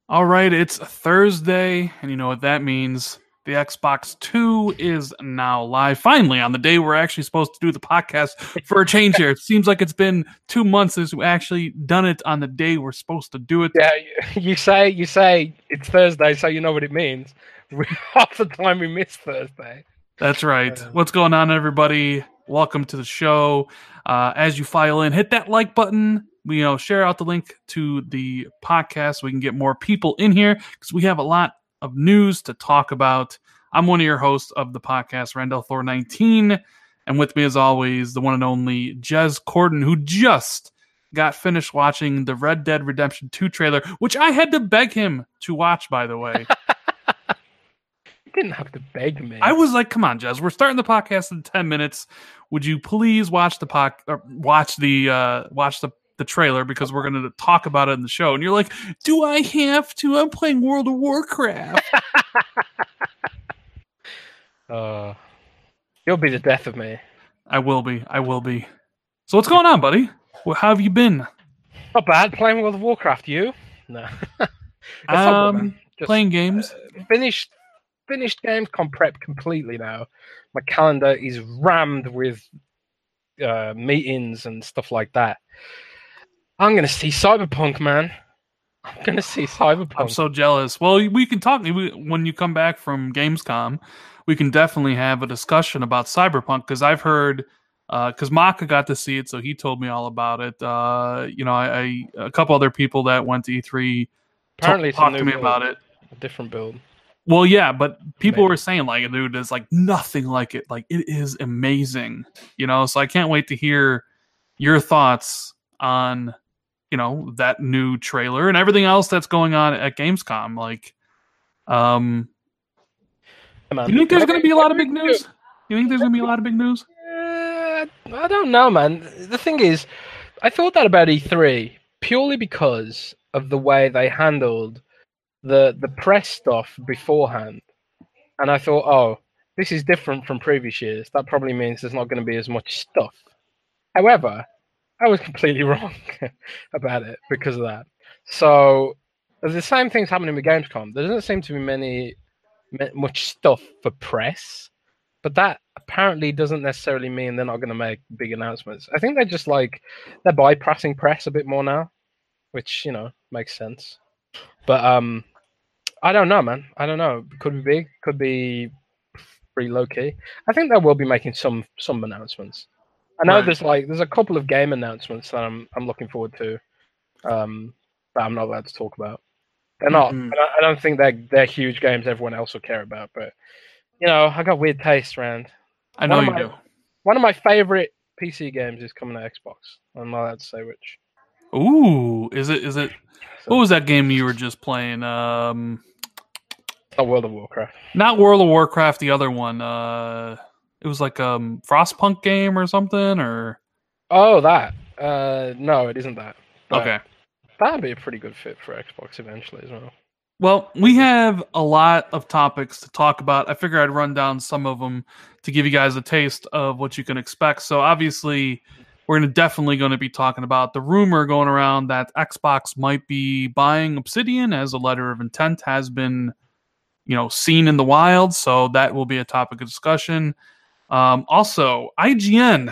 All right, it's Thursday, and you know what that means. The Xbox 2 is now live. Finally, on the day we're actually supposed to do the podcast for a change here. It seems like it's been 2 months since we actually done it on the day we're supposed to do it. Yeah, you say it's Thursday, so you know what it means. Half the time we miss Thursday. That's right. What's going on, everybody? Welcome to the show. As you file in, hit that like button. Share out the link to the podcast so we can get more people in here because we have a lot of news to talk about. I'm one of your hosts of the podcast, Randall Thor 19, and with me, as always, the one and only Jez Corden, who just got finished watching the Red Dead Redemption 2 trailer, which I had to beg him to watch, by the way. You didn't have to beg me. I was like, "Come on, Jez, we're starting the podcast in 10 minutes. Would you please watch the trailer because we're going to talk about it in the show?" And you're like, "Do I have to? I'm playing World of Warcraft." You'll be the death of me. I will be. So what's going on, buddy? Well, how have you been? Not bad. Playing World of Warcraft. You? No. Playing games. Finished Gamescom prep completely now. My calendar is rammed with meetings and stuff like that. I'm going to see Cyberpunk, man. I'm going to see Cyberpunk. I'm so jealous. Well, we can talk when you come back from Gamescom. We can definitely have a discussion about Cyberpunk because I've heard, because Maka got to see it, so he told me all about it. A couple other people that went to E3 apparently talked to me about it. A different build. Well, yeah, but people were saying, like, dude, it's like nothing like it. Like, it is amazing, so I can't wait to hear your thoughts on, that new trailer and everything else that's going on at Gamescom. Like, do you think there's going to be a lot of big news? I don't know, man. The thing is, I thought that about E3 purely because of the way they handled the press stuff beforehand, and I thought, oh, this is different from previous years. That probably means there's not going to be as much stuff. However, I was completely wrong about it because of that. So the same thing's happening with Gamescom. There doesn't seem to be much stuff for press, but that apparently doesn't necessarily mean they're not going to make big announcements. I think they're bypassing press a bit more now, which makes sense. But I don't know, man. I don't know. Could be big. Could be pretty low key. I think they will be making some announcements. I know there's a couple of game announcements that I'm looking forward to, that I'm not allowed to talk about. They're not. I don't think they're huge games everyone else will care about. But I got weird taste, Rand. I know you do. One of my favorite PC games is coming to Xbox. I'm not allowed to say which. Ooh, is it? What was that game you were just playing? Not World of Warcraft. Not World of Warcraft. The other one. It was like Frostpunk game or something, or. Oh, that. No, it isn't that. But okay. That'd be a pretty good fit for Xbox eventually as well. Well, we have a lot of topics to talk about. I figure I'd run down some of them to give you guys a taste of what you can expect. So obviously, we're definitely going to be talking about the rumor going around that Xbox might be buying Obsidian, as a letter of intent has been, seen in the wild. So that will be a topic of discussion. Also, IGN.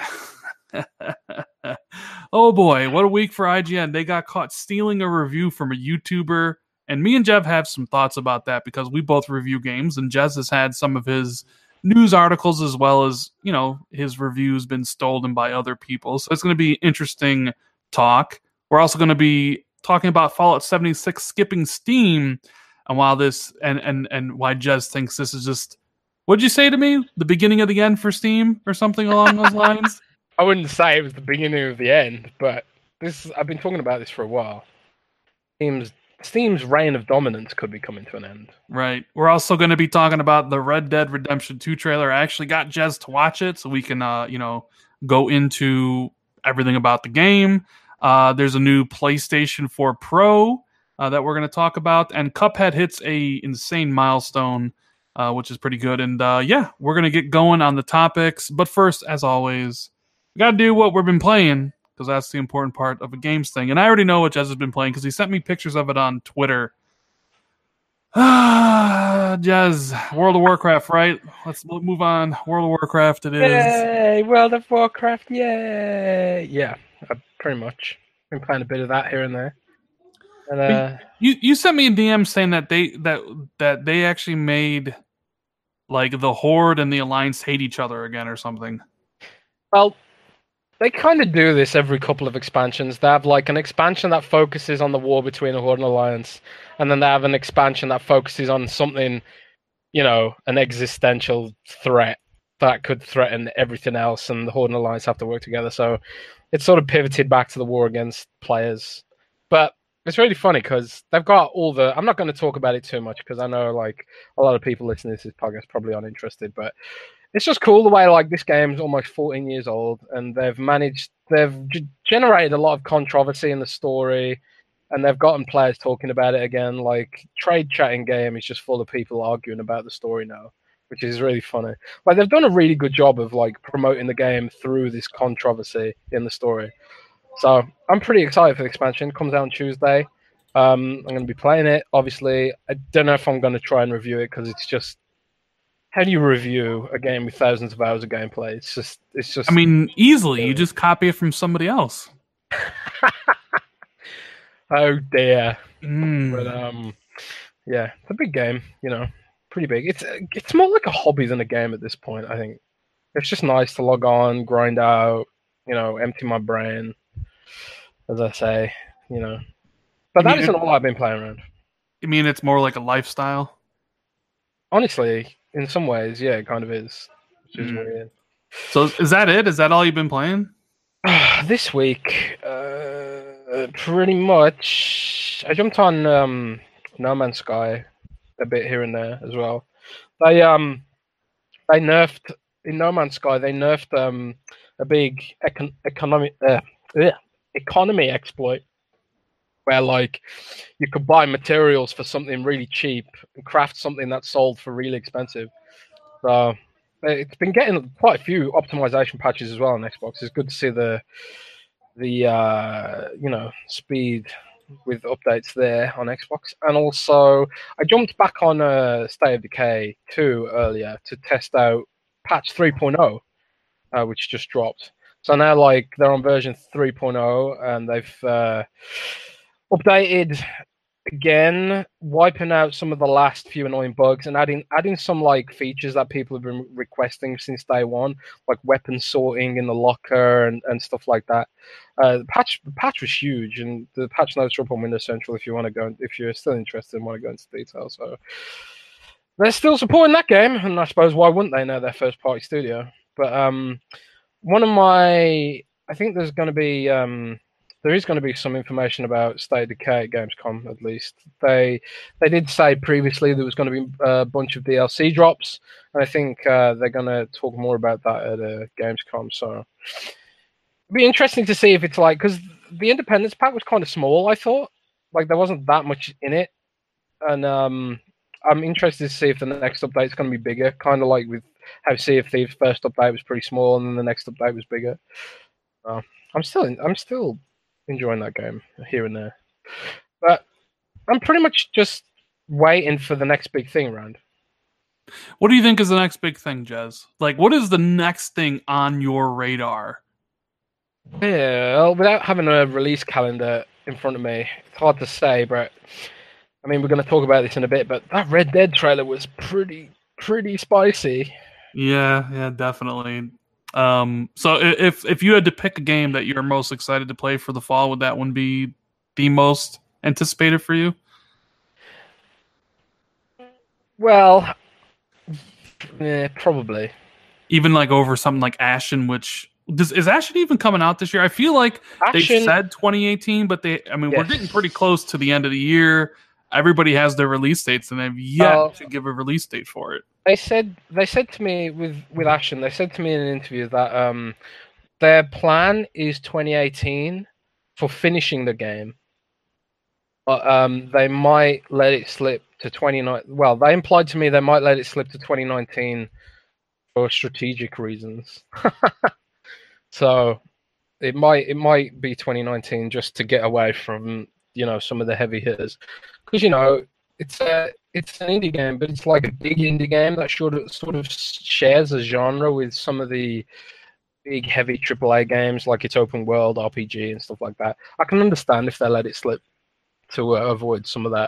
Oh boy, what a week for IGN. They got caught stealing a review from a YouTuber. And me and Jeff have some thoughts about that because we both review games, and Jez has had some of his news articles as well as, his reviews been stolen by other people. So it's going to be interesting talk. We're also going to be talking about Fallout 76 skipping Steam, and while this and why Jez thinks this is just, what'd you say to me? The beginning of the end for Steam or something along those lines? I wouldn't say it was the beginning of the end, but I've been talking about this for a while. Steam's reign of dominance could be coming to an end. Right. We're also going to be talking about the Red Dead Redemption 2 trailer. I actually got Jez to watch it so we can, go into everything about the game. There's a new PlayStation 4 Pro that we're going to talk about. And Cuphead hits a insane milestone, which is pretty good. And we're going to get going on the topics. But first, as always, we got to do what we've been playing, because that's the important part of a games thing. And I already know what Jez has been playing because he sent me pictures of it on Twitter. Jazz, World of Warcraft, right? Let's move on. World of Warcraft, it is. Yay! World of Warcraft, yay! Yeah, pretty much. Been playing a bit of that here and there. And you sent me a DM saying that they actually made like the Horde and the Alliance hate each other again or something. well, they kind of do this every couple of expansions. They have like an expansion that focuses on the war between the Horde and Alliance, and then they have an expansion that focuses on something, an existential threat that could threaten everything else, and the Horde and Alliance have to work together. So it's sort of pivoted back to the war against players. But it's really funny because they've got all the... I'm not going to talk about it too much because I know like a lot of people listening to this podcast probably aren't interested, but it's just cool the way like this game's almost 14 years old and they've generated a lot of controversy in the story, and they've gotten players talking about it again. Like trade chatting game is just full of people arguing about the story now, which is really funny. Like they've done a really good job of like promoting the game through this controversy in the story. So I'm pretty excited for the expansion. It comes out on Tuesday. I'm going to be playing it. Obviously, I don't know if I'm going to try and review it because it's just... How do you review a game with thousands of hours of gameplay? It's just. I mean, easily. You just copy it from somebody else. Oh dear. But yeah, it's a big game. Pretty big. It's more like a hobby than a game at this point. I think it's just nice to log on, grind out, empty my brain, as I say. But that isn't all I've been playing around. You mean it's more like a lifestyle? Honestly, in some ways, yeah, it kind of is. Which is weird. So is that it? Is that all you've been playing? This week, pretty much. I jumped on No Man's Sky a bit here and there as well. They nerfed in No Man's Sky. They nerfed a big economy exploit where like you could buy materials for something really cheap and craft something that's sold for really expensive. So it's been getting quite a few optimization patches as well on Xbox. It's good to see the speed with updates there on Xbox. And also I jumped back on State of Decay 2 earlier to test out patch 3.0, which just dropped. So now like they're on version 3.0 and they've updated again, wiping out some of the last few annoying bugs and adding some like features that people have been requesting since day one, like weapon sorting in the locker and stuff like that. The patch was huge, and the patch notes are up on Windows Central if you're still interested and want to go into detail. So they're still supporting that game, and I suppose why wouldn't they know their first party studio? But I think there's going to be there is going to be some information about State of Decay at Gamescom, at least. They did say previously there was going to be a bunch of DLC drops, and I think they're going to talk more about that at Gamescom. So it'd be interesting to see if it's like... Because the Independence pack was kind of small, I thought. Like, there wasn't that much in it. And I'm interested to see if the next update is going to be bigger, kind of like with how Sea of Thieves' first update was pretty small, and then the next update was bigger. I'm still enjoying that game here and there, but I'm pretty much just waiting for the next big thing around. What do you think is the next big thing, Jez? Like, what is the next thing on your radar? Yeah, well, without having a release calendar in front of me, it's hard to say, but I mean, we're going to talk about this in a bit, but that Red Dead trailer was pretty spicy. Yeah, definitely. So if you had to pick a game that you're most excited to play for the fall, would that one be the most anticipated for you? Well, yeah, probably. Even like over something like Ashen, which is Ashen even coming out this year? I feel like they said 2018, but yes. We're getting pretty close to the end of the year. Everybody has their release dates, and they've yet to give a release date for it. They said to me with Ashen, they said to me in an interview that their plan is 2018 for finishing the game, but they might let it slip to 2019. Well, they implied to me they might let it slip to 2019 for strategic reasons. So it might be 2019 just to get away from some of the heavy hitters, because it's an indie game, but it's like a big indie game that sort of shares a genre with some of the big heavy AAA games, like its open world RPG and stuff like that. I can understand if they let it slip to avoid some of that.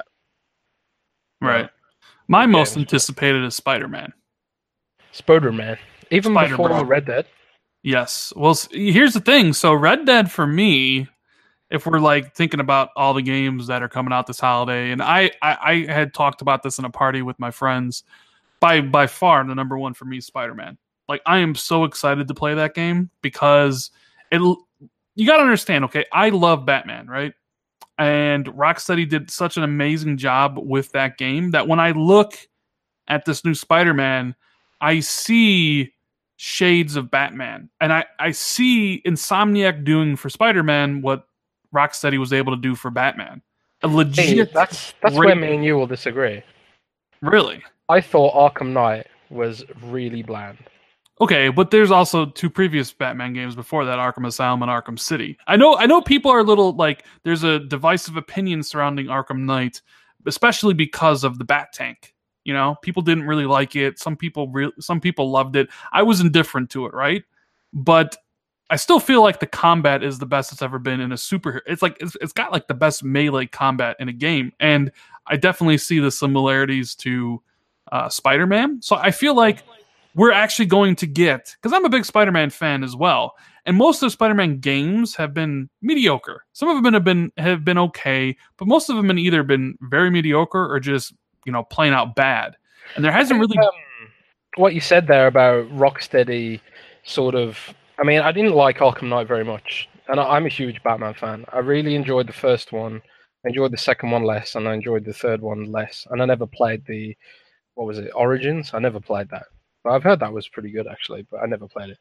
Right. My most games. anticipated is Spider-Man. Spider-Man, even Spider-Man. before Red Dead. Yes. Well, here's the thing. So Red Dead for me, if we're like thinking about all the games that are coming out this holiday, and I had talked about this in a party with my friends, by far the number one for me is Spider-Man. Like, I am so excited to play that game because you got to understand, okay, I love Batman, right? And Rocksteady did such an amazing job with that game that when I look at this new Spider-Man, I see shades of Batman. And I see Insomniac doing for Spider-Man what Rocksteady was able to do for Batman. A legit. Hey, that's where me and you will disagree. Really? I thought Arkham Knight was really bland. Okay, but there's also two previous Batman games before that, Arkham Asylum and Arkham City. I know people are a little like, there's a divisive opinion surrounding Arkham Knight, especially because of the Bat Tank. You know, people didn't really like it. Some people loved it. I was indifferent to it, right? But I still feel like the combat is the best it's ever been in a superhero. It's like it's got like the best melee combat in a game, and I definitely see the similarities to Spider-Man. So I feel like we're actually going to get, because I'm a big Spider-Man fan as well, and most of the Spider-Man games have been mediocre. Some of them have been okay, but most of them have either been very mediocre or just, you know, plain out bad. And there hasn't really what you said there about Rocksteady sort of. I mean, I didn't like Arkham Knight very much, and I'm a huge Batman fan. I really enjoyed the first one, I enjoyed the second one less, and I enjoyed the third one less. And I never played what was it, Origins? I never played that. But I've heard that was pretty good, actually, but I never played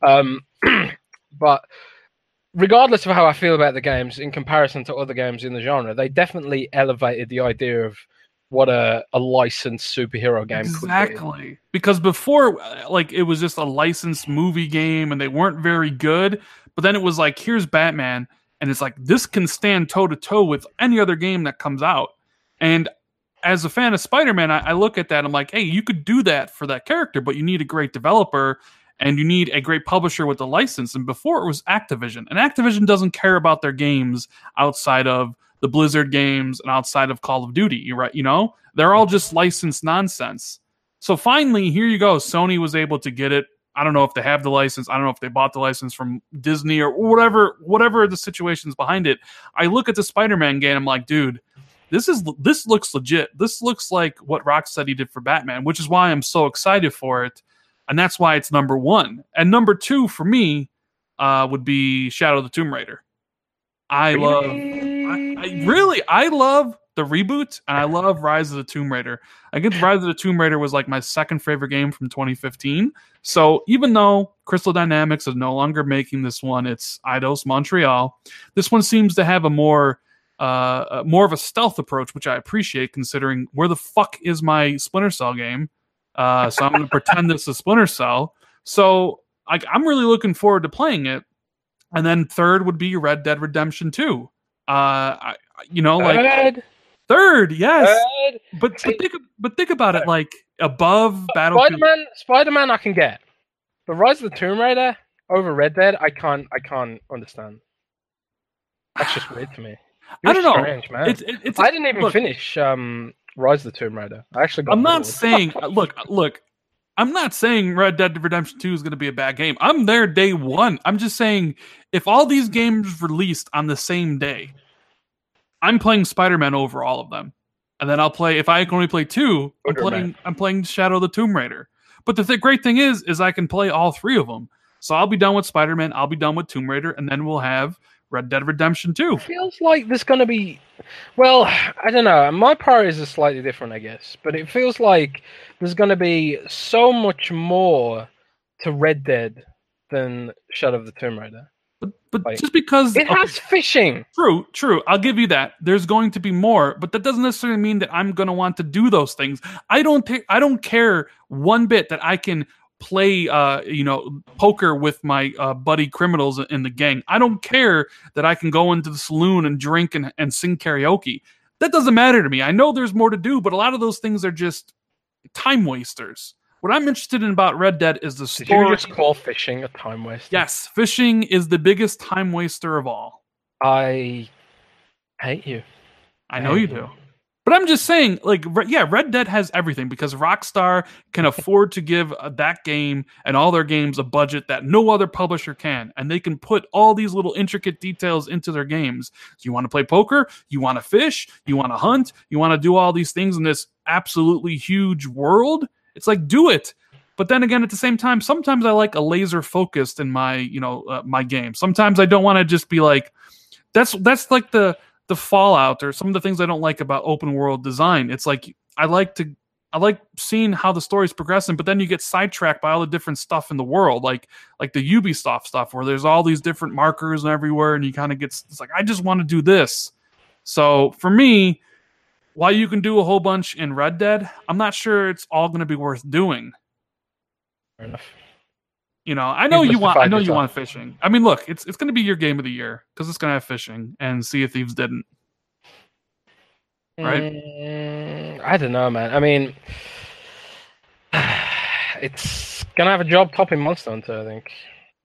it. But regardless of how I feel about the games, in comparison to other games in the genre, they definitely elevated the idea of what a licensed superhero game could be. Exactly. Because before, like, it was just a licensed movie game and they weren't very good. But then it was like, here's Batman. And it's like, this can stand toe-to-toe with any other game that comes out. And as a fan of Spider-Man, I look at that and I'm like, hey, you could do that for that character, but you need a great developer and you need a great publisher with a license. And before it was Activision. And Activision doesn't care about their games outside of the Blizzard games and outside of Call of Duty, right? You know, they're all just licensed nonsense. So finally, here you go. Sony was able to get it. I don't know if they have the license. I don't know if they bought the license from Disney or whatever the situation's behind it. I look at the Spider-Man game. I'm like, dude, this looks legit. This looks like what Rocksteady did for Batman, which is why I'm so excited for it. And that's why it's number one. And number two for me would be Shadow of the Tomb Raider. I love the reboot, and I love Rise of the Tomb Raider. I think Rise of the Tomb Raider was like my second favorite game from 2015. So even though Crystal Dynamics is no longer making this one, it's Eidos Montreal. This one seems to have a more of a stealth approach, which I appreciate considering where the fuck is my Splinter Cell game. So I'm going to pretend this is Splinter Cell. So I'm really looking forward to playing it. And then third would be Red Dead Redemption 2. Third, yes. Third. But think about it, like above Battlefield. Spider-Man I can get. But Rise of the Tomb Raider over Red Dead, I can't understand. That's just weird to me. I don't know. Strange, man. I didn't even finish Rise of the Tomb Raider. I actually got I'm not saying look. I'm not saying Red Dead Redemption 2 is going to be a bad game. I'm there day one. I'm just saying if all these games released on the same day, I'm playing Spider-Man over all of them. And then I'll play, if I can only play two, I'm playing Shadow of the Tomb Raider. But the great thing is I can play all three of them. So I'll be done with Spider-Man, I'll be done with Tomb Raider, and then we'll have Red Dead Redemption 2. It feels like there's going to be... Well, I don't know. My priorities are slightly different, I guess. But it feels like there's going to be so much more to Red Dead than Shadow of the Tomb Raider. But like, just because... It has fishing! True. I'll give you that. There's going to be more, but that doesn't necessarily mean that I'm going to want to do those things. I don't care one bit that I can play poker with my buddy criminals in the gang. I don't care that I can go into the saloon and drink and sing karaoke. That doesn't matter to me. I know there's more to do, but a lot of those things are just time wasters. What I'm interested in about Red Dead is the story. Did you just call fishing a time waster? Yes, fishing is the biggest time waster of all. I hate you. I know you do. But I'm just saying, like, yeah, Red Dead has everything because Rockstar can afford to give that game and all their games a budget that no other publisher can. And they can put all these little intricate details into their games. So you want to play poker? You want to fish? You want to hunt? You want to do all these things in this absolutely huge world? It's like, do it. But then again, at the same time, sometimes I like a laser focused in my, my game. Sometimes I don't want to just be like, that's like the Fallout or some of the things I don't like about open world design. It's like I like seeing how the story's progressing, but then you get sidetracked by all the different stuff in the world, like the Ubisoft stuff where there's all these different markers and everywhere, and you kind of it's like I just want to do this. So for me, while you can do a whole bunch in Red Dead, I'm not sure it's all going to be worth doing. Fair enough. I know you want fishing. I mean, look, it's going to be your game of the year because it's going to have fishing, and Sea of Thieves didn't. Right? I don't know, man. I mean, it's going to have a job topping Monster Hunter, I think.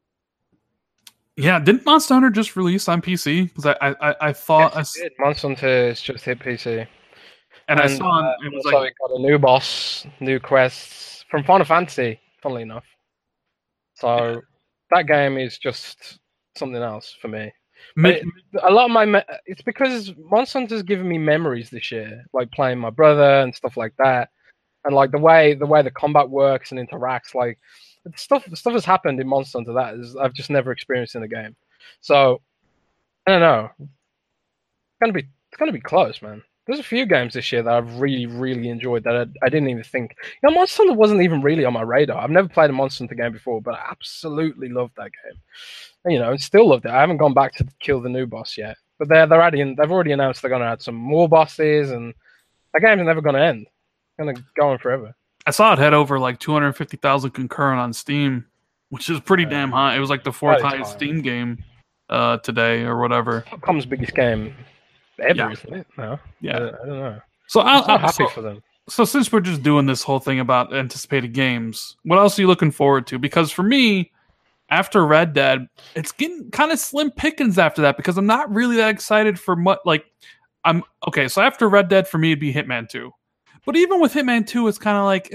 Yeah, didn't Monster Hunter just release on PC? Because I thought yes, it did. Monster Hunter has just hit PC, and I saw it was like it got a new boss, new quests from Final Fantasy. Funnily enough. So that game is just something else for me. A lot of it's because Monster Hunter's given me memories this year, like playing my brother and stuff like that, and like the way the combat works and interacts. Like stuff has happened in Monster Hunter that I've just never experienced in the game. So I don't know. It's gonna be close, man. There's a few games this year that I've really, really enjoyed that I didn't even think. Monster Hunter wasn't even really on my radar. I've never played a Monster Hunter game before, but I absolutely loved that game. And, still loved it. I haven't gone back to kill the new boss yet, but they've already announced they're going to add some more bosses, and that game's never going to end. It's going to go on forever. I saw it had over like 250,000 concurrent on Steam, which is pretty damn high. It was like the fourth highest Steam game today or whatever. Capcom's biggest game ever, isn't it? No? Yeah. I don't know. So I'm so happy for them. So since we're just doing this whole thing about anticipated games, what else are you looking forward to? Because for me, after Red Dead, it's getting kind of slim pickings after that because I'm not really that excited for much. So after Red Dead, for me, it'd be Hitman 2. But even with Hitman 2, it's kind of like,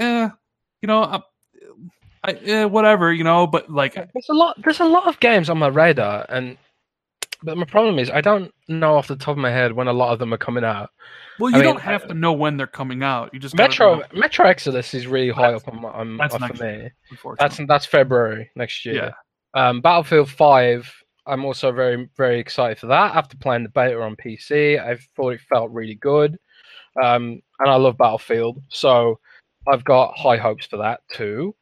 whatever, but like... There's a lot of games on my radar, but my problem is I don't know off the top of my head when a lot of them are coming out. Well, you don't have to know when they're coming out. You just Metro Exodus is really high up on for me. That's February next year. Yeah. Battlefield 5. I'm also very, very excited for that. After playing the beta on PC, I thought it felt really good, and I love Battlefield, so I've got high hopes for that too.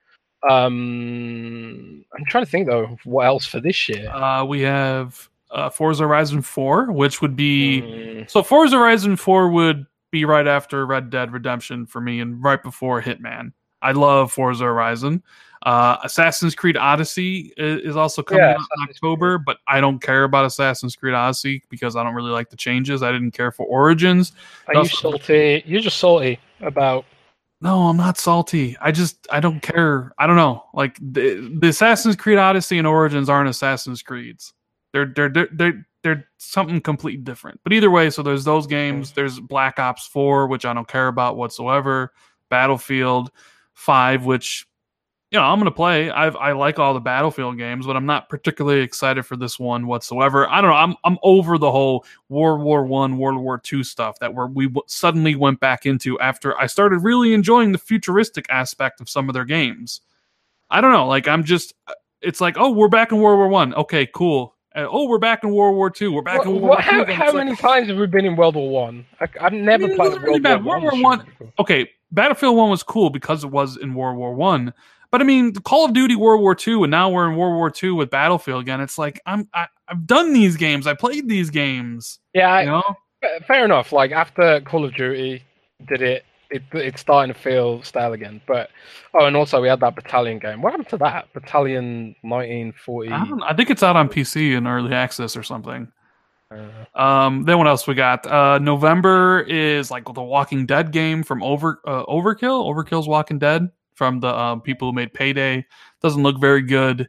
I'm trying to think though, what else for this year? We have Forza Horizon 4, which would be... So Forza Horizon 4 would be right after Red Dead Redemption for me and right before Hitman. I love Forza Horizon. Assassin's Creed Odyssey is also coming out in October, but I don't care about Assassin's Creed Odyssey because I don't really like the changes. I didn't care for Origins. Are you salty? You're just salty about... No, I'm not salty. I don't care. I don't know. Like the Assassin's Creed Odyssey and Origins aren't Assassin's Creeds. They're something completely different. But either way, so there's those games. There's Black Ops 4, which I don't care about whatsoever. Battlefield 5, which I'm going to play. I like all the Battlefield games, but I'm not particularly excited for this one whatsoever. I don't know. I'm over the whole World War I, World War II stuff that we suddenly went back into after I started really enjoying the futuristic aspect of some of their games. I don't know. Like it's like, oh, we're back in World War I. Okay, cool. We're back in World War II. We're back in World War II. How many times have we been in World War One? I've never played World War One. Okay, Battlefield 1 was cool because it was in World War One. But I mean, Call of Duty World War II, and now we're in World War II with Battlefield again. It's like I've done these games. I played these games. Yeah, fair enough. Like after Call of Duty did it's starting to feel stale again. But and also we had that Battalion game. What happened to that? Battalion 1940. I think it's out on PC in early access or something. Then what else we got? November is like the Walking Dead game from Overkill. Overkill's Walking Dead from the people who made Payday. Doesn't look very good.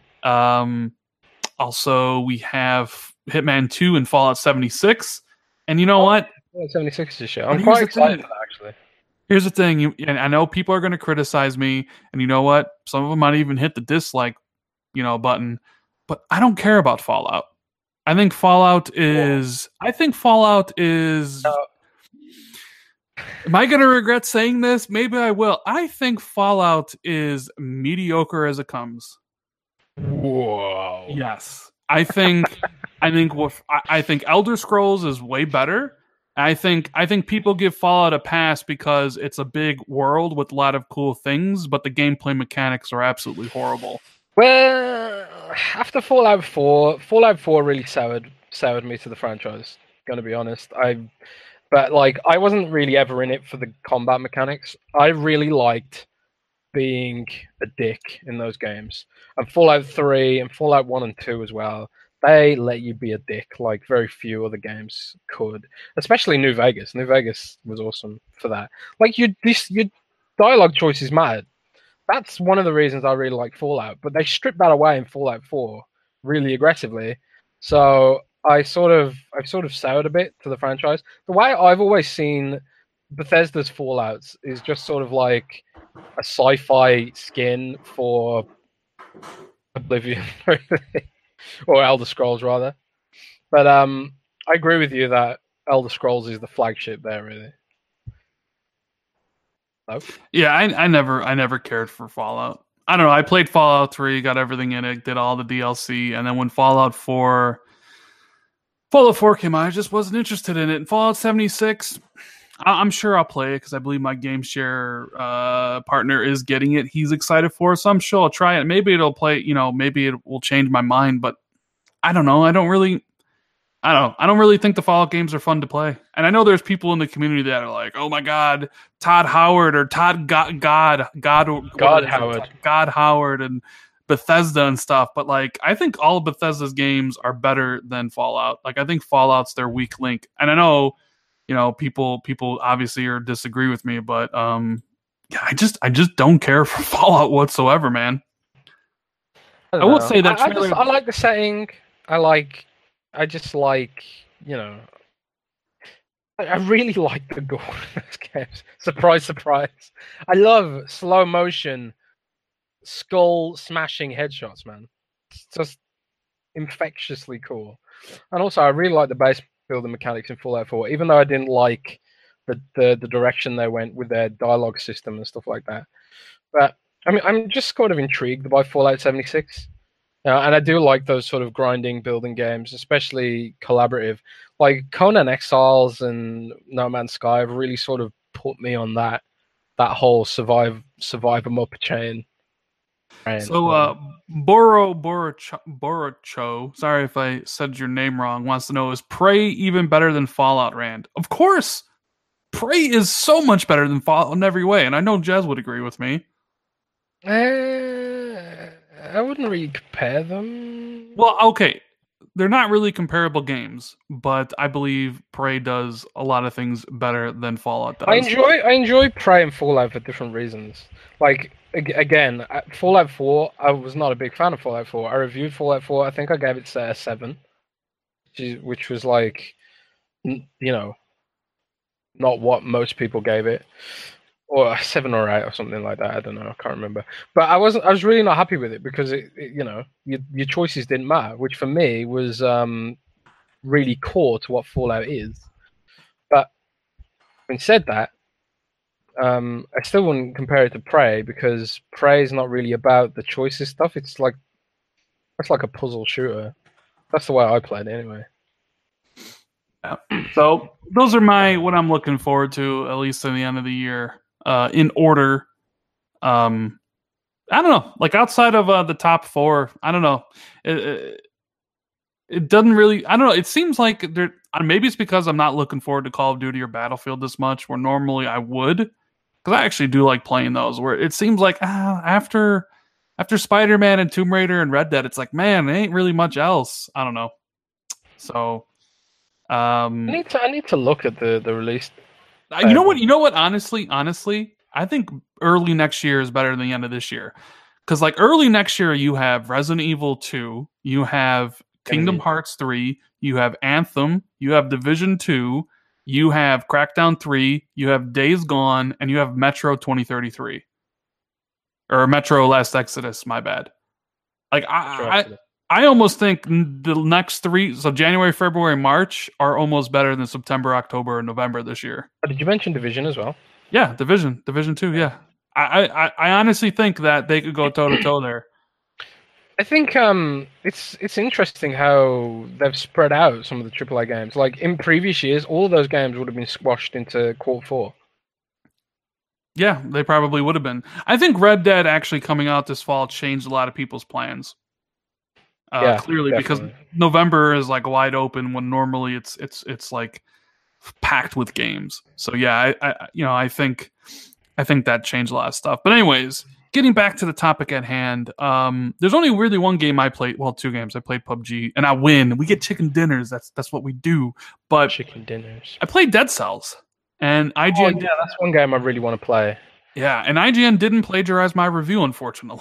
Also, we have Hitman 2 and Fallout 76. And you know what? Fallout 76 is a shit. I'm quite excited for that, actually. Here's the thing. And I know people are going to criticize me. And you know what? Some of them might even hit the dislike, button. But I don't care about Fallout. I think Fallout is. Am I going to regret saying this? Maybe I will. I think Fallout is mediocre as it comes. Whoa. Yes, I think Elder Scrolls is way better. I think people give Fallout a pass because it's a big world with a lot of cool things, but the gameplay mechanics are absolutely horrible. Well, after Fallout 4 really soured me to the franchise. Gonna be honest, I wasn't really ever in it for the combat mechanics. I really liked being a dick in those games. And Fallout 3 and Fallout 1 and 2 as well, they let you be a dick like very few other games could. Especially New Vegas. New Vegas was awesome for that. Like your dialogue choices mattered. That's one of the reasons I really like Fallout, but they stripped that away in Fallout 4 really aggressively. So I've sort of soured a bit to the franchise. The way I've always seen Bethesda's Fallouts is just sort of like a sci-fi skin for Oblivion, or Elder Scrolls rather. But I agree with you that Elder Scrolls is the flagship there, really. No? Yeah, I never cared for Fallout. I don't know. I played Fallout 3, got everything in it, did all the DLC, and then when Fallout 4 came out, I just wasn't interested in it. And Fallout 76, I'm sure I'll play it because I believe my game share partner is getting it. He's excited for it, so I'm sure I'll try it. Maybe it'll play, maybe it will change my mind, but I don't know. I don't really think the Fallout games are fun to play. And I know there's people in the community that are like, "Oh my God, Todd Howard or Todd God Howard and Bethesda and stuff." But like, I think all of Bethesda's games are better than Fallout. Like, I think Fallout's their weak link. And I know, people obviously disagree with me, but yeah, I just don't care for Fallout whatsoever, man. I will say that I like the setting. I just like, I really like the gore in those games. Surprise, surprise. I love slow motion, skull smashing headshots, man. It's just infectiously cool. And also, I really like the base building mechanics in Fallout 4, even though I didn't like the direction they went with their dialogue system and stuff like that. But, I mean, I'm just sort of intrigued by Fallout 76. And I do like those sort of grinding building games, especially collaborative. Like Conan Exiles and No Man's Sky have really sort of put me on that whole survive 'em up chain. So Borocho, sorry if I said your name wrong, wants to know, is Prey even better than Fallout, Rand? Of course! Prey is so much better than Fallout in every way, and I know Jez would agree with me. I wouldn't really compare them. Well, okay. They're not really comparable games, but I believe Prey does a lot of things better than Fallout does. I enjoy Prey and Fallout for different reasons. Like, again, Fallout 4, I was not a big fan of Fallout 4. I reviewed Fallout 4, I think I gave it a 7, which was like, not what most people gave it. Or 7 or 8 or something like that. I don't know. I can't remember. But I was really not happy with it because your choices didn't matter, which for me was really core to what Fallout is. But having said that, I still wouldn't compare it to Prey because Prey is not really about the choices stuff. It's like a puzzle shooter. That's the way I played it anyway. Yeah. So those are what I'm looking forward to, at least in the end of the year. In order, I don't know. Like outside of the top 4, I don't know. It doesn't really. I don't know. It seems like there. Maybe it's because I'm not looking forward to Call of Duty or Battlefield this much. Where normally I would, because I actually do like playing those. Where it seems like after Spider-Man and Tomb Raider and Red Dead, it's like, man, there ain't really much else. I don't know. So I need to look at the release. You know what? You know what? Honestly, I think early next year is better than the end of this year. Because like early next year, you have Resident Evil 2, you have Kingdom Hearts 3, you have Anthem, you have Division 2, you have Crackdown 3, you have Days Gone, and you have Metro 2033. Or Metro Last Exodus, my bad. Like I almost think the next three, so January, February, March, are almost better than September, October, and November this year. Did you mention Division as well? Yeah, Division 2, yeah. I honestly think that they could go toe to toe there. I think it's interesting how they've spread out some of the AAA games. Like in previous years, all of those games would have been squashed into Quarter 4. Yeah, they probably would have been. I think Red Dead actually coming out this fall changed a lot of people's plans. Clearly, definitely. Because November is like wide open when normally it's like packed with games. So yeah, I think that changed a lot of stuff. But anyways, getting back to the topic at hand, there's only really one game I played. Well, two games. I played PUBG, and I win. We get chicken dinners. That's what we do. But chicken dinners. I played Dead Cells, and IGN. Oh, yeah, that's one game I really want to play. Yeah, and IGN didn't plagiarize my review, unfortunately.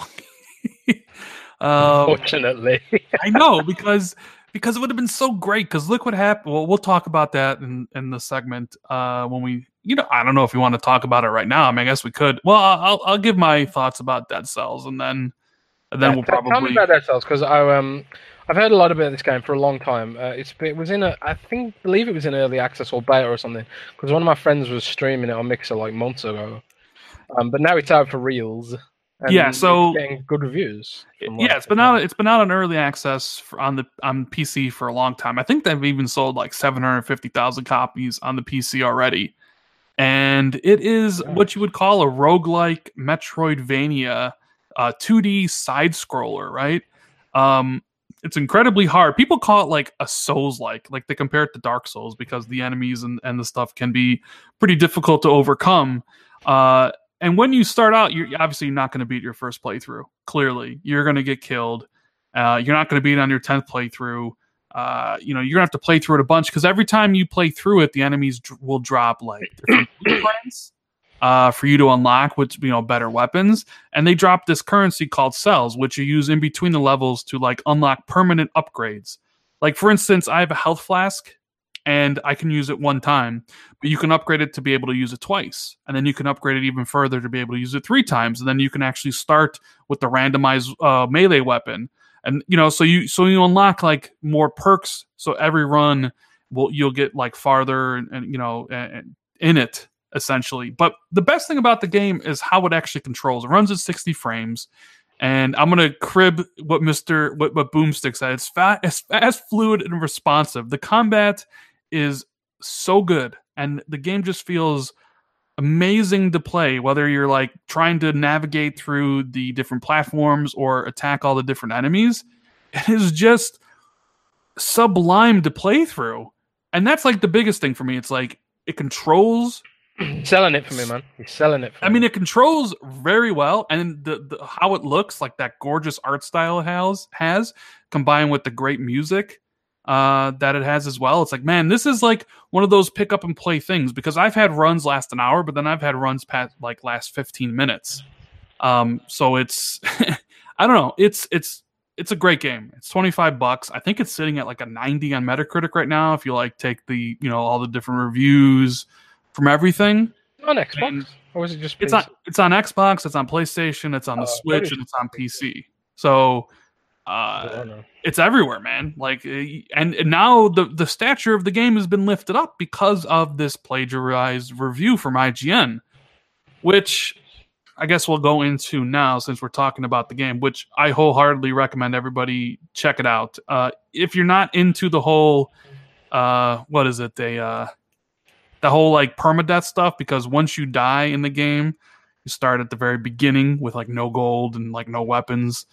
Unfortunately, I know because it would have been so great. Because look what happened. Well, we'll talk about that in the segment when we. I don't know if you want to talk about it right now. I mean, I guess we could. Well, I'll give my thoughts about Dead Cells, and then we'll probably tell me about Dead Cells because I've heard a lot about this game for a long time. It was in believe it was in early access or beta or something. Because one of my friends was streaming it on Mixer like months ago, but now it's out for reals. And so it's getting good reviews. Yeah, it's been out on early access on PC for a long time. I think they've even sold like 750,000 copies on the PC already. And it is what you would call a roguelike Metroidvania 2D side-scroller, right? It's incredibly hard. People call it like a Souls-like. Like they compare it to Dark Souls because the enemies and the stuff can be pretty difficult to overcome. And when you start out, you're obviously not going to beat your first playthrough. Clearly, you're going to get killed. You're not going to beat it on your 10th playthrough. You're going to have to play through it a bunch because every time you play through it, the enemies will drop like different blueprints for you to unlock with better weapons. And they drop this currency called cells, which you use in between the levels to like unlock permanent upgrades. Like for instance, I have a health flask. And I can use it one time, but you can upgrade it to be able to use it twice. And then you can upgrade it even further to be able to use it 3 times. And then you can actually start with the randomized melee weapon. And, so you unlock like more perks. So every run you'll get like farther and in it essentially. But the best thing about the game is how it actually controls. It runs at 60 frames. And I'm going to crib what Boomstick said. It's fast, fluid, and responsive. The combat is so good, and the game just feels amazing to play, whether you're like trying to navigate through the different platforms or attack all the different enemies. It is just sublime to play through. And that's like the biggest thing for me. It's like it controls. Selling it for me, man. He's selling it for me. I mean, it controls very well, and the how it looks, like that gorgeous art style it has combined with the great music that it has as well. It's like, man, this is like one of those pick up and play things, because I've had runs last an hour, but then I've had runs past like last 15 minutes. So it's I don't know. It's a great game. It's $25. I think it's sitting at like a 90 on Metacritic right now. If you like take the all the different reviews from everything. On Xbox, or was it just PC? It's on Xbox, it's on PlayStation, it's on the Switch, and it's on PC. So it's everywhere, man. Like, and now the stature of the game has been lifted up because of this plagiarized review from IGN, which I guess we'll go into now since we're talking about the game, which I wholeheartedly recommend everybody check it out. If you're not into the whole, what is it? The whole like permadeath stuff, because once you die in the game, you start at the very beginning with like no gold and like no weapons.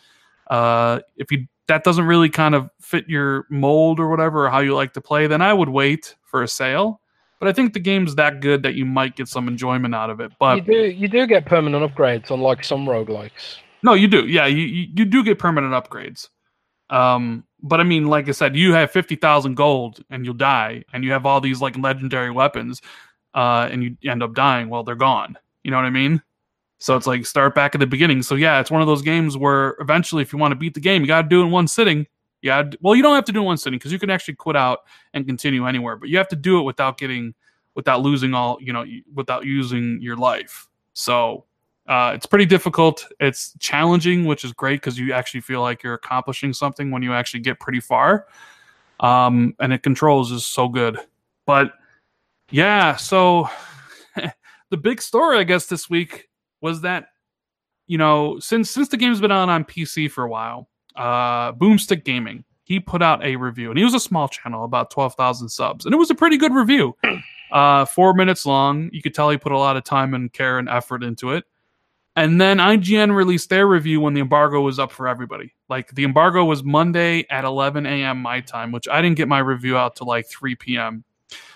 That doesn't really kind of fit your mold or whatever, or how you like to play, then I would wait for a sale. But I think the game's that good that you might get some enjoyment out of it. But you do get permanent upgrades on like some roguelikes. No, you do. Yeah, you do get permanent upgrades. But I mean, like I said, you have 50,000 gold and you'll die, and you have all these like legendary weapons, and you end up dying. Well, they're gone. You know what I mean? So it's like start back at the beginning. So yeah, it's one of those games where eventually, if you want to beat the game, you got to do it in one sitting. Yeah, well, you don't have to do it in one sitting because you can actually quit out and continue anywhere, but you have to do it without losing all, without using your life. So it's pretty difficult. It's challenging, which is great because you actually feel like you're accomplishing something when you actually get pretty far. And it controls is so good. But yeah, so the big story, I guess, this week was that, since the game's been on PC for a while, Boomstick Gaming, he put out a review, and he was a small channel, about 12,000 subs, and it was a pretty good review. 4 minutes long. You could tell he put a lot of time and care and effort into it. And then IGN released their review when the embargo was up for everybody. Like, the embargo was Monday at 11 a.m. my time, which I didn't get my review out to like 3 p.m.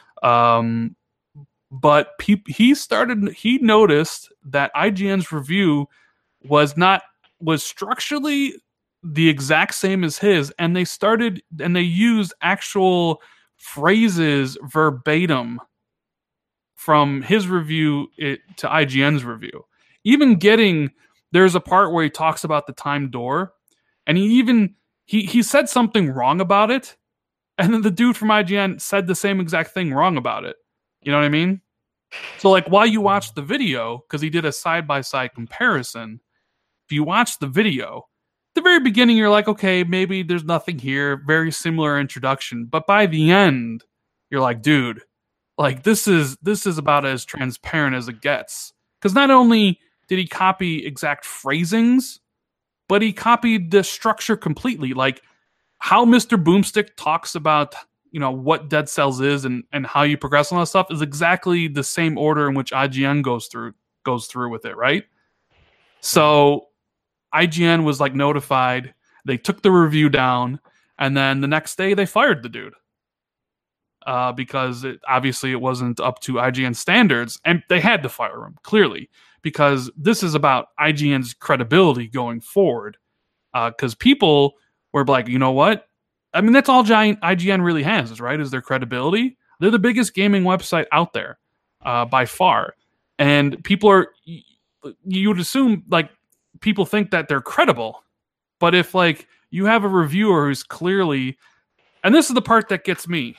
But he noticed that IGN's review was structurally the exact same as his, and they used actual phrases verbatim from his review to IGN's review. Even there's a part where he talks about the time door, and he said something wrong about it, and then the dude from IGN said the same exact thing wrong about it. You know what I mean? So like while you watch the video, because he did a side-by-side comparison, if you watch the video, at the very beginning you're like, okay, maybe there's nothing here, very similar introduction. But by the end, you're like, dude, like this is about as transparent as it gets. Because not only did he copy exact phrasings, but he copied the structure completely. Like how Mr. Boomstick talks about, what Dead Cells is and how you progress on that stuff is exactly the same order in which IGN goes through with it, right? So IGN was like notified. They took the review down, and then the next day they fired the dude. Because obviously it wasn't up to IGN standards, and they had to fire him, clearly, because this is about IGN's credibility going forward. Because people were like, you know what? I mean, that's all IGN really has, right? Is their credibility. They're the biggest gaming website out there, by far. And you would assume, like, people think that they're credible. But if, like, you have a reviewer who's clearly, and this is the part that gets me,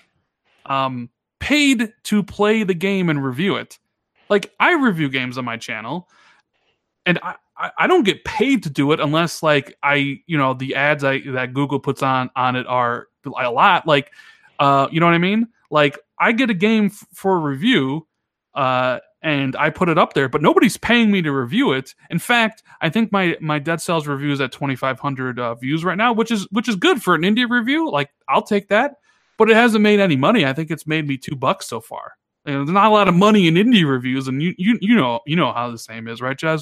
paid to play the game and review it. Like, I review games on my channel, and I don't get paid to do it unless, like, the ads that Google puts on it are a lot. Like, you know what I mean? Like, I get a game for a review, and I put it up there, but nobody's paying me to review it. In fact, I think my Dead Cells review is at 2,500 views right now, which is good for an indie review. Like, I'll take that, but it hasn't made any money. I think it's made me $2 so far. There's not a lot of money in indie reviews, and you know how the same is, right, Jez?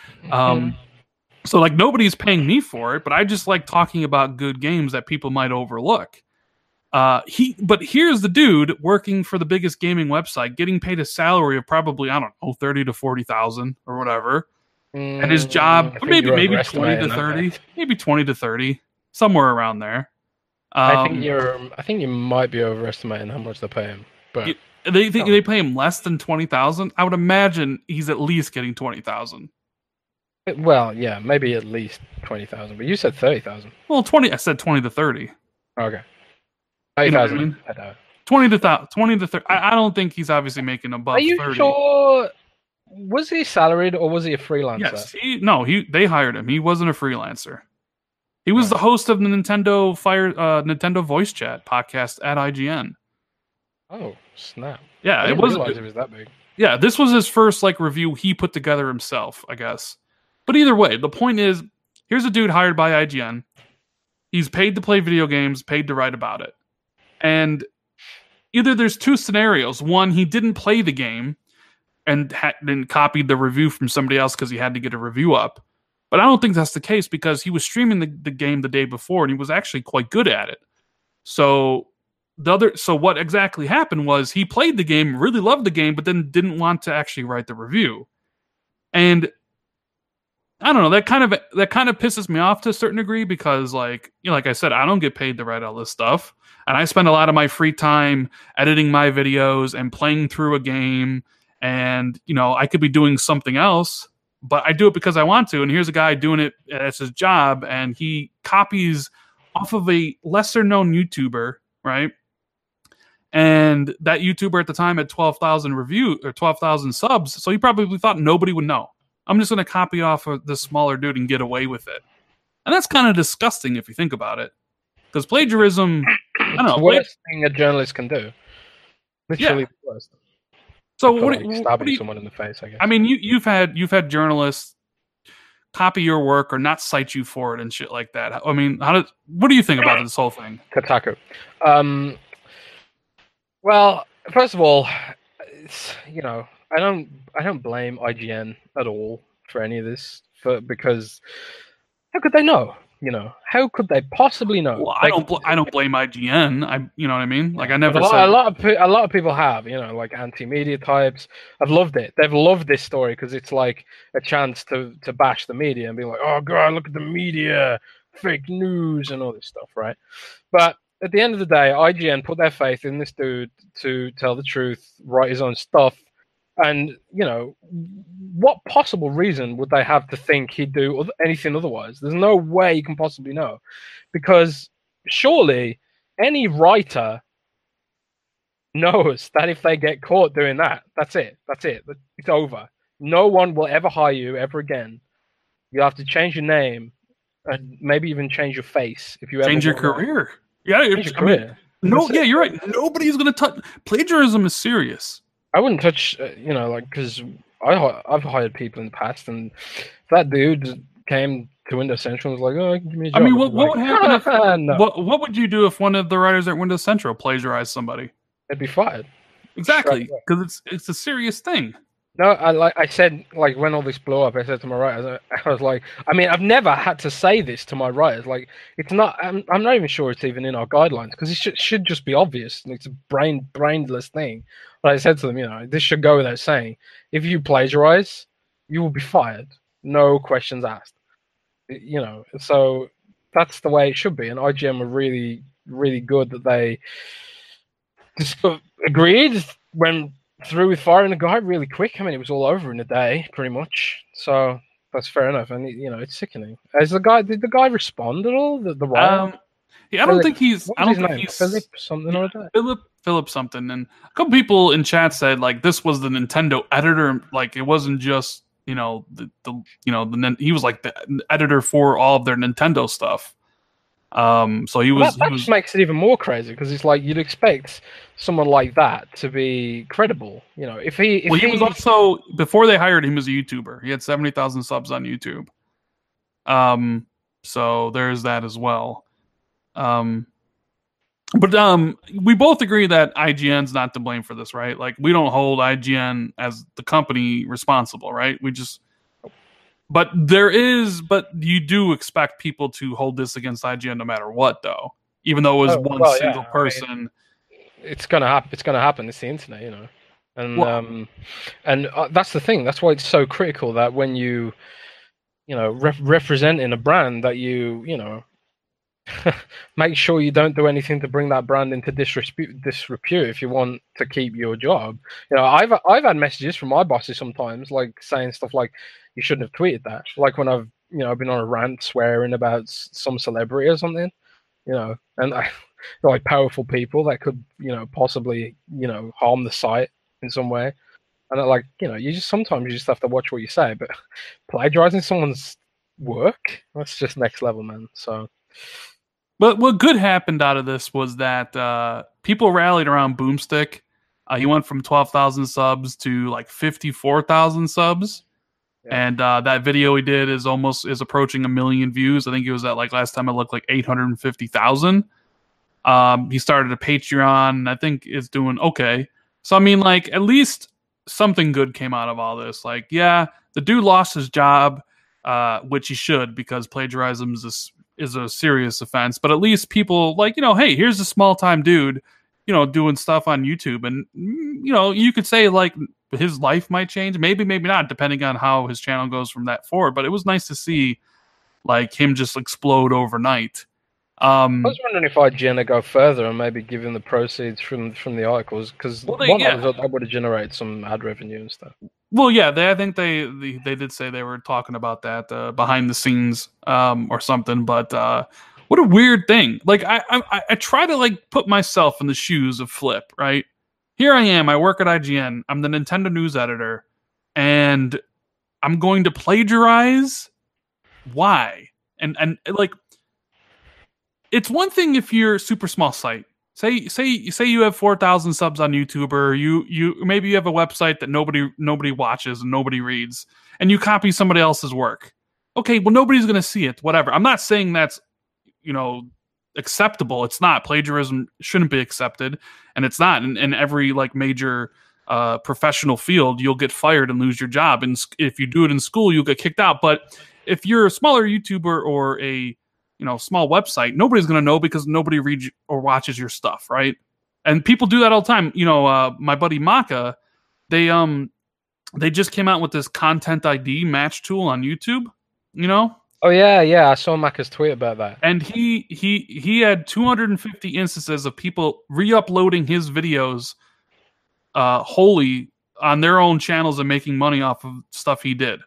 So like nobody's paying me for it, but I just like talking about good games that people might overlook. But here's the dude working for the biggest gaming website, getting paid a salary of probably, I don't know, 30 to 40,000 or whatever, and his job maybe 20 to 30, maybe 20 to 30, somewhere around there. I think you might be overestimating how much they pay him, but. They think they pay him less than 20,000. I would imagine he's at least getting 20,000. Well, yeah, maybe at least 20,000. But you said 30,000. Well, 20. I said 20 to 30. Okay. 30,000. You know I mean? 20 to 30. I don't think he's obviously making above 30. Are you sure? Was he salaried or was he a freelancer? Yes. They hired him. He wasn't a freelancer. He was the host of the Nintendo Voice Chat podcast at IGN. Oh, snap. Yeah, I didn't realize it was that big. Yeah, this was his first review he put together himself, I guess. But either way, the point is, here's a dude hired by IGN. He's paid to play video games, paid to write about it. And either there's two scenarios. One, he didn't play the game and then copied the review from somebody else because he had to get a review up. But I don't think that's the case because he was streaming the game the day before and he was actually quite good at it. So what exactly happened was he played the game, really loved the game, but then didn't want to actually write the review. And I don't know. That kind of pisses me off to a certain degree because, like, you know, like I said, I don't get paid to write all this stuff, and I spend a lot of my free time editing my videos and playing through a game, and you know, I could be doing something else, but I do it because I want to. And here's a guy doing it as his job, and he copies off of a lesser known YouTuber, right? And that YouTuber at the time had 12,000 subs, so he probably thought nobody would know. I'm just going to copy off of this smaller dude and get away with it. And that's kind of disgusting if you think about it. Because plagiarism, I don't know. It's the worst thing a journalist can do. Literally the worst. So stabbing someone in the face, I guess. I mean, you've had journalists copy your work or not cite you for it and shit like that. I mean, what do you think about this whole thing? Kotaku. Well, first of all, you know, I don't blame IGN at all for any of this, because how could they know? You know, how could they possibly know? Well, I don't blame IGN. You know what I mean? Like, I never said a lot of people have, you know, like anti-media types. I've loved it. They've loved this story because it's like a chance to bash the media and be like, oh god, look at the media, fake news and all this stuff, right? But at the end of the day, IGN put their faith in this dude to tell the truth, write his own stuff. And, you know, what possible reason would they have to think he'd do anything otherwise? There's no way you can possibly know. Because surely any writer knows that if they get caught doing that, that's it. It's over. No one will ever hire you ever again. You have to change your name and maybe even change your face if you ever change your career. Yeah, change your career. You're right. Nobody's going to touch. Plagiarism is serious. I wouldn't touch, you know, like, because I've hired people in the past, and that dude came to Windows Central and was like, "Oh, give me a job." I mean, what would happen? What would you do if one of the writers at Windows Central plagiarized somebody? They'd be fired. Exactly, because it's a serious thing. No, I said, like, when all this blew up, I said to my writers, I was like, I mean, I've never had to say this to my writers. Like, it's not, I'm not even sure it's even in our guidelines, because it should just be obvious. It's a brainless thing. But I said to them, you know, this should go without saying. If you plagiarize, you will be fired. No questions asked. You know, so that's the way it should be. And IGN were really, really good that they just agreed, went through with firing the guy really quick. I mean, it was all over in a day, pretty much. So that's fair enough. And you know, it's sickening. Did the guy respond at all? The writer? Yeah, I don't think he's. I don't think he's Philip something or that. Philip something. And a couple people in chat said like this was the Nintendo editor. Like it wasn't just he was like the editor for all of their Nintendo stuff. So he was. That just makes it even more crazy because it's like you'd expect someone like that to be credible. You know, if he was also, before they hired him, he was a YouTuber. He had 70,000 subs on YouTube. So there's that as well. But we both agree that IGN's not to blame for this, right? Like we don't hold IGN as the company responsible, right? But you do expect people to hold this against IGN no matter what, though. Even though it was single person. I mean, it's gonna happen. It's gonna happen. It's the internet, you know. And that's the thing. That's why it's so critical that when you representing a brand, that you know, make sure you don't do anything to bring that brand into disrepute if you want to keep your job. You know, I've had messages from my bosses sometimes, like saying stuff like, "You shouldn't have tweeted that." Like when I've been on a rant swearing about some celebrity or something, you know, and they're like powerful people that could, possibly, harm the site in some way. And like, sometimes you just have to watch what you say. But plagiarizing someone's work, that's just next level, man. So. But what good happened out of this was that people rallied around Boomstick. He went from 12,000 subs to like 54,000 subs. Yeah. And that video he did is approaching 1 million views. I think it was at, like, last time I looked, like 850,000. He started a Patreon, and I think it's doing okay. So, I mean, like, at least something good came out of all this. Like, yeah, the dude lost his job, which he should, because plagiarism is a serious offense. But at least people, like, hey, here's a small-time dude, doing stuff on YouTube. And, you could say, like, his life might change. Maybe not, depending on how his channel goes from that forward. But it was nice to see like him just explode overnight. I was wondering if IGN go further and maybe give him the proceeds from the articles, because that would have generated some ad revenue and stuff. Well, yeah, I think they did say they were talking about that behind the scenes or something. But what a weird thing! Like I try to like put myself in the shoes of Flip. Right here, I am. I work at IGN. I'm the Nintendo news editor, and I'm going to plagiarize. Why? And like. It's one thing if you're a super small site. Say you have 4,000 subs on YouTube, or you maybe you have a website that nobody watches and nobody reads, and you copy somebody else's work. Okay, well nobody's going to see it. Whatever. I'm not saying that's acceptable. It's not. Plagiarism shouldn't be accepted, and it's not in every like major professional field. You'll get fired and lose your job, and if you do it in school, you'll get kicked out. But if you're a smaller YouTuber or a small website, nobody's going to know because nobody reads or watches your stuff, right? And people do that all the time. My buddy Maka, they just came out with this Content ID match tool on YouTube, Oh yeah, I saw Maka's tweet about that. And he had 250 instances of people re-uploading his videos wholly on their own channels and making money off of stuff he did,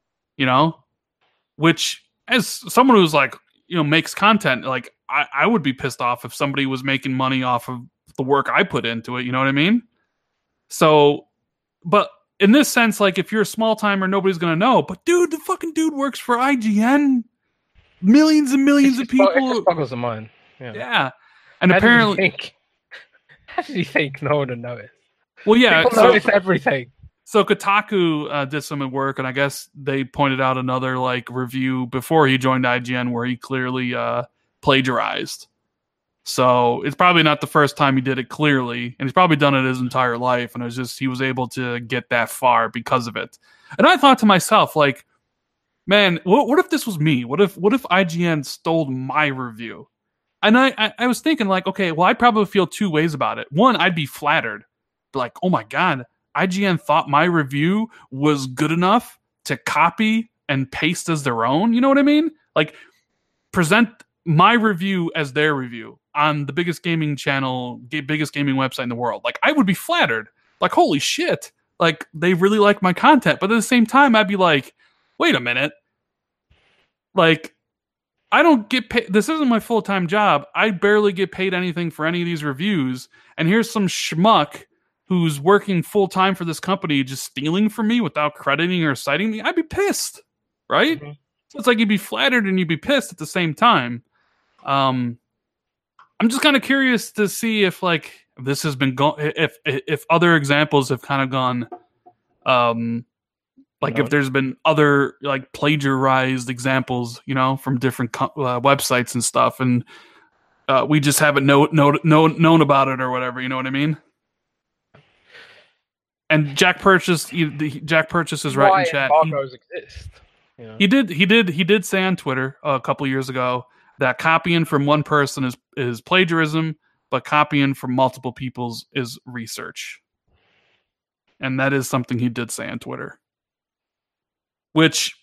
which, as someone who's like, makes content, like I would be pissed off if somebody was making money off of the work I put into it. You know what I mean? So, but in this sense, like if you're a small timer, nobody's going to know. But dude, the fucking dude works for IGN. Millions and millions of people. It boggles the mind. Yeah. And apparently. How do you think no one would know it? Well, yeah. People notice everything. So Kotaku did some work, and I guess they pointed out another like review before he joined IGN where he clearly plagiarized. So it's probably not the first time he did it clearly, and he's probably done it his entire life, and it was just he was able to get that far because of it. And I thought to myself, like, man, what if this was me? What if IGN stole my review? And I was thinking, like, okay, well, I'd probably feel two ways about it. One, I'd be flattered, like, oh my God, IGN thought my review was good enough to copy and paste as their own. You know what I mean? Like, present my review as their review on the biggest gaming channel, biggest gaming website in the world. Like, I would be flattered. Like, holy shit. Like, they really like my content. But at the same time, I'd be like, wait a minute. Like, I don't get paid. This isn't my full-time job. I barely get paid anything for any of these reviews. And here's some schmuck who's working full-time for this company just stealing from me without crediting or citing me. I'd be pissed, right? Mm-hmm. So it's like you'd be flattered and you'd be pissed at the same time. I'm just kind of curious to see if like this has been if other examples have kind of gone if there's been other like plagiarized examples, from different websites and stuff, and we just haven't known about it or whatever. You know what I mean? And Jack Purchase is right in chat. Embargoes exist. He did say on Twitter a couple years ago that copying from one person is plagiarism, but copying from multiple people's is research. And that is something he did say on Twitter. Which,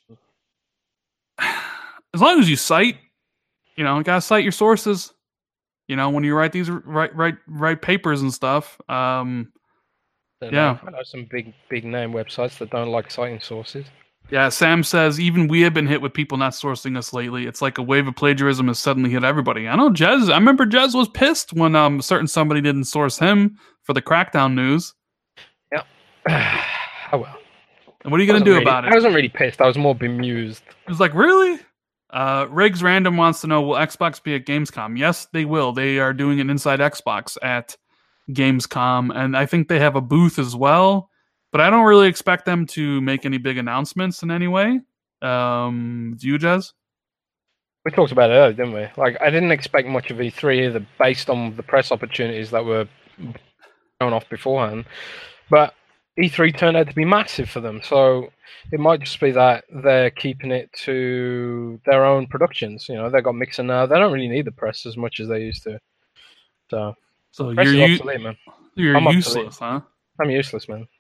as long as you cite, you gotta cite your sources. When you write these write papers and stuff. I know some big name websites that don't like citing sources. Yeah, Sam says, even we have been hit with people not sourcing us lately. It's like a wave of plagiarism has suddenly hit everybody. I know Jez. I remember Jez was pissed when certain somebody didn't source him for the Crackdown news. Yeah. Oh well. And what are you going to do about it? I wasn't really pissed. I was more bemused. It was like, really? Riggs Random wants to know, will Xbox be at Gamescom? Yes, they will. They are doing an Inside Xbox at Gamescom, and I think they have a booth as well. But I don't really expect them to make any big announcements in any way. Do you, Jez? We talked about it earlier, didn't we? Like, I didn't expect much of E3 either, based on the press opportunities that were going off beforehand. But E3 turned out to be massive for them, so it might just be that they're keeping it to their own productions. They've got Mixer now. They don't really need the press as much as they used to. So you're obsolete, man. You're useless, huh? I'm useless, man.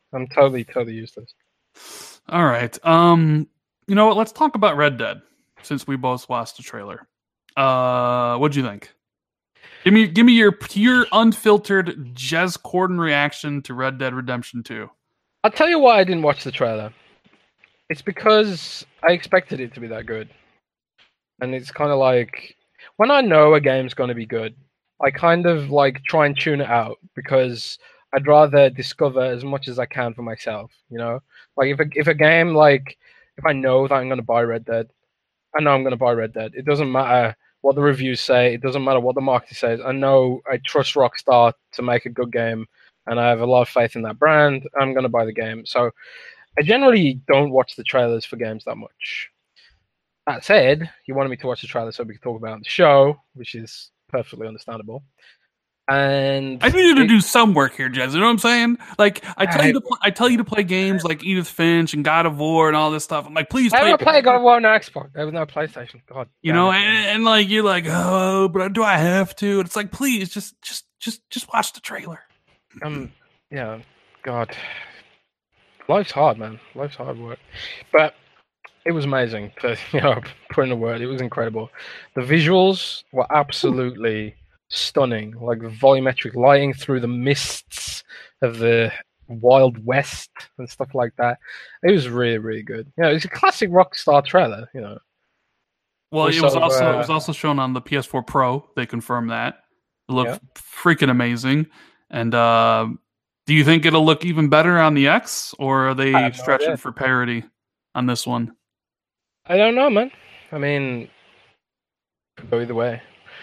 I'm totally useless. All right. You know what? Let's talk about Red Dead since we both watched the trailer. What'd you think? Give me your pure, unfiltered Jez Corden reaction to Red Dead Redemption 2. I'll tell you why I didn't watch the trailer. It's because I expected it to be that good. And it's kind of like, when I know a game's going to be good, I kind of like try and tune it out because I'd rather discover as much as I can for myself, you know? Like if a game, like, if I know that I'm going to buy Red Dead, I know I'm going to buy Red Dead. It doesn't matter what the reviews say. It doesn't matter what the market says. I know I trust Rockstar to make a good game, and I have a lot of faith in that brand. I'm going to buy the game. So I generally don't watch the trailers for games that much. That said, you wanted me to watch the trailer so we could talk about it on the show, which is perfectly understandable. And I need you to do some work here, Jez. You know what I'm saying? Like I tell you to play games like Edith Finch and God of War and all this stuff. I'm like, please I play. don't play God of War on Xbox. There was no PlayStation. God, you know, and like you're like, oh, but do I have to? And it's like, please, just watch the trailer. Yeah, God, life's hard, man. Life's hard work, but it was amazing to put in a word. It was incredible. The visuals were absolutely stunning, like volumetric lighting through the mists of the Wild West and stuff like that. It was really, really good. It's a classic Rockstar trailer. Well, it was also shown on the PS4 Pro. They confirmed that. It looked freaking amazing. And do you think it'll look even better on the X, or are they stretching for parity on this one? I don't know, man. I mean, could go either way.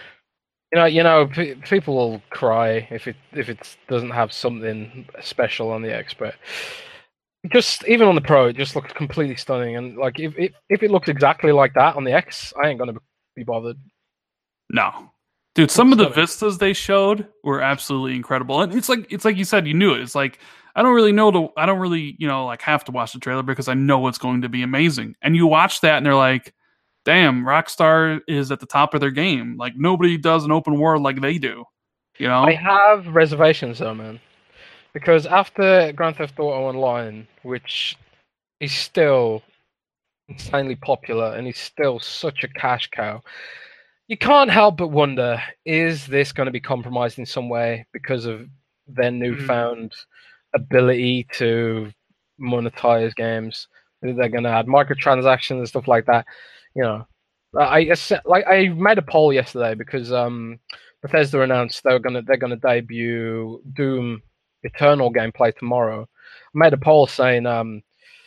People will cry if it doesn't have something special on the X, but just even on the Pro, it just looks completely stunning. And like, if it looks exactly like that on the X, I ain't gonna be bothered. No, dude, some of the vistas they showed were absolutely incredible, and it's like you said, you knew it. It's like I don't really have to watch the trailer because I know it's going to be amazing. And you watch that, and they're like, damn, Rockstar is at the top of their game. Like, nobody does an open world like they do. I have reservations though, man. Because after Grand Theft Auto Online, which is still insanely popular and is still such a cash cow, you can't help but wonder, is this going to be compromised in some way because of their newfound ability to monetize games? They're going to add microtransactions and stuff like that. I made a poll yesterday because Bethesda announced they're gonna debut Doom Eternal gameplay tomorrow. I made a poll saying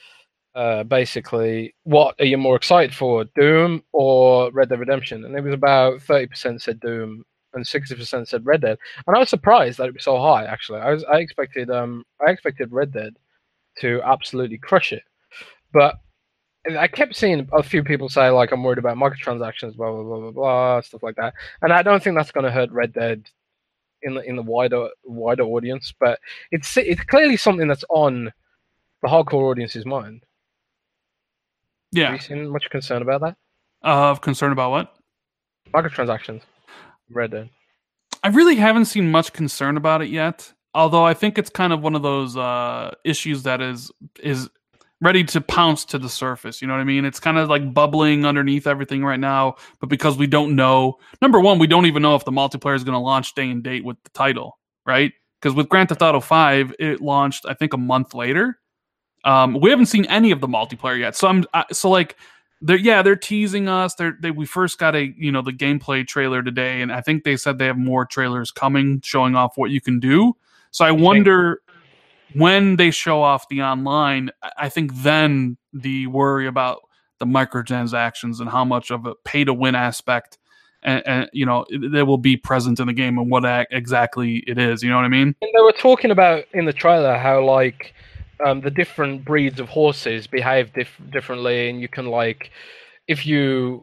basically, what are you more excited for, Doom or Red Dead Redemption? And it was about 30% said Doom and 60% said Red Dead. And I was surprised that it was so high. Actually, I expected Red Dead to absolutely crush it, but I kept seeing a few people say, like, I'm worried about microtransactions, blah, blah, blah, blah, blah, stuff like that. And I don't think that's going to hurt Red Dead in the wider audience, but it's clearly something that's on the hardcore audience's mind. Yeah. Have you seen much concern about that? Concern about what? Microtransactions. Red Dead. I really haven't seen much concern about it yet, although I think it's kind of one of those issues that is ready to pounce to the surface. You know what I mean? It's kind of like bubbling underneath everything right now, but because we don't know, number one, we don't even know if the multiplayer is going to launch day and date with the title, right? Because with Grand Theft Auto 5, it launched, I think, a month later. We haven't seen any of the multiplayer yet. They're teasing us. We first got the gameplay trailer today, and I think they said they have more trailers coming showing off what you can do. So I wonder, when they show off the online, I think then the worry about the microtransactions and how much of a pay-to-win aspect and there will be present in the game and what exactly it is. You know what I mean? And they were talking about in the trailer how, like, the different breeds of horses behave differently, and you can, like, if you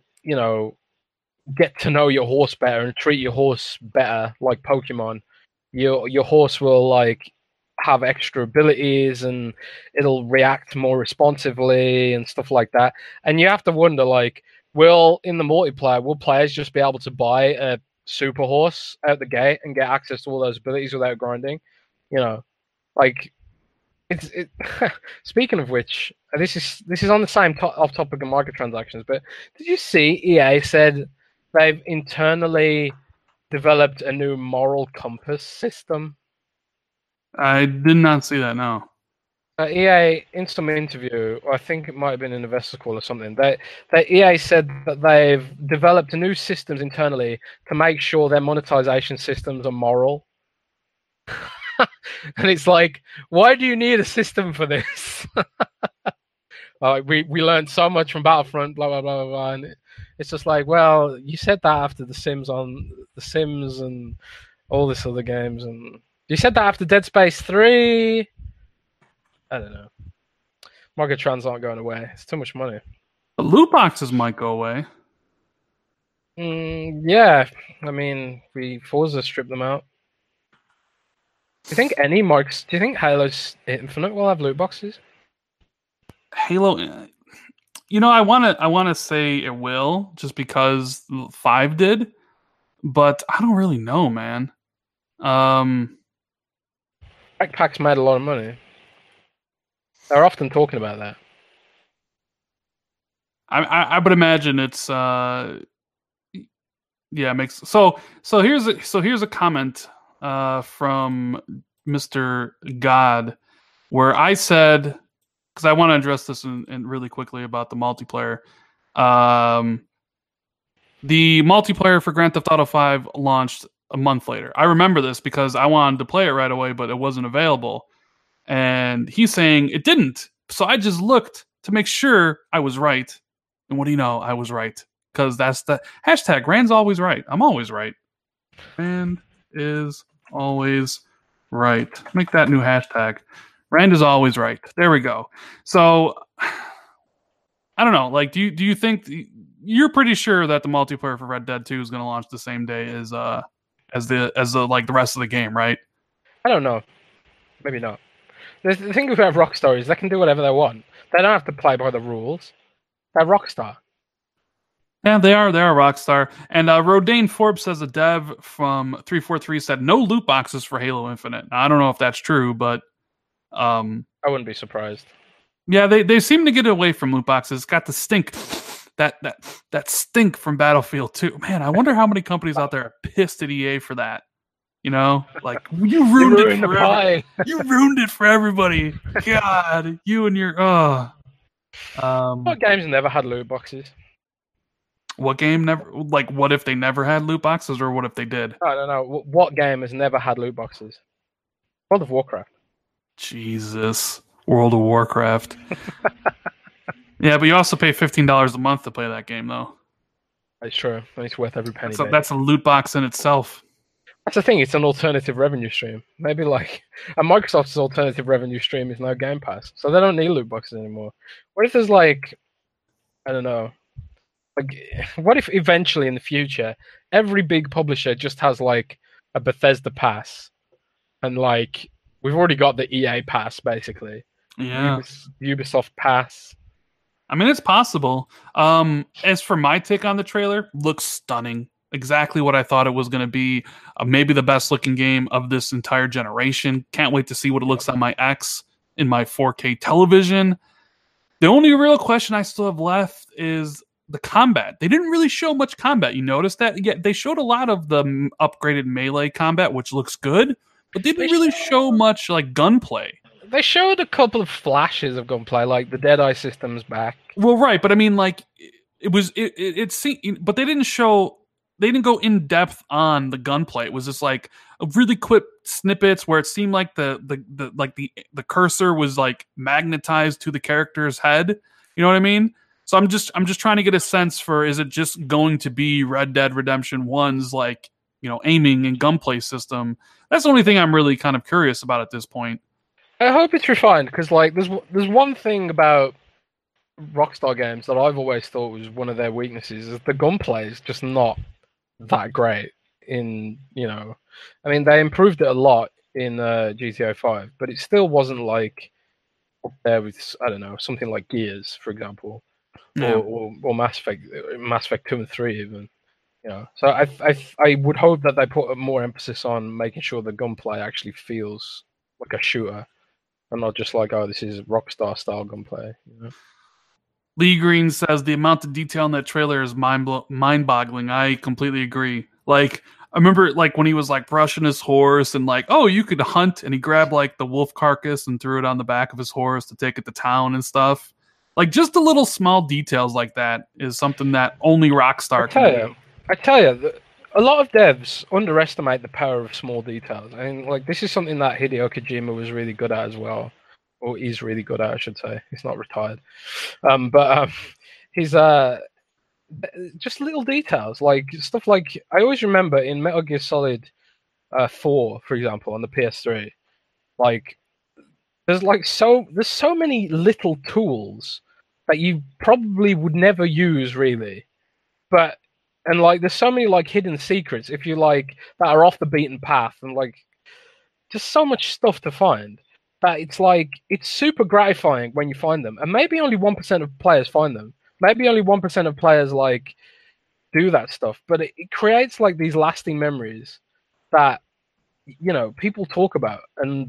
get to know your horse better and treat your horse better, like Pokemon, your horse will, like, have extra abilities and it'll react more responsively and stuff like that. And you have to wonder, like, in the multiplayer, will players just be able to buy a super horse out the gate and get access to all those abilities without grinding? Like, Speaking of which, this is on the same off topic of microtransactions. But did you see EA said they've internally developed a new moral compass system? I did not see that. No. EA in some interview, or I think it might have been an investor call or something. They EA said that they've developed new systems internally to make sure their monetization systems are moral. And it's like, why do you need a system for this? We learned so much from Battlefront, blah blah blah blah blah, and it's just like, well, you said that after The Sims and all this other games, and you said that after Dead Space 3. I don't know. Microtrans aren't going away. It's too much money. The loot boxes might go away. Yeah, I mean, we Forza stripped them out. Do you think Do you think Halo's Infinite will have loot boxes? Halo, I want to say it will, just because 5 did, but I don't really know, man. Backpacks made a lot of money. They're often talking about that. I would imagine it's yeah, it makes so here's a comment from Mr. God, where I said, because I want to address this in really quickly about the multiplayer. The multiplayer for Grand Theft Auto 5 launched a month later. I remember this because I wanted to play it right away, but it wasn't available. And he's saying it didn't. So I just looked to make sure I was right. And what do you know? I was right. Because that's the hashtag. Rand's always right. I'm always right. Rand is always right. Make that new hashtag. Rand is always right. There we go. So I don't know. Like, do you think you're pretty sure that the multiplayer for Red Dead 2 is going to launch the same day as the like the rest of the game, right? I don't know. Maybe not. The thing about Rockstar is they can do whatever they want. They don't have to play by the rules. They're Rockstar. Yeah, they are Rockstar. And Rodane Forbes says a dev from 343 said no loot boxes for Halo Infinite. Now, I don't know if that's true, but I wouldn't be surprised. Yeah, they seem to get away from loot boxes. It's got the stink, that stink from Battlefield 2. Man, I wonder how many companies out there are pissed at EA for that. You know, like you ruined it for everybody. You ruined it for everybody. God, you and your What games never had loot boxes? What game never? Like, what if they never had loot boxes, or what if they did? I don't know. What game has never had loot boxes? World of Warcraft. Jesus, World of Warcraft. Yeah, but you also pay $15 a month to play that game, though. That's true. It's worth every penny. So that's a loot box in itself. That's the thing. It's an alternative revenue stream. Maybe like Microsoft's alternative revenue stream is now Game Pass, so they don't need loot boxes anymore. What if there's like, I don't know, like what if eventually in the future every big publisher just has like a Bethesda pass, and like we've already got the EA pass basically. Yeah. Ubisoft pass. I mean, it's possible. As for my take on the trailer, looks stunning. Exactly what I thought it was going to be. Maybe the best looking game of this entire generation. Can't wait to see what it looks on my X in my 4K television. The only real question I still have left is the combat. They didn't really show much combat. You noticed that? Yeah, they showed a lot of the upgraded melee combat, which looks good, but they didn't really show much like gunplay. They showed a couple of flashes of gunplay, like the Deadeye system's back. Well, right, but I mean, like it seemed, but they didn't show. They didn't go in depth on the gunplay. It was just like a really quick snippets where it seemed like the cursor was like magnetized to the character's head. You know what I mean? So I'm just trying to get a sense for, is it just going to be Red Dead Redemption 1's like, aiming and gunplay system? That's the only thing I'm really kind of curious about at this point. I hope it's refined, because like there's one thing about Rockstar games that I've always thought was one of their weaknesses, is the gunplay is just not that great in, I mean, they improved it a lot in GTA 5, but it still wasn't like up there with, I don't know, something like Gears, for example, or Mass Effect 2 and 3 even. So I would hope that they put more emphasis on making sure the gunplay actually feels like a shooter. and not just like, oh, this is Rockstar style gunplay. You know? Lee Green says the amount of detail in that trailer is mind-boggling. I completely agree. Like, I remember like when he was like brushing his horse and like, oh, you could hunt, and he grabbed like the wolf carcass and threw it on the back of his horse to take it to town and stuff. Like, just the little small details like that is something that only Rockstar can do. I tell you, a lot of devs underestimate the power of small details. I mean, like, this is something that Hideo Kojima was really good at as well. Or he's really good at, I should say. He's not retired. But he's just little details, like stuff like, I always remember in Metal Gear Solid 4, for example, on the PS3, like there's so many little tools that you probably would never use really, but and like there's so many like hidden secrets if you like that are off the beaten path, and like just so much stuff to find that it's like it's super gratifying when you find them, and maybe only 1% of players find them. Maybe only 1% of players like do that stuff, but it creates like these lasting memories that people talk about, and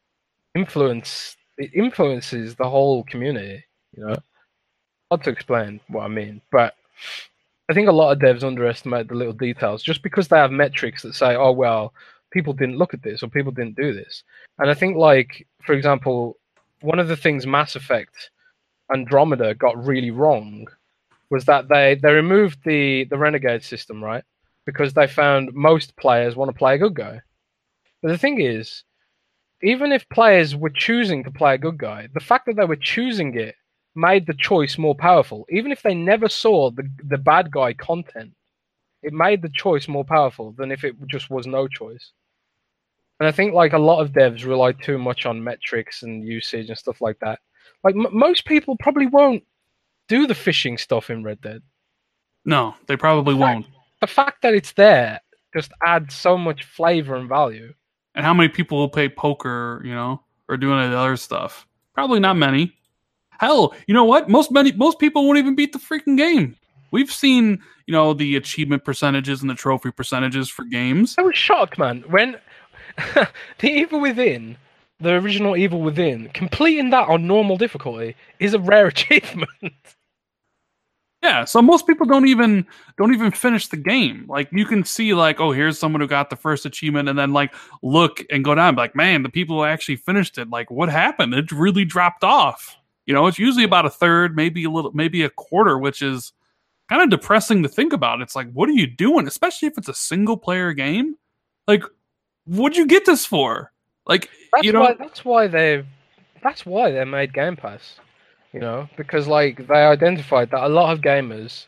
it influences the whole community. Hard to explain what I mean, but I think a lot of devs underestimate the little details just because they have metrics that say, oh well, people didn't look at this or people didn't do this. And I think, like, for example, one of the things Mass Effect Andromeda got really wrong was that they removed the renegade system, right? Because they found most players want to play a good guy. But the thing is, even if players were choosing to play a good guy, the fact that they were choosing it made the choice more powerful. Even if they never saw the bad guy content, it made the choice more powerful than if it just was no choice. And I think like a lot of devs rely too much on metrics and usage and stuff like that. Like most people probably won't do the fishing stuff in Red Dead. No, they probably won't. The fact that it's there just adds so much flavor and value. And how many people will play poker, or doing other stuff? Probably not many. Hell, you know what? Most people won't even beat the freaking game. We've seen, the achievement percentages and the trophy percentages for games. I was shocked, man, when the Evil Within, the original Evil Within, completing that on normal difficulty is a rare achievement. Yeah, so most people don't even finish the game. Like, you can see like, oh, here's someone who got the first achievement, and then like look and go down, like, man, the people who actually finished it, like, what happened? It really dropped off. It's usually about a third, maybe a quarter, which is kind of depressing to think about. It's like, what are you doing? Especially if it's a single player game. Like, what'd you get this for? Like, that's why they made Game Pass. Because like they identified that a lot of gamers,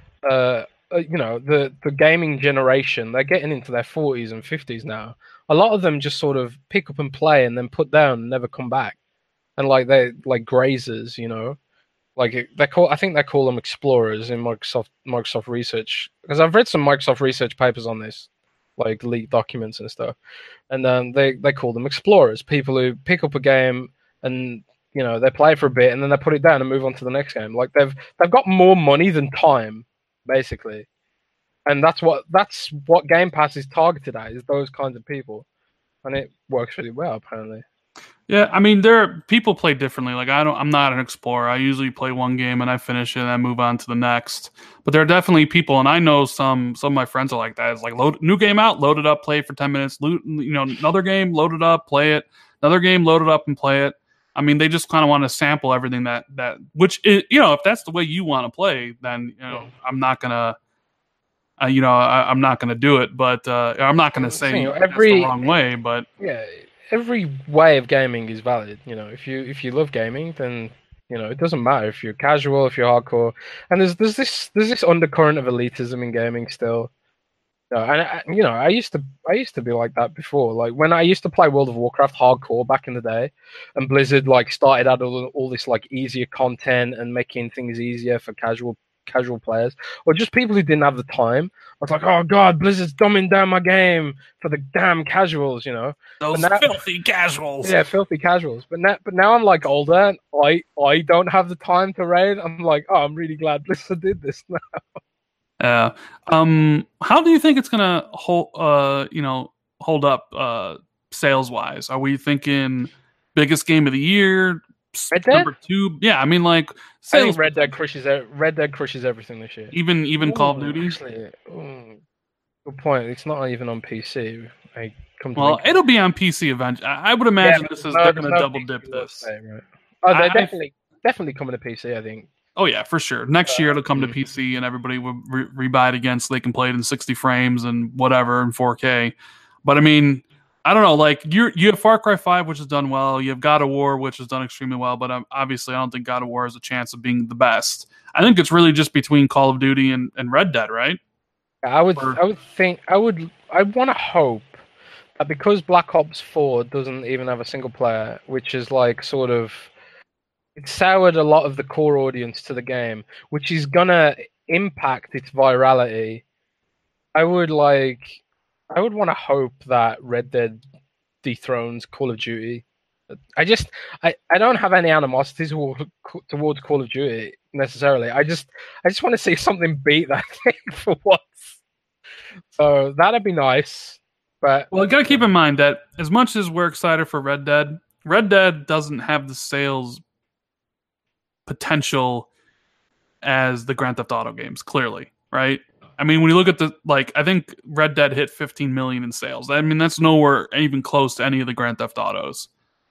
the gaming generation, they're getting into their 40s and 50s now. A lot of them just sort of pick up and play and then put down and never come back. And like they like grazers, like I think they call them explorers in Microsoft research, because I've read some Microsoft research papers on this, like leaked documents and stuff, and then they call them explorers, people who pick up a game and they play for a bit and then they put it down and move on to the next game. Like they've got more money than time, basically, and that's what Game Pass is targeted at, is those kinds of people, and it works really well apparently. Yeah, I mean, people play differently. Like, I'm not an explorer. I usually play one game and I finish it and I move on to the next. But there are definitely people, and I know some of my friends are like that. It's like, new game out, load it up, play it for 10 minutes. Another game, load it up, play it. Another game, load it up and play it. I mean, they just kind of want to sample everything that which is, if that's the way you want to play, then I'm not gonna. I'm not gonna do it. But I'm not gonna say that's the wrong way. But yeah. Every way of gaming is valid. If you love gaming, then it doesn't matter if you're casual, if you're hardcore. And there's this undercurrent of elitism in gaming still. And I used to be like that before. Like when I used to play World of Warcraft hardcore back in the day, and Blizzard like started out all this like easier content and making things easier for casual players, or just people who didn't have the time. I was like, oh god, Blizzard's dumbing down my game for the damn casuals, Those filthy casuals. Yeah, filthy casuals. But now I'm like older, and I don't have the time to raid. I'm like, oh, I'm really glad Blizzard did this now. How do you think it's gonna hold up sales wise? Are we thinking biggest game of the year. Red Dead? Number 2. Yeah, I mean, like, I sales, think Red Dead crushes everything this year. even Call of Duty. Actually, good point. It's not even on PC. It'll be on PC eventually. I would imagine they're going to double dip this. Right. Oh, they're definitely coming to PC, I think. Oh yeah, for sure. Next year it'll come to PC and everybody will rebuy it again so they can play it in 60 frames and whatever in 4K. But I mean, I don't know. Like you have Far Cry 5, which has done well. You have God of War, which has done extremely well. But obviously, I don't think God of War has a chance of being the best. I think it's really just between Call of Duty and Red Dead, right? I would want to hope that because Black Ops 4 doesn't even have a single player, which is like sort of. It soured a lot of the core audience to the game, which is gonna impact its virality. I would want to hope that Red Dead dethrones Call of Duty. I don't have any animosity towards Call of Duty necessarily. I just want to see something beat that thing for once. So that'd be nice. But you gotta keep in mind that as much as we're excited for Red Dead doesn't have the sales potential as the Grand Theft Auto games, clearly, right? I mean, when you look at I think Red Dead hit 15 million in sales. I mean, that's nowhere even close to any of the Grand Theft Autos.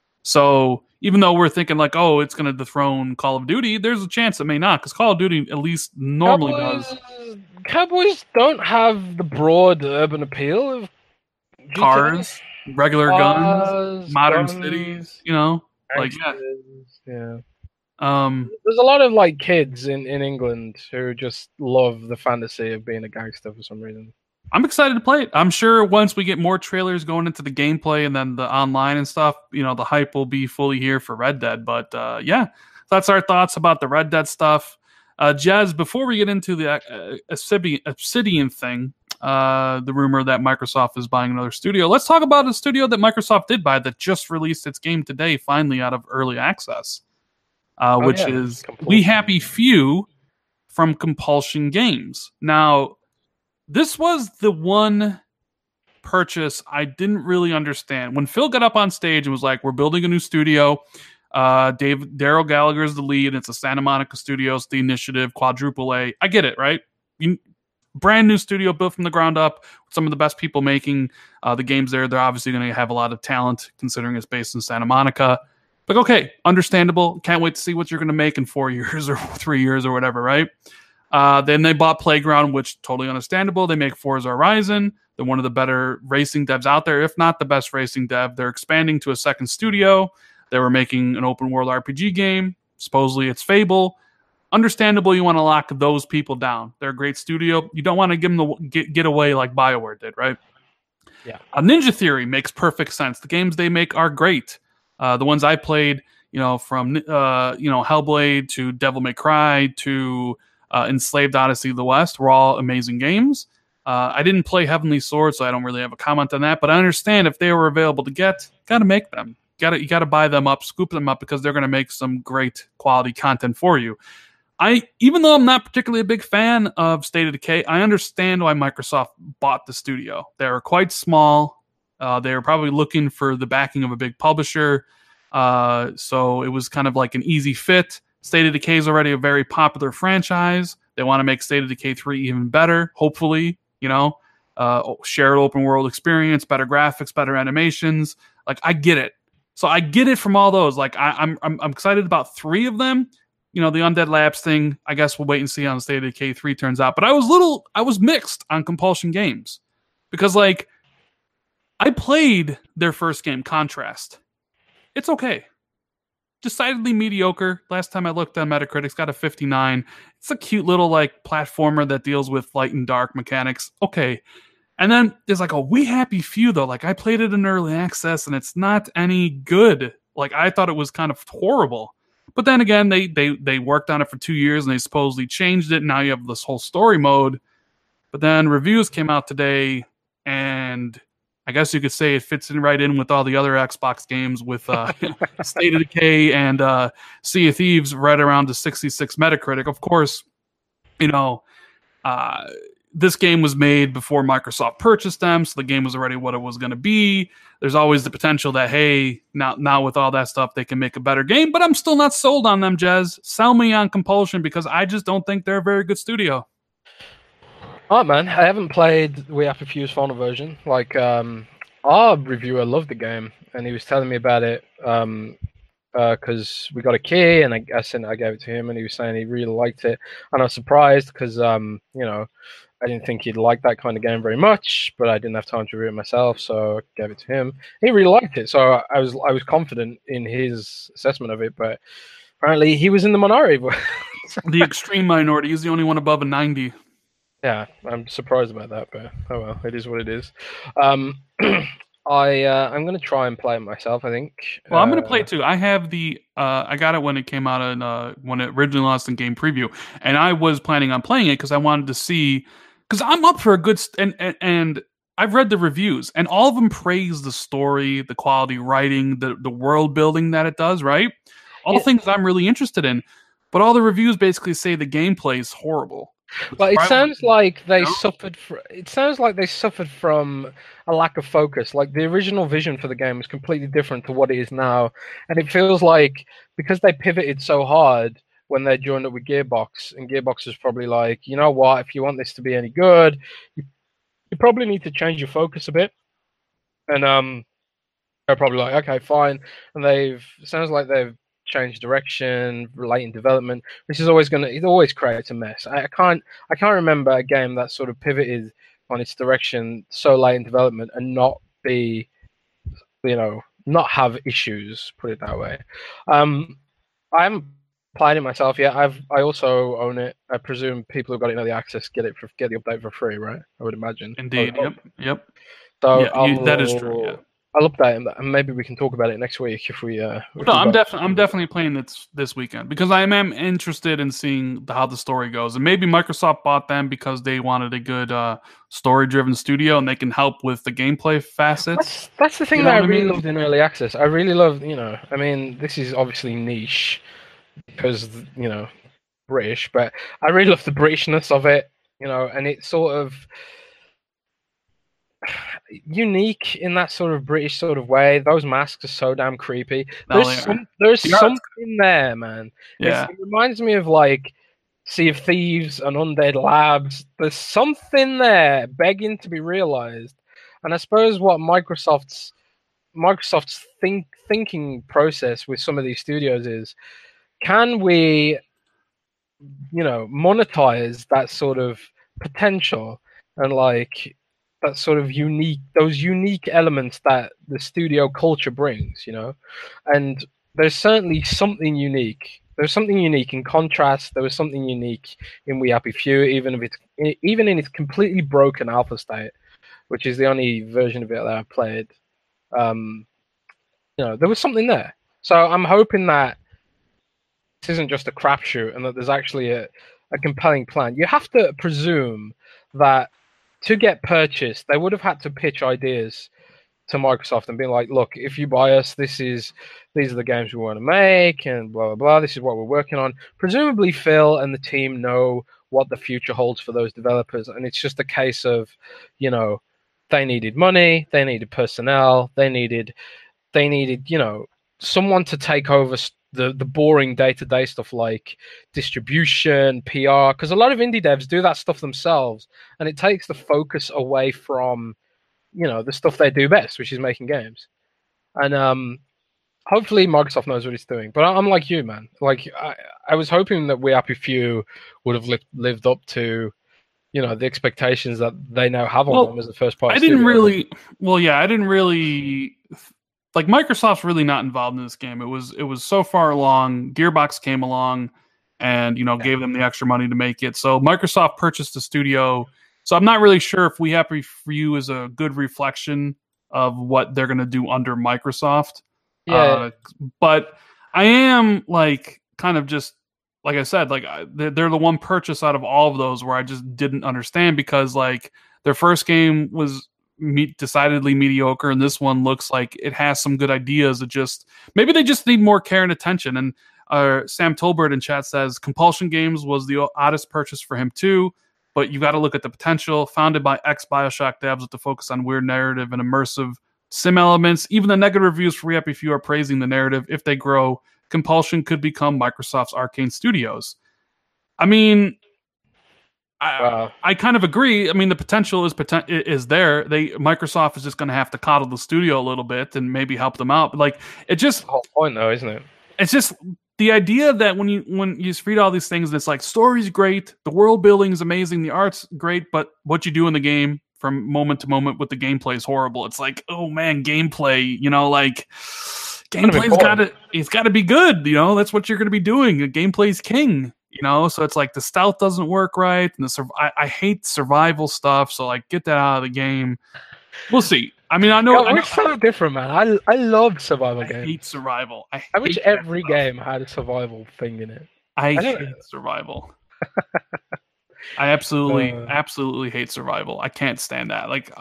So even though we're thinking like, oh, it's going to dethrone Call of Duty, there's a chance it may not, because Call of Duty at least normally does. Cowboys don't have the broad urban appeal of GTA. Cars, regular guns, modern cities, like yeah. There's a lot of like kids in England who just love the fantasy of being a gangster for some reason. I'm excited to play it. I'm sure once we get more trailers going into the gameplay and then the online and stuff, the hype will be fully here for Red Dead. But that's our thoughts about the Red Dead stuff. Jez, before we get into the Obsidian thing, the rumor that Microsoft is buying another studio, let's talk about a studio that Microsoft did buy that just released its game today, finally out of early access. Which is Compulsion. We Happy Few from Compulsion Games. Now, this was the one purchase I didn't really understand. When Phil got up on stage and was like, we're building a new studio, Daryl Gallagher is the lead, it's a Santa Monica Studios, the initiative, quadruple A. I get it, right? Brand new studio built from the ground up, with some of the best people making the games there. They're obviously going to have a lot of talent, considering it's based in Santa Monica. Like, okay, understandable. Can't wait to see what you're going to make in 4 years or 3 years or whatever, right? Then they bought Playground, which totally understandable. They make Forza Horizon. They're one of the better racing devs out there, if not the best racing dev. They're expanding to a second studio. They were making an open world RPG game. Supposedly it's Fable. Understandable, you want to lock those people down. They're a great studio. You don't want to give them get away like BioWare did, right? Yeah. Ninja Theory makes perfect sense. The games they make are great. The ones I played, from Hellblade to Devil May Cry to Enslaved Odyssey of the West were all amazing games. I didn't play Heavenly Sword, so I don't really have a comment on that. But I understand if they were available to get, got to make them. You got to buy them up, scoop them up, because they're going to make some great quality content for you. Even though I'm not particularly a big fan of State of Decay, I understand why Microsoft bought the studio. They were quite small. They were probably looking for the backing of a big publisher. So it was kind of like an easy fit. State of Decay is already a very popular franchise. They want to make State of Decay 3 even better, hopefully, shared open world experience, better graphics, better animations. Like, I get it. So I get it from all those. Like, I'm excited about 3 of them. The Undead Labs thing, I guess we'll wait and see how the State of Decay 3 turns out. But I was mixed on Compulsion Games, because like, I played their first game, Contrast. It's okay. Decidedly mediocre. Last time I looked on Metacritic, it's got a 59. It's a cute little like platformer that deals with light and dark mechanics. Okay. And then there's like a We Happy Few though. Like, I played it in early access and it's not any good. Like, I thought it was kind of horrible. But then again, they worked on it for 2 years and they supposedly changed it. Now you have this whole story mode. But then reviews came out today, and I guess you could say it fits right in with all the other Xbox games, with State of Decay and Sea of Thieves right around the 66 Metacritic. Of course, this game was made before Microsoft purchased them, so the game was already what it was going to be. There's always the potential that, hey, now with all that stuff, they can make a better game, but I'm still not sold on them, Jez. Sell me on Compulsion, because I just don't think they're a very good studio. Oh man, I haven't played We Happy Few's final version. Like, our reviewer loved the game, and he was telling me about it because we got a key, and I gave it to him, and he was saying he really liked it. And I was surprised because, you know, I didn't think he'd like that kind of game very much, but I didn't have time to review it myself, so I gave it to him. He really liked it, so I was confident in his assessment of it, but apparently he was in the minority. The extreme minority. He's the only one above a 90. Yeah, I'm surprised about that, but oh well, it is what it is. I'm going to try and play it myself, I think. Well, I'm going to play it too. I have the I got it when it came out in when it originally launched in Game Preview, and I was planning on playing it because I wanted to see, because I'm up for a good and I've read the reviews, and all of them praise the story, the quality writing, the world building that it does, right? All things I'm really interested in, but all the reviews basically say the gameplay is horrible. Well, it sounds like they suffered. It sounds like they suffered from a lack of focus. Like the original vision for the game was completely different to what it is now, and it feels like because they pivoted so hard when they joined up with Gearbox, and Gearbox was probably like, you know what, if you want this to be any good, you probably need to change your focus a bit. And they're probably like, okay, fine. And it sounds like they've change direction, late in development, which is it always creates a mess. I can't remember a game that sort of pivoted on its direction so late in development and not be, you know, not have issues, put it that way. I haven't played it myself yet. I also own it. I presume people who got it in early access get the update for free, right? I would imagine. Indeed. Yep. So yeah, that is true. Yeah. I'll update him, and maybe we can talk about it next week if we. No, I'm definitely playing it this weekend because I am interested in seeing how the story goes, and maybe Microsoft bought them because they wanted a good story-driven studio, and they can help with the gameplay facets. That's the thing that I really loved in early access. I really loved, I mean, this is obviously niche because British, but I really love the Britishness of it, and it's sort of unique in that sort of British sort of way. Those masks are so damn creepy. There's something there, man. Yeah. It reminds me of like Sea of Thieves and Undead Labs. There's something there begging to be realized. And I suppose what Microsoft's thinking process with some of these studios is, can we, monetize that sort of potential and like that sort of those unique elements that the studio culture brings, and there's certainly something unique. There's something unique in Contrast. There was something unique in We Happy Few, even in its completely broken alpha state, which is the only version of it that I've played. There was something there. So I'm hoping that this isn't just a crapshoot and that there's actually a compelling plan. You have to presume that to get purchased, they would have had to pitch ideas to Microsoft and be like, look, if you buy us, these are the games we want to make and blah, blah, blah. This is what we're working on. Presumably Phil and the team know what the future holds for those developers. And it's just a case of, they needed money, they needed personnel, they needed, someone to take over the boring day-to-day stuff like distribution, PR, because a lot of indie devs do that stuff themselves, and it takes the focus away from, the stuff they do best, which is making games. And hopefully Microsoft knows what it's doing. But I'm like you, man. Like I was hoping that We Happy Few would have lived up to, the expectations that they now have on them as the first party. I didn't really like Microsoft's really not involved in this game. It was so far along. Gearbox came along and gave them the extra money to make it. So Microsoft purchased the studio. So I'm not really sure if We Happy Few is a good reflection of what they're going to do under Microsoft. Yeah. But I am like kind of just like I said, like they're the one purchase out of all of those where I just didn't understand because like their first game was decidedly mediocre, and this one looks like it has some good ideas. Maybe they just need more care and attention. And Sam Tolbert in chat says Compulsion Games was the oddest purchase for him too, but you got to look at the potential. Founded by ex-Bioshock devs with the focus on weird narrative and immersive sim elements. Even the negative reviews for Happy Few are praising the narrative. If they grow, Compulsion could become Microsoft's Arcane Studios. I mean, I kind of agree. I mean, the potential is there. Microsoft is just going to have to coddle the studio a little bit and maybe help them out. But like, it just the whole point, though, isn't it? It's just the idea that when you just read all these things, it's like story's great, the world building is amazing, the art's great, but what you do in the game from moment to moment with the gameplay is horrible. It's like, oh man, gameplay, like gameplay's got to be good. That's what you're going to be doing. Gameplay's king. So it's like the stealth doesn't work right, and I hate survival stuff. So like, get that out of the game. We'll see. I mean, I know we're so different, man. I love survival games. I hate survival. I wish every game had a survival thing in it. I hate survival. I absolutely hate survival. I can't stand that. Like,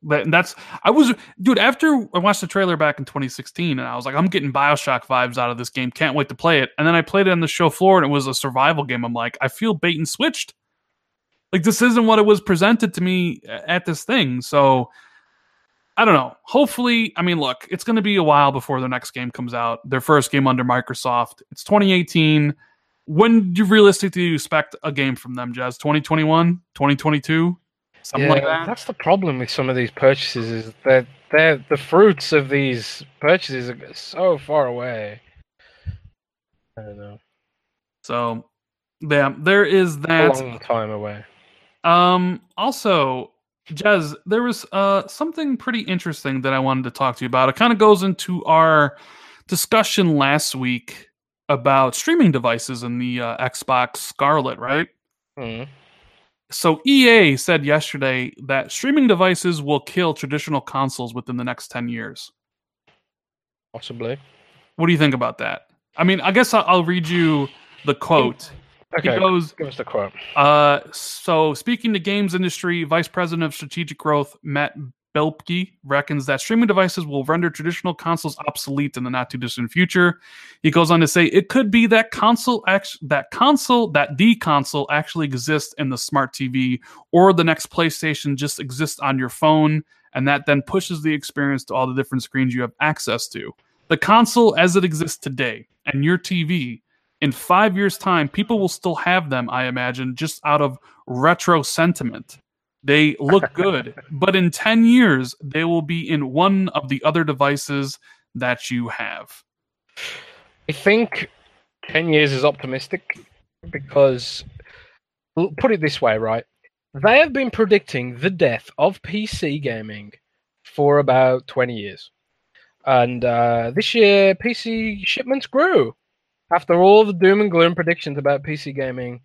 dude. After I watched the trailer back in 2016, and I was like, I'm getting BioShock vibes out of this game. Can't wait to play it. And then I played it on the show floor, and it was a survival game. I'm like, I feel bait and switched. Like, this isn't what it was presented to me at this thing. So I don't know. Hopefully, I mean, look, it's going to be a while before their next game comes out. Their first game under Microsoft. It's 2018. When do you realistically expect a game from them, Jez? 2021? 2022? Something like that? That's the problem with some of these purchases, is that the fruits of these purchases are so far away. I don't know. So, yeah, there is that. A long time away. Also, Jez, there was something pretty interesting that I wanted to talk to you about. It kind of goes into our discussion last week about streaming devices in the Xbox Scarlet, right? Mm-hmm. So EA said yesterday that streaming devices will kill traditional consoles within the next 10 years. Possibly. What do you think about that? I mean, I guess I'll read you the quote. Okay, he goes, give us the quote. So speaking to games industry, Vice President of Strategic Growth, Matt Belpke, reckons that streaming devices will render traditional consoles obsolete in the not too distant future. He goes on to say it could be that the console actually exists in the smart TV, or the next PlayStation just exists on your phone, and that then pushes the experience to all the different screens you have access to. The console as it exists today and your TV, in 5 years' time, people will still have them, I imagine, just out of retro sentiment. They look good, but in 10 years, they will be in one of the other devices that you have. I think 10 years is optimistic because, put it this way, right? They have been predicting the death of PC gaming for about 20 years. And this year, PC shipments grew. After all the doom and gloom predictions about PC gaming,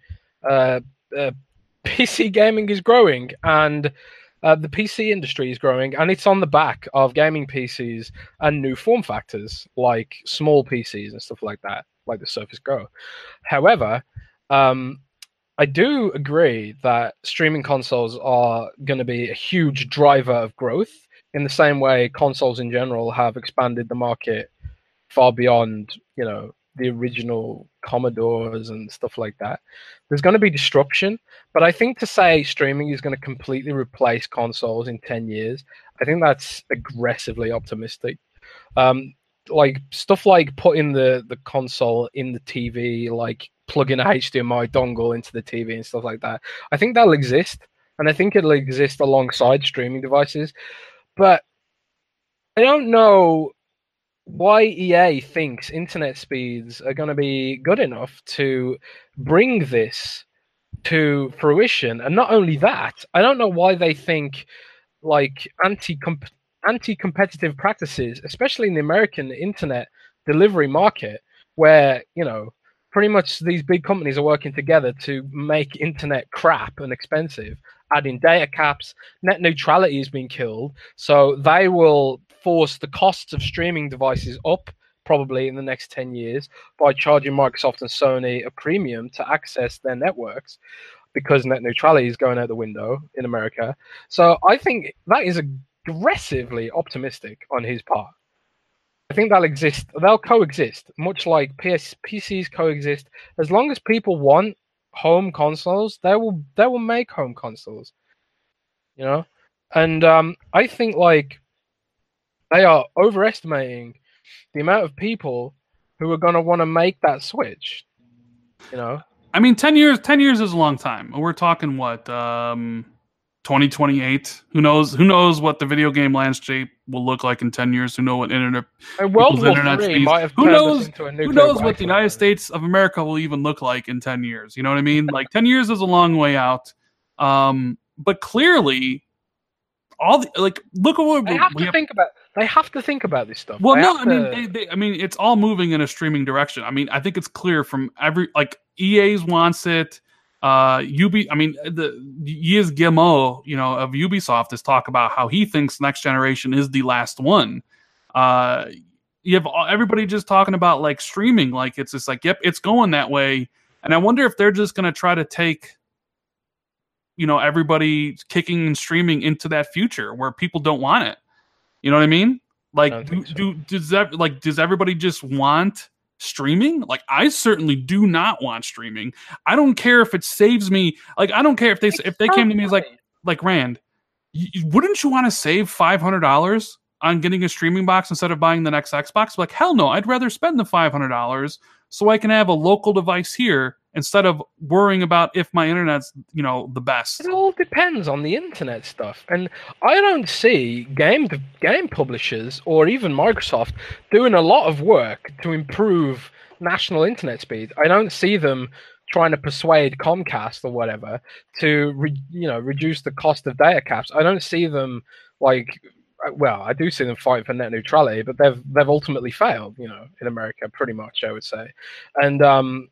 PC gaming is growing, and the PC industry is growing, and it's on the back of gaming PCs and new form factors like small PCs and stuff like that, like the Surface Go. However, I do agree that streaming consoles are going to be a huge driver of growth in the same way consoles in general have expanded the market far beyond, the original Commodores and stuff like that. There's going to be disruption, but I think to say streaming is going to completely replace consoles in 10 years, I think that's aggressively optimistic. Like stuff like putting the console in the TV, like plugging a HDMI dongle into the TV and stuff like that. I think that'll exist, and I think it'll exist alongside streaming devices. But I don't know why EA thinks internet speeds are going to be good enough to bring this to fruition. And not only that, I don't know why they think like anti-competitive practices, especially in the American internet delivery market, where, pretty much these big companies are working together to make internet crap and expensive, adding data caps. Net neutrality is being killed, so they will force the costs of streaming devices up probably in the next 10 years by charging Microsoft and Sony a premium to access their networks, because net neutrality is going out the window in America. So I think that is aggressively optimistic on his part. I think they'll coexist, much like PCs coexist. As long as people want home consoles, they will make home consoles. You know, and I think like they are overestimating the amount of people who are going to want to make that switch. You know, I mean, 10 years is a long time. We're talking what, 2028? Who knows what the video game landscape will look like in 10 years? Who knows what World War internet III speeds? might have Who turned knows? us into a Who nuclear knows what the wasteland. United States of America will even look like in 10 years? You know what I mean? Like 10 years is a long way out. But clearly, look at what They have to think about. They have to think about this stuff. Well, They no, have I mean, it's all moving in a streaming direction. I mean, I think it's clear from EA's wants it. I mean, the Yves Guillemot, of Ubisoft, has talked about how he thinks next generation is the last one. You have everybody just talking about like streaming, like it's just like, yep, it's going that way. And I wonder if they're just going to try to take, everybody kicking and streaming into that future where people don't want it. You know what I mean? Like, does everybody just want streaming? Like, I certainly do not want streaming. I don't care if it saves me. Like, I don't care if they came to me as like Rand, wouldn't you want to save $500 on getting a streaming box instead of buying the next Xbox? Like, hell no, I'd rather spend the $500 so I can have a local device here instead of worrying about if my internet's, the best. It all depends on the internet stuff. And I don't see game publishers or even Microsoft doing a lot of work to improve national internet speed. I don't see them trying to persuade Comcast or whatever to reduce the cost of data caps. I don't see them I do see them fighting for net neutrality, but they've ultimately failed, in America, pretty much, I would say. And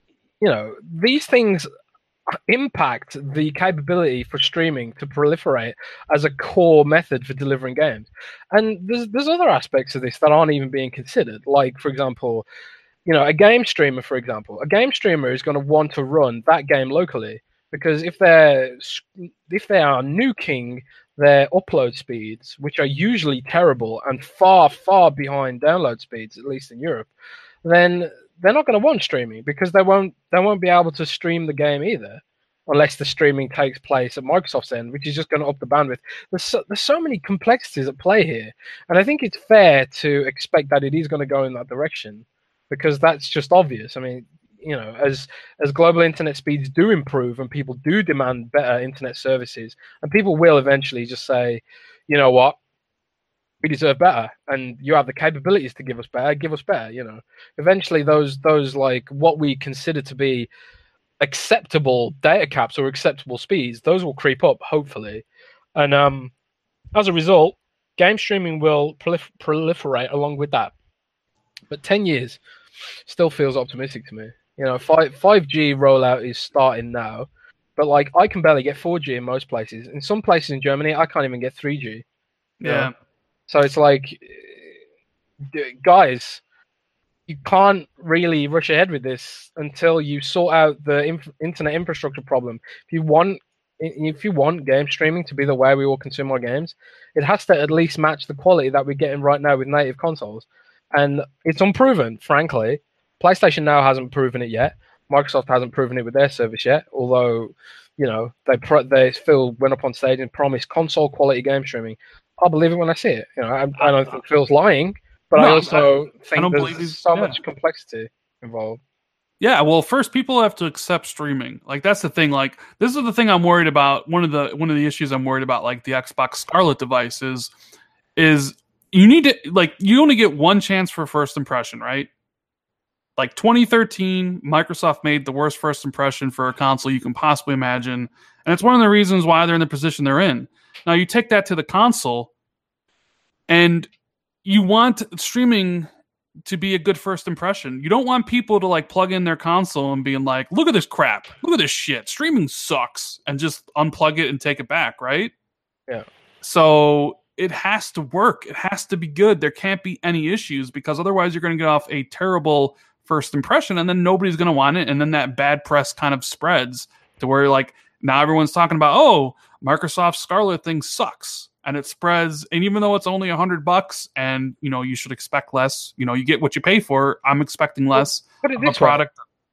these things impact the capability for streaming to proliferate as a core method for delivering games. And there's other aspects of this that aren't even being considered. Like, for example, a game streamer, is going to want to run that game locally, because if they are nuking their upload speeds, which are usually terrible and far, far behind download speeds, at least in Europe, then they're not going to want streaming, because they won't be able to stream the game either, unless the streaming takes place at Microsoft's end, which is just going to up the bandwidth. There's so many complexities at play here, and I think it's fair to expect that it is going to go in that direction, because that's just obvious. I mean, as global internet speeds do improve and people do demand better internet services, and people will eventually just say, you know what, we deserve better, and you have the capabilities to give us better. Eventually those like what we consider to be acceptable data caps or acceptable speeds, those will creep up, hopefully. And as a result, game streaming will proliferate along with that. But 10 years still feels optimistic to me. 5G rollout is starting now, but like I can barely get 4G in most places. In some places in Germany, I can't even get 3G. Yeah. So it's like, guys, you can't really rush ahead with this until you sort out the internet infrastructure problem. If you want game streaming to be the way we all consume our games, it has to at least match the quality that we're getting right now with native consoles. And it's unproven, frankly. PlayStation Now hasn't proven it yet. Microsoft hasn't proven it with their service yet, although, Phil went up on stage and promised console quality game streaming. I'll believe it when I see it. I don't think Phil's lying, but I also think there's so much complexity involved. Yeah, well, first people have to accept streaming. Like, that's the thing. Like, this is the thing I'm worried about. One of the issues I'm worried about, like the Xbox Scarlet device is you need to, like, you only get one chance for first impression, right? Like 2013, Microsoft made the worst first impression for a console you can possibly imagine, and it's one of the reasons why they're in the position they're in. Now you take that to the console, and you want streaming to be a good first impression. You don't want people to like plug in their console and being like, look at this crap, look at this shit, streaming sucks, and just unplug it and take it back, right? Yeah. So it has to work. It has to be good. There can't be any issues, because otherwise you're going to get off a terrible first impression, and then nobody's going to want it, and then that bad press kind of spreads to where like now everyone's talking about, oh, Microsoft Scarlet thing sucks, and it spreads. And even though it's only $100 and you should expect less, you get what you pay for, I'm expecting less of a product.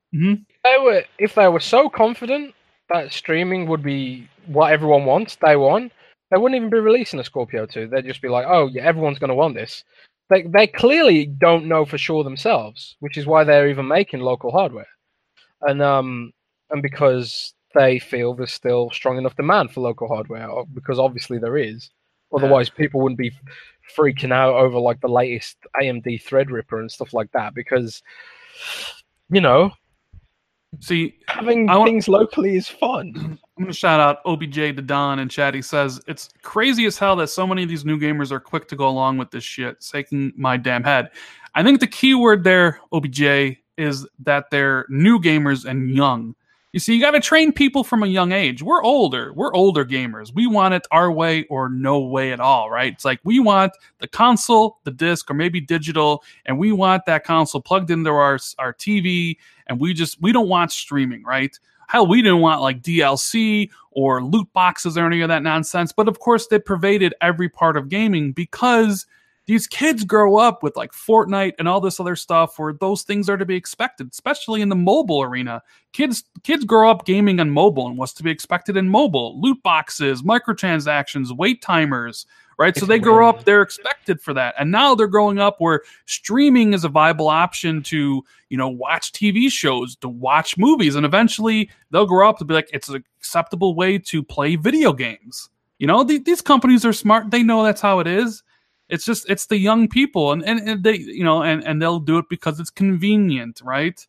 Mhm. If they were so confident that streaming would be what everyone wants day one, they wouldn't even be releasing a Scorpio 2. They'd just be like, oh, yeah, everyone's going to want this. They clearly don't know for sure themselves, which is why they're even making local hardware. And because they feel there's still strong enough demand for local hardware, because obviously there is. Otherwise, people wouldn't be freaking out over like the latest AMD Threadripper and stuff like that, because, you know, See, having things locally is fun. I'm going to shout out OBJ to Don in chat. He says, it's crazy as hell that so many of these new gamers are quick to go along with this shit. It's taking my damn head. I think the key word there, OBJ, is that they're new gamers and young. You see, you got to train people from a young age. We're older. We're older gamers. We want it our way or no way at all, right? It's like we want the console, the disc, or maybe digital, and we want that console plugged into our TV, and we don't want streaming, right? Hell, we didn't want like DLC or loot boxes or any of that nonsense. But of course, they pervaded every part of gaming because these kids grow up with like Fortnite and all this other stuff where those things are to be expected, especially in the mobile arena. Kids grow up gaming on mobile, and what's to be expected in mobile? Loot boxes, microtransactions, wait timers, right? So they grow up, they're expected for that. And now they're growing up where streaming is a viable option to, watch TV shows, to watch movies. And eventually they'll grow up to be like, it's an acceptable way to play video games. These companies are smart. They know that's how it is. It's the young people, and they, and they'll do it because it's convenient, right?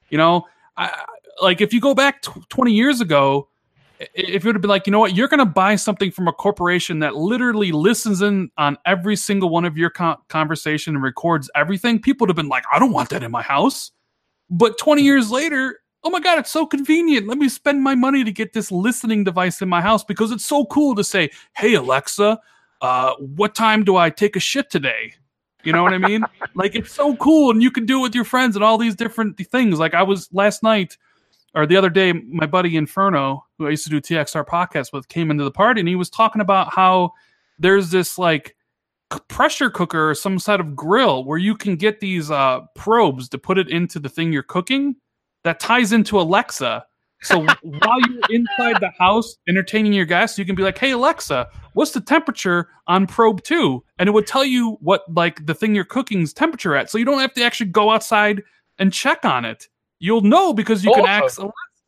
Like if you go back 20 years ago, if you would have been like, you know what, you're going to buy something from a corporation that literally listens in on every single one of your conversation and records everything, people would have been like, I don't want that in my house. But 20 years later, oh my God, it's so convenient. Let me spend my money to get this listening device in my house because it's so cool to say, hey, Alexa, what time do I take a shit today? You know what I mean? Like, it's so cool, and you can do it with your friends and all these different things. Like I was last night, or the other day, my buddy Inferno, who I used to do TXR podcast with, came into the party, and he was talking about how there's this like pressure cooker or some sort of grill where you can get these probes to put it into the thing you're cooking that ties into Alexa. So while you're inside the house entertaining your guests, you can be like, hey, Alexa, what's the temperature on probe 2? And it would tell you what like the thing you're cooking's temperature at. So you don't have to actually go outside and check on it. You'll know because you can ask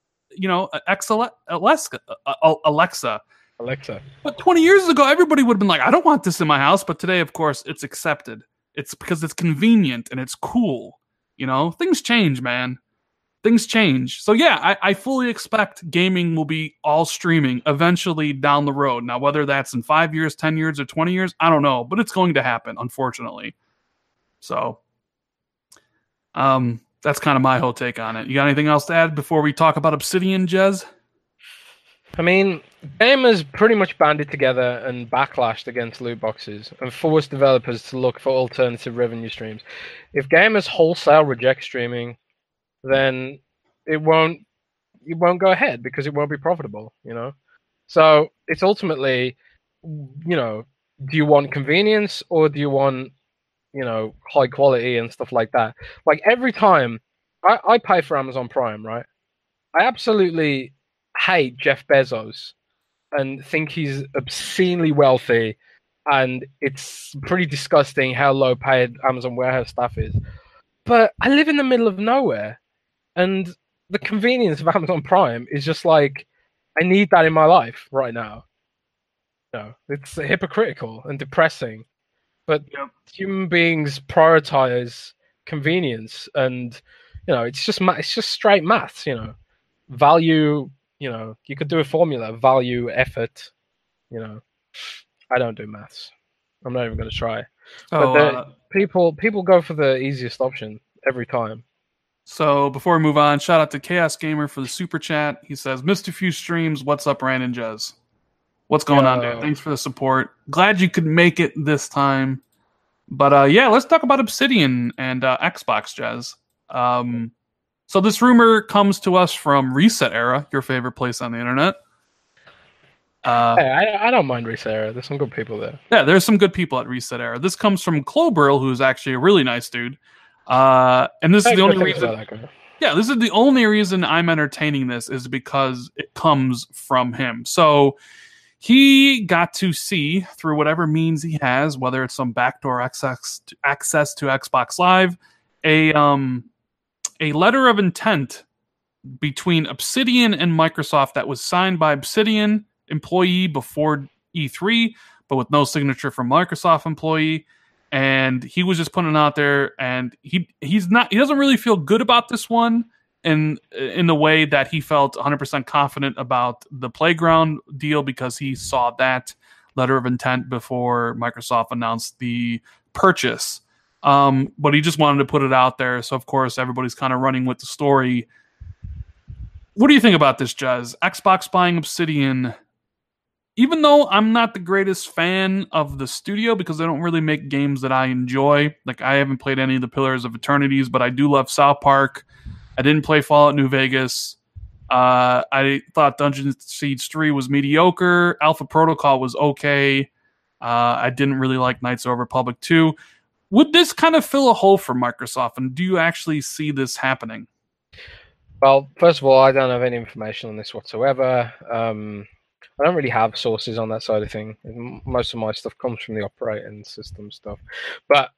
Alexa. Alexa. But 20 years ago, everybody would have been like, I don't want this in my house. But today, of course, it's accepted. It's because it's convenient and it's cool. Things change, man. Things change. So yeah, I fully expect gaming will be all streaming eventually down the road. Now, whether that's in 5 years, 10 years, or 20 years, I don't know. But it's going to happen, unfortunately. So that's kind of my whole take on it. You got anything else to add before we talk about Obsidian, Jez? I mean, gamers pretty much banded together and backlashed against loot boxes and forced developers to look for alternative revenue streams. If gamers wholesale reject streaming, then it won't go ahead because it won't be profitable, So it's ultimately, do you want convenience or do you want, high quality and stuff like that? Like every time I pay for Amazon Prime, right? I absolutely hate Jeff Bezos and think he's obscenely wealthy, and it's pretty disgusting how low paid Amazon warehouse staff is. But I live in the middle of nowhere. And the convenience of Amazon Prime is just like, I need that in my life right now. It's hypocritical and depressing. But human beings prioritize convenience, and it's just straight maths. Value. You could do a formula: value, effort. I don't do maths. I'm not even going to try. But people go for the easiest option every time. So before we move on, shout out to Chaos Gamer for the super chat. He says, Mr. Few Streams, what's up, Rand and Jez? What's going on, dude? Thanks for the support. Glad you could make it this time. But let's talk about Obsidian and Xbox, Jez. So this rumor comes to us from Reset Era, your favorite place on the internet. I don't mind Reset Era. There's some good people there. Yeah, there's some good people at Reset Era. This comes from Cloburl, who's actually a really nice dude. And this is the only reason. Yeah, this is the only reason I'm entertaining this is because it comes from him. So he got to see through whatever means he has, whether it's some backdoor access to Xbox Live, a letter of intent between Obsidian and Microsoft that was signed by Obsidian employee before E3, but with no signature from Microsoft employee. And he was just putting it out there, and he doesn't really feel good about this one in the way that he felt 100% confident about the Playground deal, because he saw that letter of intent before Microsoft announced the purchase. But he just wanted to put it out there. So of course everybody's kind of running with the story. What do you think about this, Jez? Xbox buying Obsidian. Even though I'm not the greatest fan of the studio because they don't really make games that I enjoy. Like, I haven't played any of the Pillars of Eternities, but I do love South Park. I didn't play Fallout New Vegas. I thought Dungeon Siege 3 was mediocre. Alpha Protocol was okay. I didn't really like Knights of the Republic 2. Would this kind of fill a hole for Microsoft, and do you actually see this happening? Well, first of all, I don't have any information on this whatsoever. I don't really have sources on that side of thing. Most of my stuff comes from the operating system stuff. But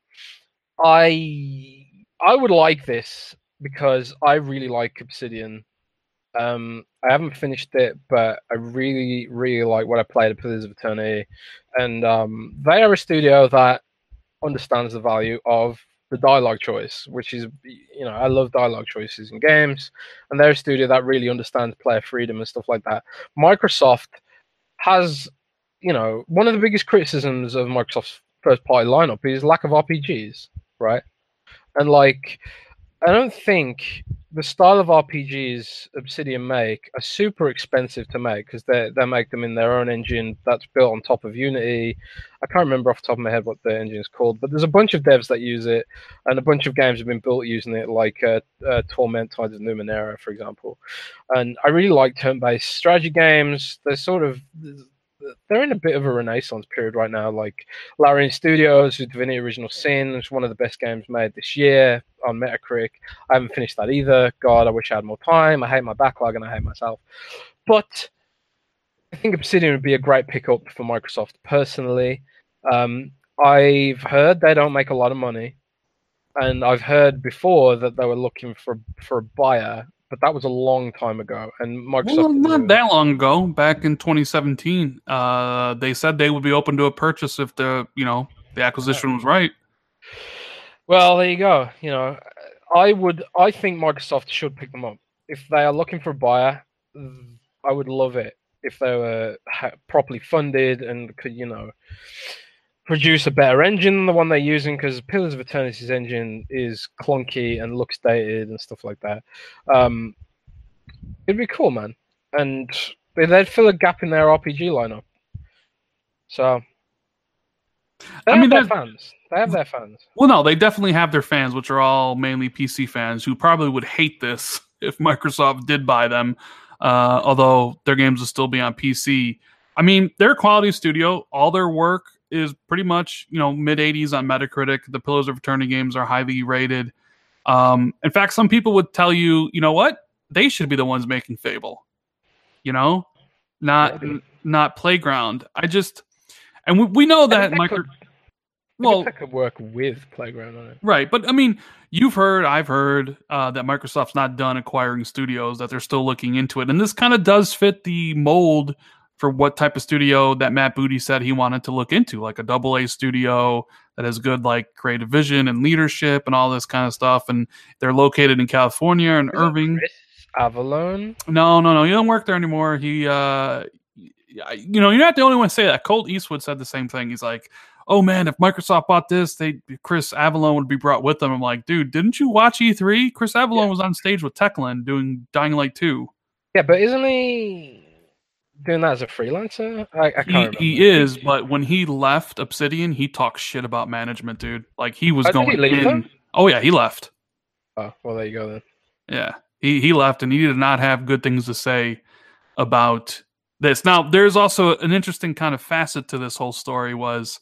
I would like this because I really like Obsidian. I haven't finished it, but I really, really like what I played at Pillars of Eternity. And they are a studio that understands the value of the dialogue choice, which is, I love dialogue choices in games. And they're a studio that really understands player freedom and stuff like that. Microsoft has, one of the biggest criticisms of Microsoft's first-party lineup is lack of RPGs, right? And, I don't think the style of RPGs Obsidian make are super expensive to make because they make them in their own engine that's built on top of Unity. I can't remember off the top of my head what the engine is called, but there's a bunch of devs that use it, and a bunch of games have been built using it, like Torment, Tides of Numenera, for example. And I really like turn-based strategy games. They're in a bit of a renaissance period right now. Like Larian Studios with Divinity Original Sin is one of the best games made this year on Metacritic. I haven't finished that either. God, I wish I had more time. I hate my backlog and I hate myself. But I think Obsidian would be a great pickup for Microsoft personally. I've heard they don't make a lot of money. And I've heard before that they were looking for a buyer, but that was a long time ago. And Microsoft, well, not that long ago, back in 2017, they said they would be open to a purchase if the acquisition was right. Well, there you go. I think Microsoft should pick them up. If they are looking for a buyer, I would love it if they were properly funded and could, produce a better engine than the one they're using, because Pillars of Eternity's engine is clunky and looks dated and stuff like that. It'd be cool, man. And they'd fill a gap in their RPG lineup. So, they have their fans. They have their fans. Well, no, they definitely have their fans, which are all mainly PC fans who probably would hate this if Microsoft did buy them, although their games will still be on PC. I mean, they're a quality studio. All their work is pretty much, mid-80s on Metacritic. The Pillars of Eternity games are highly rated. In fact, some people would tell you, you know what? They should be the ones making Fable. Not Playground. And we know that that could work with Playground on it. Right, but I mean, I've heard that Microsoft's not done acquiring studios, that they're still looking into it. And this kind of does fit the mold for what type of studio that Matt Booty said he wanted to look into, like a AA studio that has good creative vision and leadership and all this kind of stuff. And they're located in California and Irving. Chris Avellone? No, he don't work there anymore. He, you're not the only one to say that. Colt Eastwood said the same thing. He's like, oh man, if Microsoft bought this, Chris Avellone would be brought with them. I'm like, dude, didn't you watch E3? Chris Avellone was on stage with Techland doing Dying Light 2. Yeah, but isn't he doing that as a freelancer? I can't remember. He is, but when he left Obsidian, he talked shit about management, dude. Like, he was going did he leave them? Oh yeah, he left. Oh, well, there you go then. Yeah, he left, and he did not have good things to say about this. Now, there's also an interesting kind of facet to this whole story was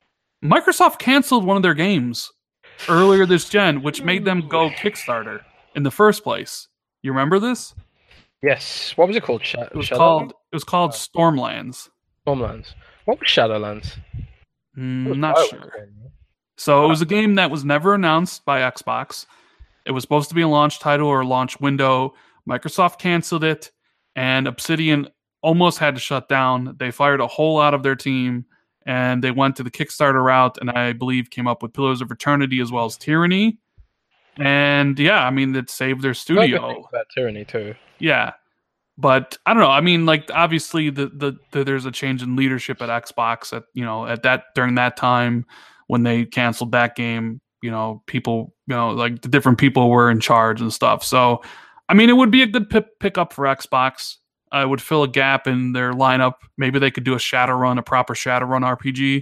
Microsoft canceled one of their games earlier this gen, which made them go Kickstarter. in the first place. You remember this? Yes. What was it called? It was called Stormlands. Stormlands. What was Shadowlands? Not sure. So it was a game that was never announced by Xbox. It was supposed to be a launch title or a launch window. Microsoft canceled it, and Obsidian almost had to shut down. They fired a whole lot of their team, and they went to the Kickstarter route, and I believe came up with Pillars of Eternity as well as Tyranny. And yeah, I mean, it saved their studio. About Tyranny too. Yeah. But I don't know. I mean, like obviously there's a change in leadership at Xbox during that time when they canceled that game, people, like the different people were in charge and stuff. So, I mean, it would be a good pickup for Xbox. It would fill a gap in their lineup. Maybe they could do a proper Shadowrun RPG.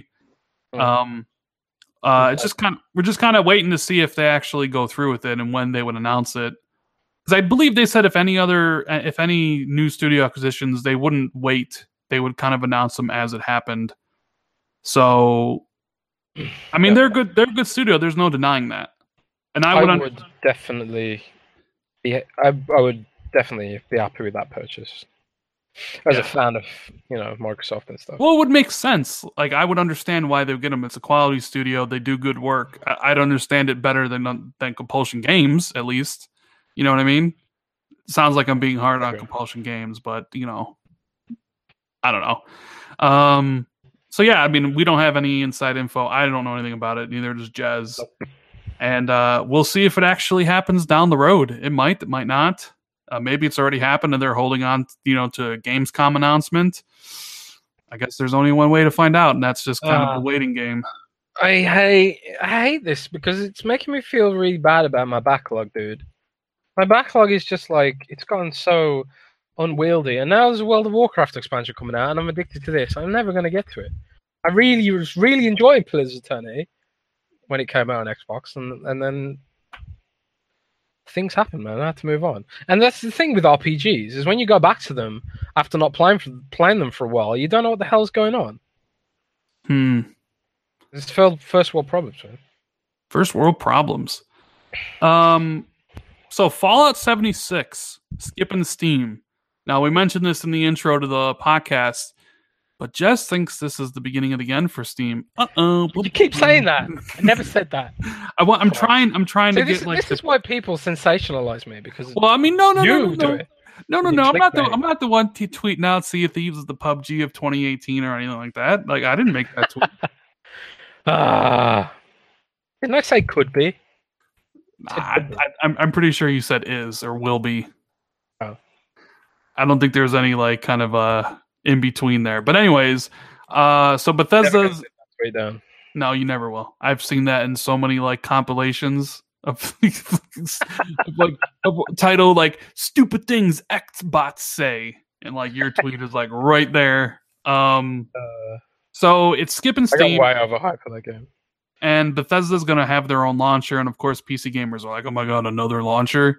It's just we're just kind of waiting to see if they actually go through with it and when they would announce it. Because I believe they said if any new studio acquisitions, they wouldn't wait. They would kind of announce them as it happened. So, I mean, they're good. They're a good studio. There's no denying that. And I would definitely be. I would definitely be happy with that purchase. As a fan of Microsoft and stuff. Well, it would make sense. Like I would understand why they would get them. It's a quality studio. They do good work. I'd understand it better than Compulsion Games, at least. You know what I mean? Sounds like I'm being hard on Compulsion Games, but I don't know. So yeah, I mean, we don't have any inside info. I don't know anything about it. Neither does Jez. And we'll see if it actually happens down the road. It might not. Maybe it's already happened and they're holding on, to a Gamescom announcement. I guess there's only one way to find out, and that's just kind of a waiting game. I hate this because it's making me feel really bad about my backlog, dude. My backlog is just like, it's gotten so unwieldy. And now there's a World of Warcraft expansion coming out, and I'm addicted to this. I'm never going to get to it. I really was really enjoying Pillars of Eternity when it came out on Xbox, and then things happen, man. I have to move on. And that's the thing with RPGs, is when you go back to them after not playing them for a while, you don't know what the hell's going on. It's first world problems, man. First world problems. So Fallout 76, skipping Steam. Now, we mentioned this in the intro to the podcast, but Jess thinks this is the beginning of the end for Steam. You keep saying that. I never said that. I'm trying to get this is why people sensationalize me, because well, I mean, no. I'm not the one tweeting out Sea of Thieves is the PUBG of 2018 or anything like that. Like, I didn't make that tweet. Didn't I say could be? I'm pretty sure you said is or will be. Oh. I don't think there's any like kind of in between there. But anyways, so Bethesda's way down. No, you never will. I've seen that in so many like compilations of like a title like "Stupid Things Xbots Say," and like your tweet is like right there. So it's skipping Steam. I got way overhyped for that game. And Bethesda's going to have their own launcher, and of course, PC gamers are like, "Oh my god, another launcher!"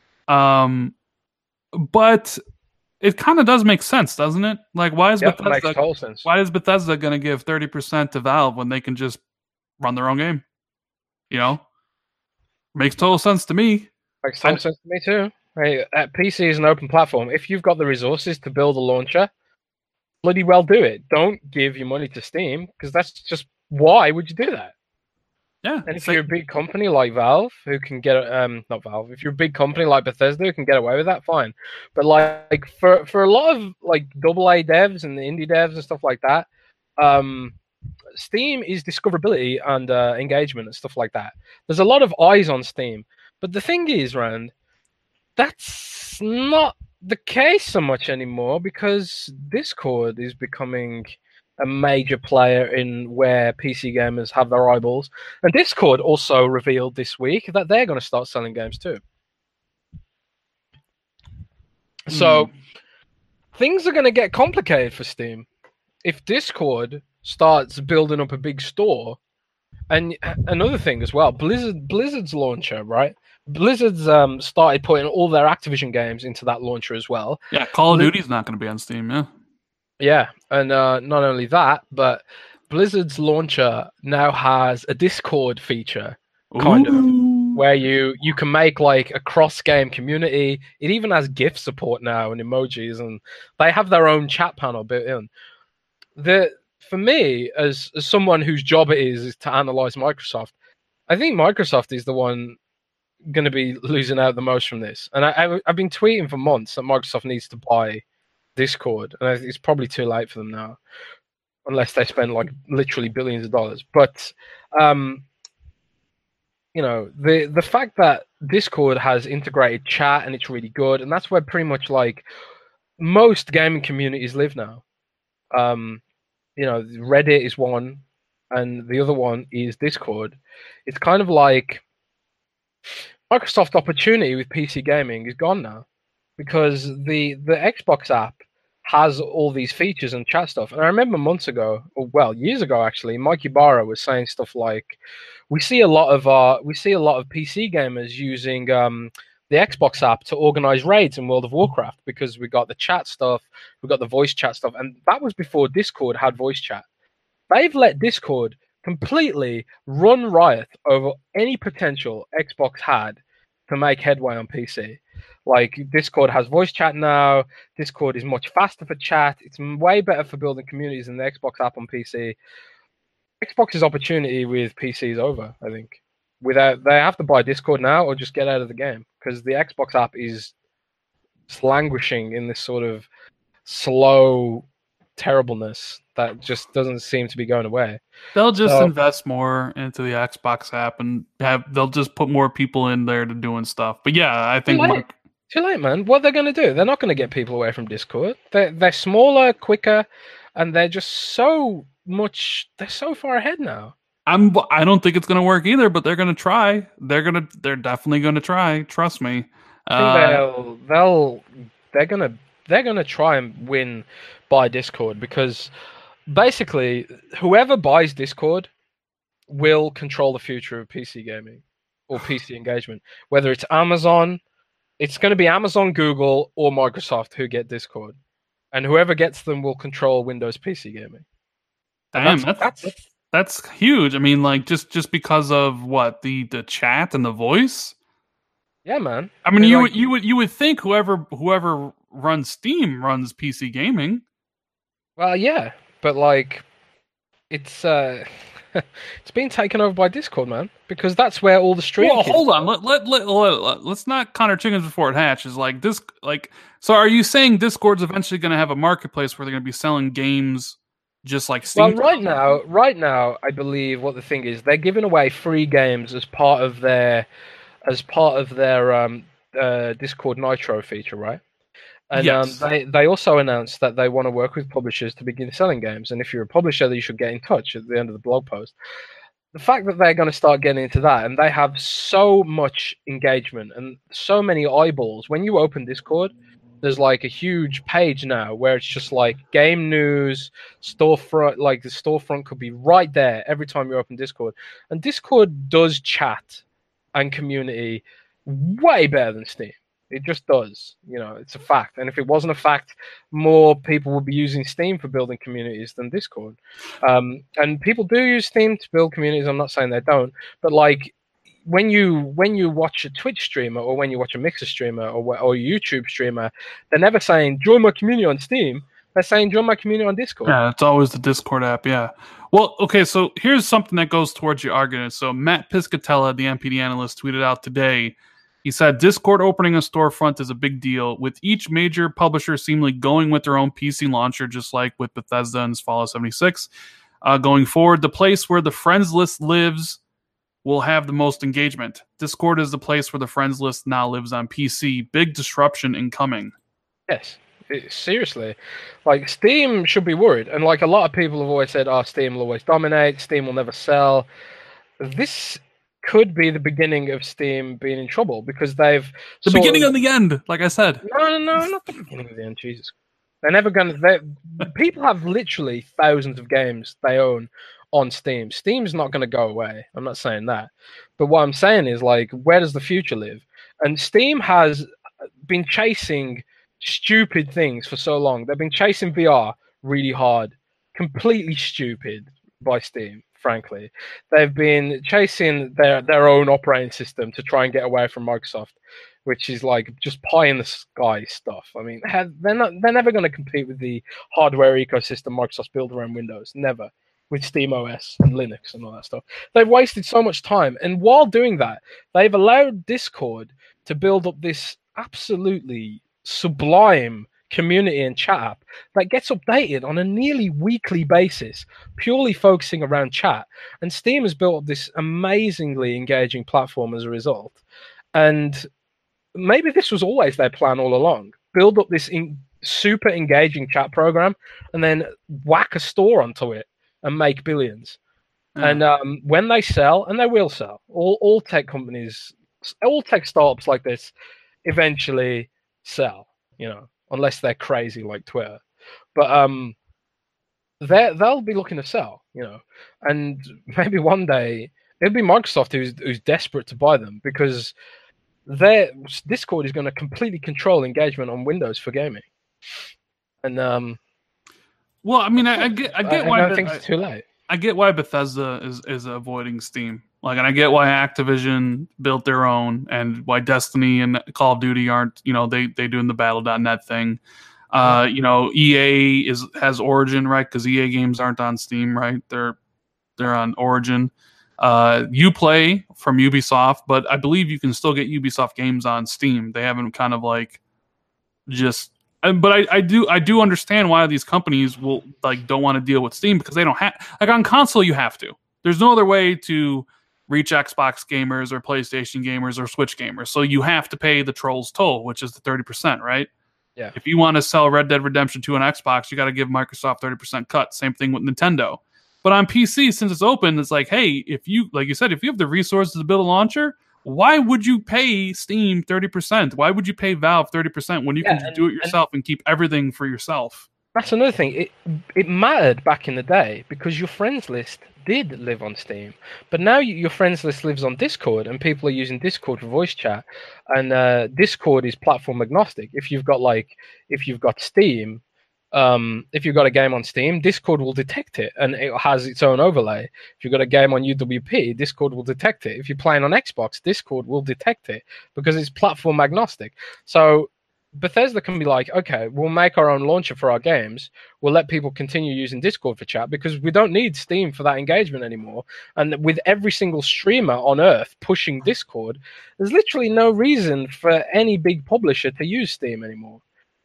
But it kind of does make sense, doesn't it? Like, why is Bethesda going to give 30% to Valve when they can just run their own game? Makes total sense to me. Makes total sense to me too. Hey, PC is an open platform. If you've got the resources to build a launcher, bloody well do it. Don't give your money to Steam, because that's just, why would you do that? Yeah. And if you're a big company like Valve, who can get not Valve, if you're a big company like Bethesda who can get away with that, fine. But like for a lot of like AA devs and the indie devs and stuff like that, Steam is discoverability and engagement and stuff like that. There's a lot of eyes on Steam. But the thing is, Rand, that's not the case so much anymore, because Discord is becoming a major player in where PC gamers have their eyeballs. And Discord also revealed this week that they're going to start selling games too. So things are going to get complicated for Steam. If Discord starts building up a big store, and another thing as well, Blizzard's launcher, right? Blizzard's started putting all their Activision games into that launcher as well. Yeah, Call of Duty's not going to be on Steam, yeah. Yeah, and not only that, but Blizzard's launcher now has a Discord feature, kind of. where you can make like a cross-game community. It even has GIF support now and emojis, and they have their own chat panel built in. For me, as someone whose job it is to analyze Microsoft, I think Microsoft is the one going to be losing out the most from this. And I've been tweeting for months that Microsoft needs to buy Discord, and it's probably too late for them now, unless they spend like literally billions of dollars. But you know, the fact that Discord has integrated chat and it's really good, and that's where pretty much like most gaming communities live now. You know, Reddit is one, and the other one is Discord. It's kind of like Microsoft opportunity with PC gaming is gone now, because the Xbox app has all these features and chat stuff. And I remember months ago, or well, years ago actually, Mike Ibarra was saying stuff like, we see a lot of PC gamers using the Xbox app to organize raids in World of Warcraft, because we got the chat stuff, we got the voice chat stuff, and that was before Discord had voice chat. They've let Discord completely run riot over any potential Xbox had to make headway on PC. Like, Discord has voice chat now. Discord is much faster for chat. It's way better for building communities than the Xbox app on PC. Xbox's opportunity with PC is over, I think. They have to buy Discord now or just get out of the game, because the Xbox app is languishing in this sort of slow terribleness that just doesn't seem to be going away. They'll just invest more into the Xbox app, and they'll just put more people in there to doing stuff. But yeah, I think too late, man. What they're going to do? They're not going to get people away from Discord. They're smaller, quicker, and they're just so much. They're so far ahead now. I don't think it's going to work either, but they're going to try. They're definitely going to try. Trust me. I think they're going to try and win by Discord, because basically whoever buys Discord will control the future of PC gaming or PC engagement. Whether it's Amazon, it's going to be Amazon, Google, or Microsoft who get Discord, and whoever gets them will control Windows PC gaming. Damn, that's huge. I mean, like just because of what the chat and the voice. Yeah, man. I mean, you would think whoever runs Steam runs PC gaming. Well, yeah, but like it's it's being taken over by Discord, man, because that's where all the streaming. Well, hold on. Let's not count our chickens before it hatches. Like this, so are you saying Discord's eventually going to have a marketplace where they're going to be selling games just like Steam? Well, right now, I believe what the thing is, they're giving away free games as part of their Discord Nitro feature, right? And yes. They also announced that they want to work with publishers to begin selling games. And if you're a publisher, you should get in touch at the end of the blog post. The fact that they're going to start getting into that, and they have so much engagement and so many eyeballs. When you open Discord, there's like a huge page now where it's just like game news, storefront. Like the storefront could be right there every time you open Discord. And Discord does chat and community way better than Steam. It just does. You know, it's a fact. And if it wasn't a fact, more people would be using Steam for building communities than Discord. And people do use Steam to build communities. I'm not saying they don't. But like when you watch a Twitch streamer, or when you watch a Mixer streamer, or a YouTube streamer, they're never saying, join my community on Steam. They're saying, join my community on Discord. Yeah, it's always the Discord app, yeah. Well, okay, so here's something that goes towards your argument. So Matt Piscatella, the NPD analyst, tweeted out today. He said, Discord opening a storefront is a big deal, with each major publisher seemingly going with their own PC launcher, just like with Bethesda and Fallout 76. Going forward, the place where the friends list lives will have the most engagement. Discord is the place where the friends list now lives on PC. Big disruption incoming. Yes, seriously. Like, Steam should be worried. And like a lot of people have always said, Steam will always dominate, Steam will never sell. This could be the beginning of Steam being in trouble, because they've... The beginning of the end, like I said. No, not the beginning of the end, Jesus. They're never going to... People have literally thousands of games they own on Steam. Steam's not going to go away. I'm not saying that. But what I'm saying is, like, where does the future live? And Steam has been chasing stupid things for so long. They've been chasing VR really hard. Completely stupid by Steam. frankly. They've been chasing their own operating system to try and get away from Microsoft, which is like just pie in the sky stuff. I mean, they're never going to compete with the hardware ecosystem Microsoft built around Windows. Never. With SteamOS and Linux and all that stuff. They've wasted so much time. And while doing that, they've allowed Discord to build up this absolutely sublime community and chat app that gets updated on a nearly weekly basis, purely focusing around chat. And Steam has built up this amazingly engaging platform as a result. And maybe this was always their plan all along. Build up this super engaging chat program and then whack a store onto it and make billions. And when they sell, and they will sell, all tech companies, all tech startups like this eventually sell, unless they're crazy like Twitter. But they'll be looking to sell, and maybe one day it'll be Microsoft who's desperate to buy them, because their Discord is going to completely control engagement on Windows for gaming. And well, I mean, I get why. I don't think it's too late. I get why Bethesda is avoiding Steam. Like, and I get why Activision built their own, and why Destiny and Call of Duty aren't. They doing the Battle.net thing. EA has Origin, right? Because EA games aren't on Steam, right? They're on Origin. Uplay from Ubisoft, but I believe you can still get Ubisoft games on Steam. They haven't kind of like just. But I do understand why these companies will don't want to deal with Steam, because they don't have, like, on console you have to. There's no other way to reach Xbox gamers or PlayStation gamers or Switch gamers. So you have to pay the Trolls toll, which is the 30%, right? Yeah. If you want to sell Red Dead Redemption 2 on Xbox, you got to give Microsoft 30% cut. Same thing with Nintendo. But on PC, since it's open, it's like, hey, if you, like you said, if you have the resources to build a launcher, why would you pay Steam 30%? Why would you pay Valve 30% when you can just do it yourself and keep everything for yourself? That's another thing. It mattered back in the day because your friends list did live on Steam, but now your friends list lives on Discord, and people are using Discord for voice chat. And Discord is platform agnostic. If you've got Steam. If you've got a game on Steam, Discord will detect it, and it has its own overlay. If you've got a game on UWP, Discord will detect it. If you're playing on Xbox, Discord will detect it because it's platform agnostic. So Bethesda can be like, okay, we'll make our own launcher for our games. We'll let people continue using Discord for chat because we don't need Steam for that engagement anymore. And with every single streamer on Earth pushing Discord, there's literally no reason for any big publisher to use Steam anymore.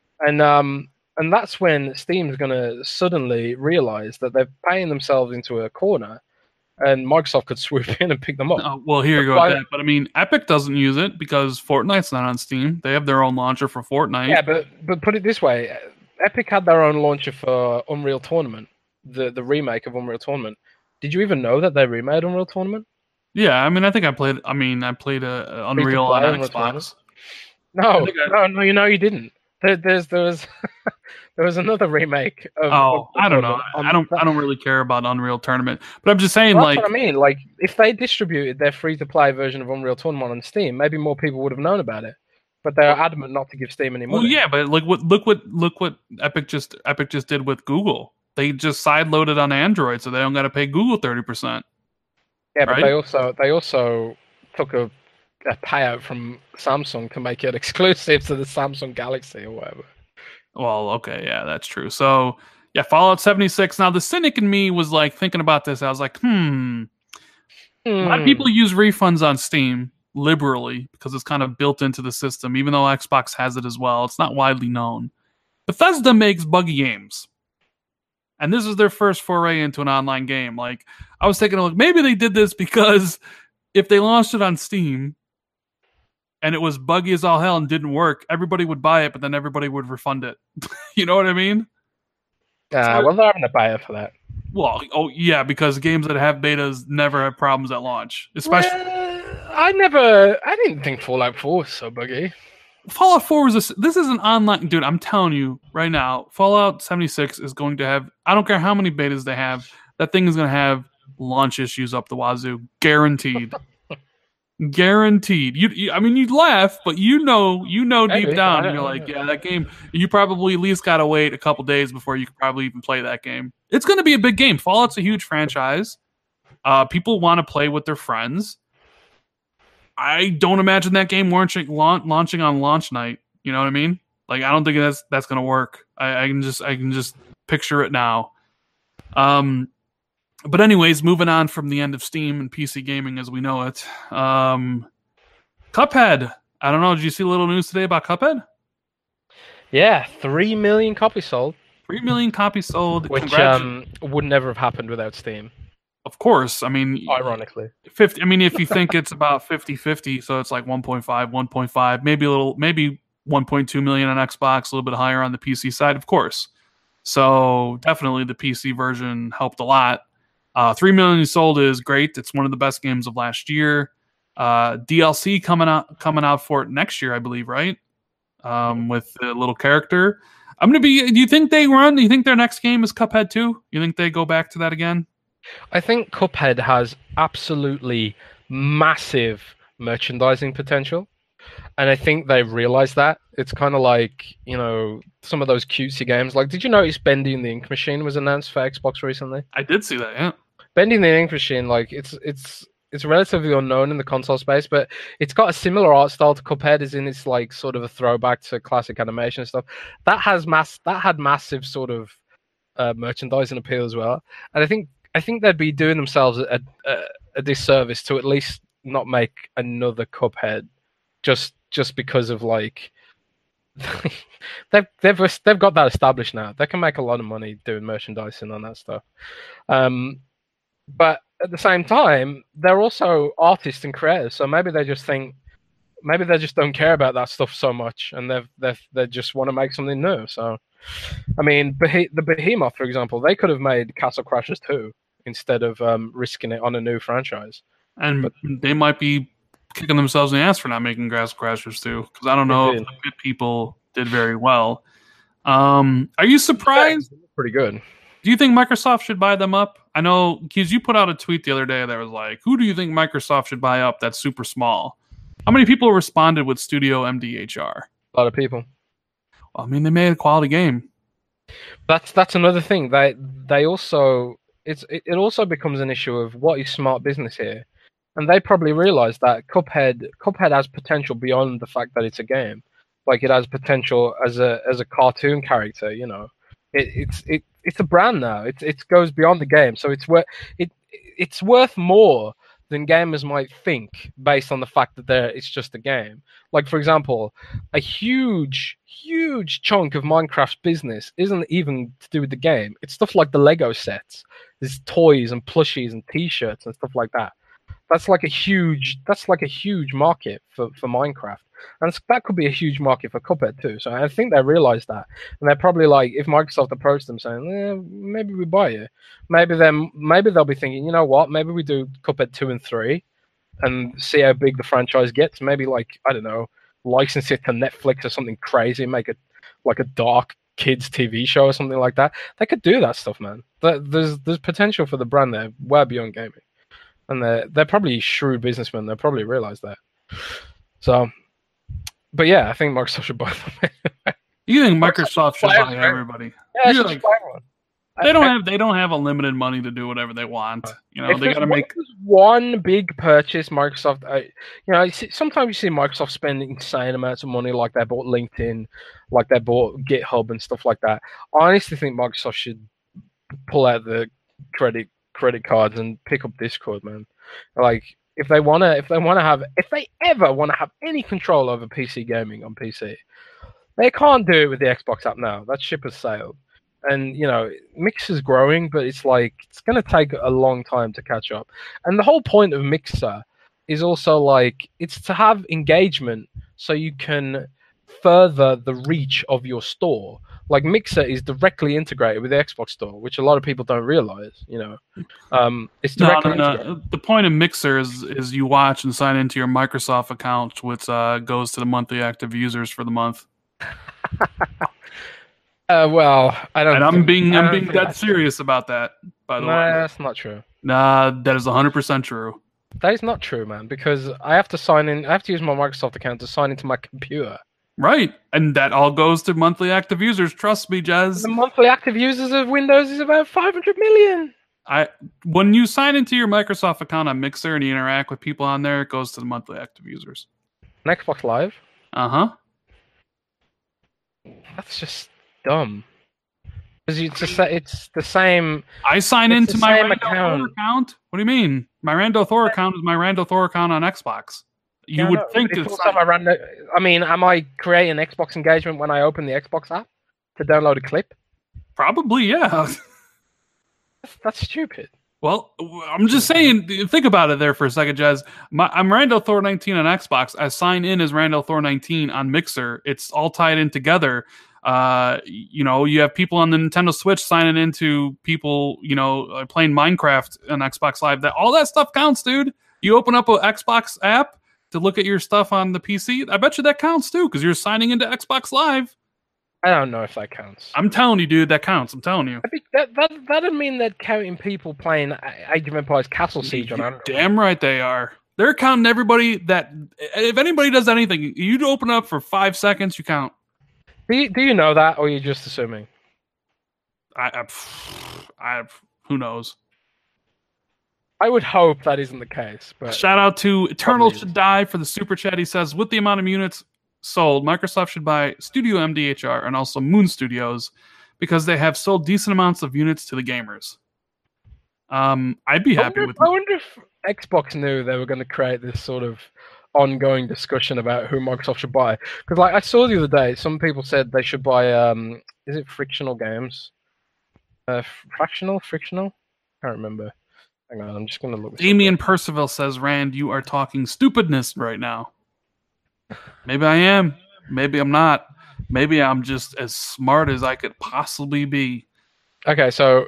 And that's when Steam's going to suddenly realize that they're paying themselves into a corner, and Microsoft could swoop in and pick them up. Oh, well, here you go with that. But I mean, Epic doesn't use it because Fortnite's not on Steam. They have their own launcher for Fortnite. Yeah, but put it this way. Epic had their own launcher for Unreal Tournament, the remake of Unreal Tournament. Did you even know that they remade Unreal Tournament? Yeah, I mean, I played Unreal on Xbox. No, you didn't. There was another remake of I don't know. I don't really care about Unreal Tournament, but I'm just saying, that's what I mean. Like, if they distributed their free-to-play version of Unreal Tournament on Steam, maybe more people would have known about it. But they're adamant not to give Steam any money. Well, yeah, but look what Epic just did with Google. They just sideloaded on Android, so they don't got to pay Google 30%. Yeah, but right? they also took a payout from Samsung to make it exclusive to the Samsung Galaxy or whatever. Well, okay, yeah, that's true. So, yeah, Fallout 76. Now, the cynic in me was like thinking about this. I was like, a lot of people use refunds on Steam liberally because it's kind of built into the system, even though Xbox has it as well. It's not widely known. Bethesda makes buggy games. And this is their first foray into an online game. Like, I was taking a look. Maybe they did this because if they launched it on Steam and it was buggy as all hell and didn't work, everybody would buy it, but then everybody would refund it. You know what I mean? Well, they're having a buyer for that. Well, yeah, because games that have betas never have problems at launch. Especially, I didn't think Fallout 4 was so buggy. Fallout 4 was this is an online, dude. I'm telling you right now, Fallout 76 is going to have. I don't care how many betas they have. That thing is going to have launch issues up the wazoo, guaranteed. Guaranteed. You'd laugh, but you know deep down, you're like, yeah, that game. You probably at least gotta wait a couple days before you could probably even play that game. It's going to be a big game. Fallout's a huge franchise. People want to play with their friends. I don't imagine that game launching on launch night. You know what I mean? Like, I don't think that's going to work. I can just picture it now. But anyways, moving on from the end of Steam and PC gaming as we know it. Cuphead. I don't know. Did you see a little news today about Cuphead? Yeah, 3 million copies sold. 3 million copies sold. Which would never have happened without Steam. Of course. I mean, ironically. 50. I mean, if you think it's about 50-50, so it's like 1.5, maybe 1.2 million on Xbox, a little bit higher on the PC side, of course. So definitely the PC version helped a lot. 3 million sold is great. It's one of the best games of last year. DLC coming out for it next year, I believe, right? With the little character. Do you think their next game is Cuphead 2? You think they go back to that again? I think Cuphead has absolutely massive merchandising potential. And I think they realize that. It's kind of like, some of those cutesy games. Like, did you notice Bendy and the Ink Machine was announced for Xbox recently? I did see that, yeah. Bendy and the Ink Machine, like, it's relatively unknown in the console space, but it's got a similar art style to Cuphead, as in it's like sort of a throwback to classic animation and stuff. That had massive sort of merchandising appeal as well. And I think they'd be doing themselves a disservice to at least not make another Cuphead, just because of like they've got that established now. They can make a lot of money doing merchandising on that stuff. But at the same time, they're also artists and creators, so maybe they just don't care about that stuff so much, and they just want to make something new. So, I mean, the Behemoth, for example, they could have made Castle Crashers 2 instead of risking it on a new franchise. But they might be kicking themselves in the ass for not making Castle Crashers 2, because I don't know if the good people did very well. Are you surprised? Pretty good. Do you think Microsoft should buy them up? I know, because you put out a tweet the other day that was like, who do you think Microsoft should buy up that's super small? How many people responded with Studio MDHR? A lot of people. Well, I mean, they made a quality game. That's another thing. They also it also becomes an issue of what is smart business here, and they probably realize that Cuphead has potential beyond the fact that it's a game. Like, it has potential as a cartoon character. It's a brand now. It goes beyond the game, so it's worth more than gamers might think based on the fact that it's just a game. Like, for example, a huge chunk of Minecraft's business isn't even to do with the game. It's stuff like the Lego sets. There's toys and plushies and T-shirts and stuff like that. That's like a huge market for Minecraft. And that could be a huge market for Cuphead too. So I think they realize that. And they're probably like, if Microsoft approached them saying, maybe we buy it, maybe they'll be thinking, you know what, maybe we do Cuphead 2 and 3 and see how big the franchise gets. Maybe, like, I don't know, license it to Netflix or something crazy, make it like a dark kids TV show or something like that. They could do that stuff, man. There's potential for the brand there, way beyond gaming. And they're probably shrewd businessmen. They probably realize that. So, but yeah, I think Microsoft should buy them. You think Microsoft should buy everybody? Yeah, should buy one. They don't have unlimited money to do whatever they want. They got to make one big purchase. Microsoft, sometimes you see Microsoft spend insane amounts of money, like they bought LinkedIn, like they bought GitHub and stuff like that. I honestly think Microsoft should pull out the credit cards and pick up Discord, man. Like, if they ever want to have any control over PC gaming on PC, they can't do it with the Xbox app now. That ship has sailed. And, Mixer's growing, but it's like, it's going to take a long time to catch up. And the whole point of Mixer is also like, it's to have engagement so you can further the reach of your store. Like, Mixer is directly integrated with the Xbox store, which a lot of people don't realize, It's directly integrated. The point of Mixer is you watch and sign into your Microsoft account, which goes to the monthly active users for the month. Well, I don't. And I'm being dead serious about that. By the way, that's not true. Nah, that is 100% true. That is not true, man. Because I have to sign in. I have to use my Microsoft account to sign into my computer. Right, and that all goes to monthly active users. Trust me, Jez. The monthly active users of Windows is about 500 million. When you sign into your Microsoft account on Mixer and you interact with people on there, it goes to the monthly active users. On Xbox Live? Uh-huh. That's just dumb. Because it's the same. I sign into my same Rando Thor account. What do you mean? My Rando Thor account is my Rando Thor account on Xbox. You would think it's I mean, am I creating Xbox engagement when I open the Xbox app to download a clip? Probably, yeah. That's stupid. Well, I'm just saying, think about it there for a second, Jez. I'm Rando Thor 19 on Xbox. I sign in as Rando Thor 19 on Mixer. It's all tied in together. You have people on the Nintendo Switch signing into people, playing Minecraft on Xbox Live. All that stuff counts, dude. You open up an Xbox app to look at your stuff on the PC. I bet you that counts too, because you're signing into Xbox Live. I don't know if that counts. I'm telling you, dude, that counts. I'm telling you. I think that'd mean they're counting people playing Age of Empires Castle Siege on Android. Damn right they are. They're counting everybody that, if anybody does anything, you open up for 5 seconds, you count. Do you know that, or are you just assuming? Who knows? I would hope that isn't the case. But shout out to Eternal Should Die for the super chat. He says, with the amount of units sold, Microsoft should buy Studio MDHR and also Moon Studios because they have sold decent amounts of units to the gamers. I'd be happy with that. I wonder if Xbox knew they were going to create this sort of ongoing discussion about who Microsoft should buy. Because I saw the other day, some people said they should buy, is it Frictional Games? Frictional? I can't remember. Hang on, I'm just going to look. Damien Percival says, Rand, you are talking stupidness right now. Maybe I am. Maybe I'm not. Maybe I'm just as smart as I could possibly be. Okay, so